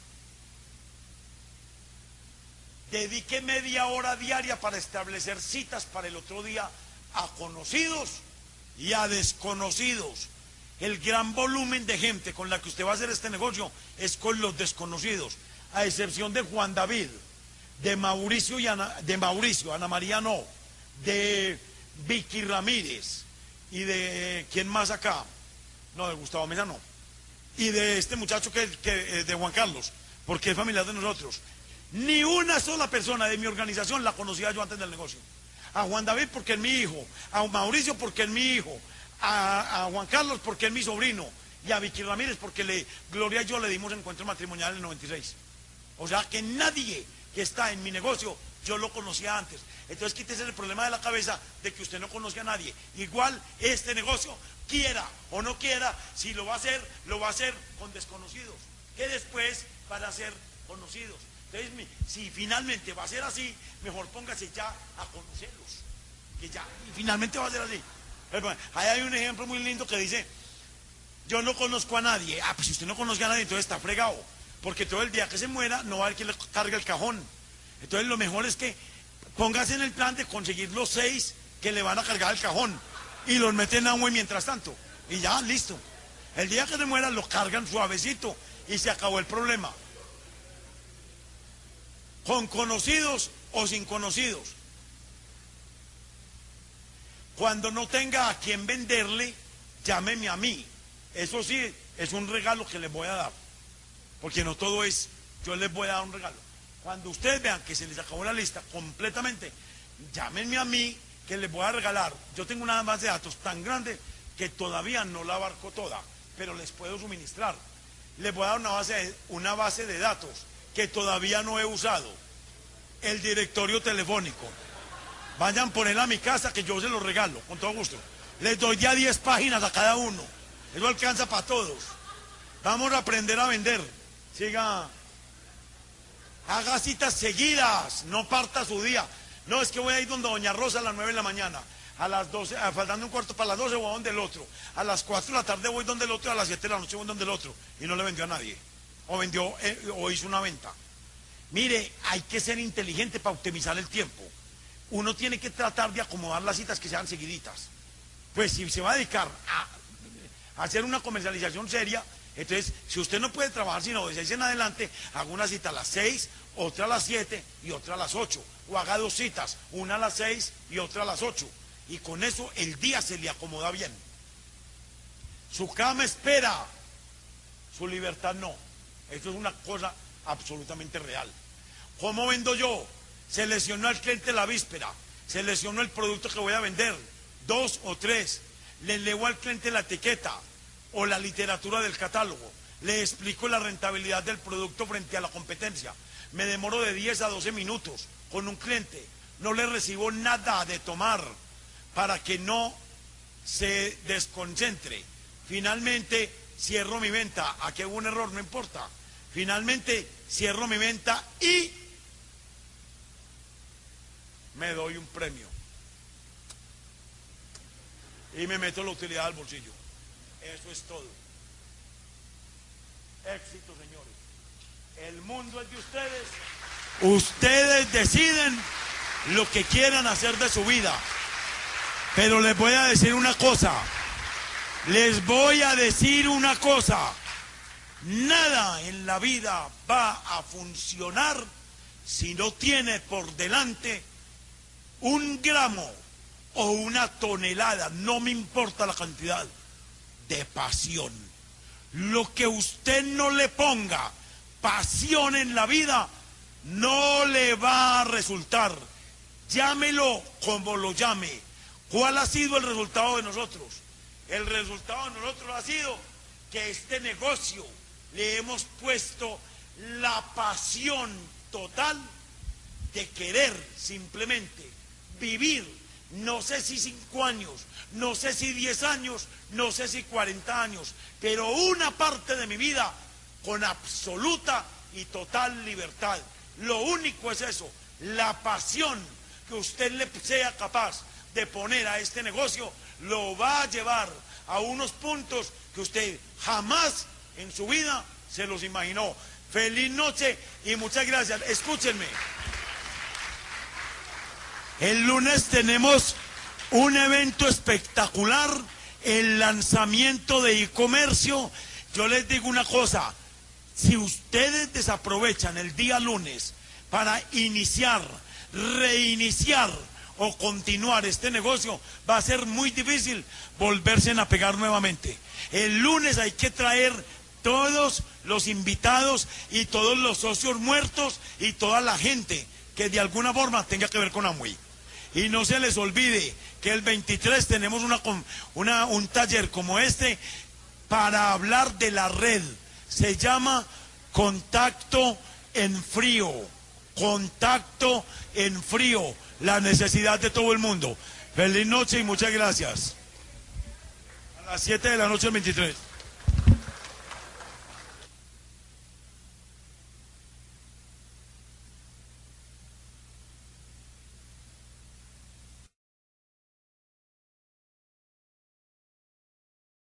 Dedique media hora diaria para establecer citas para el otro día a conocidos y a desconocidos. El gran volumen de gente con la que usted va a hacer este negocio es con los desconocidos, a excepción de Juan David, de Mauricio y Ana, de Mauricio, Ana María no, de Vicky Ramírez y de ¿quién más acá? No, de Gustavo Mesa no. Y de este muchacho que, que de Juan Carlos, porque es familiar de nosotros. Ni una sola persona de mi organización la conocía yo antes del negocio. A Juan David porque es mi hijo, a Mauricio porque es mi hijo, a, a Juan Carlos porque es mi sobrino, y a Vicky Ramírez porque le, Gloria y yo le dimos encuentro matrimonial en el noventa y seis. O sea que nadie que está en mi negocio yo lo conocía antes. Entonces quítese el problema de la cabeza de que usted no conoce a nadie. Igual este negocio, quiera o no quiera, si lo va a hacer, lo va a hacer con desconocidos, que después van a ser conocidos. Entonces, si finalmente va a ser así, mejor póngase ya a conocerlos, que ya, y finalmente va a ser así. Ahí hay un ejemplo muy lindo que dice, yo no conozco a nadie. Ah, pues si usted no conoce a nadie, entonces está fregado, porque todo el día que se muera no va a haber quien le cargue el cajón. Entonces lo mejor es que póngase en el plan de conseguir los seis que le van a cargar el cajón y los meten a un mientras tanto, y ya, listo. El día que se muera los cargan suavecito y se acabó el problema. Con conocidos o sin conocidos. Cuando no tenga a quien venderle, llámeme a mí. Eso sí, es un regalo que les voy a dar, porque no todo es, yo les voy a dar un regalo. Cuando ustedes vean que se les acabó la lista completamente, llámenme a mí, que les voy a regalar. Yo tengo una base de datos tan grande que todavía no la abarco toda, pero les puedo suministrar. Les voy a dar una base de, una base de datos que todavía no he usado, el directorio telefónico. Vayan por él a mi casa que yo se lo regalo, con todo gusto. Les doy ya diez páginas a cada uno. Eso alcanza para todos. Vamos a aprender a vender. Siga. Haga citas seguidas, no parta su día. No, es que voy a ir donde doña Rosa a las nueve de la mañana. A las doce, faltando un cuarto para las doce voy a donde el otro. A las cuatro de la tarde voy donde el otro, a las siete de la noche voy donde el otro. Y no le vendió a nadie. O vendió, eh, o hizo una venta. Mire, hay que ser inteligente para optimizar el tiempo. Uno tiene que tratar de acomodar las citas que sean seguiditas. Pues si se va a dedicar a, a hacer una comercialización seria, entonces si usted no puede trabajar sino de seis en adelante, haga una cita a las seis, otra a las siete y otra a las ocho. O haga dos citas, una a las seis y otra a las ocho. Y con eso el día se le acomoda bien. Su cama espera, su libertad no. Esto es una cosa absolutamente real. ¿Cómo vendo yo? Selecciono al cliente la víspera, selecciono el producto que voy a vender, dos o tres, le leo al cliente la etiqueta o la literatura del catálogo, le explico la rentabilidad del producto frente a la competencia, me demoro de diez a doce minutos con un cliente, no le recibo nada de tomar para que no se desconcentre. Finalmente cierro mi venta. Aquí hubo un error, no importa. Finalmente cierro mi venta y me doy un premio y me meto la utilidad al bolsillo. Eso es todo. Éxito, señores. El mundo es de ustedes. Ustedes deciden lo que quieran hacer de su vida. Pero les voy a decir una cosa. Les voy a decir una cosa. Nada en la vida va a funcionar si no tiene por delante un gramo o una tonelada, no me importa la cantidad, de pasión. Lo que usted no le ponga pasión en la vida, no le va a resultar. Llámelo como lo llame. ¿Cuál ha sido el resultado de nosotros? El resultado de nosotros ha sido que este negocio le hemos puesto la pasión total de querer simplemente vivir, no sé si cinco años, no sé si diez años, no sé si cuarenta años, pero una parte de mi vida con absoluta y total libertad. Lo único es eso, la pasión que usted le sea capaz de poner a este negocio lo va a llevar a unos puntos que usted jamás en su vida se los imaginó. Feliz noche y muchas gracias. Escúchenme. El lunes tenemos un evento espectacular, el lanzamiento de e-comercio. Yo les digo una cosa, si ustedes desaprovechan el día lunes para iniciar, reiniciar o continuar este negocio, va a ser muy difícil volverse a pegar nuevamente. El lunes hay que traer todos los invitados y todos los socios muertos y toda la gente que de alguna forma tenga que ver con Amway. Y no se les olvide que el veintitrés tenemos una, una, un taller como este para hablar de la red. Se llama Contacto en Frío. Contacto en Frío. La necesidad de todo el mundo. Feliz noche y muchas gracias. A las siete de la noche el veintitrés.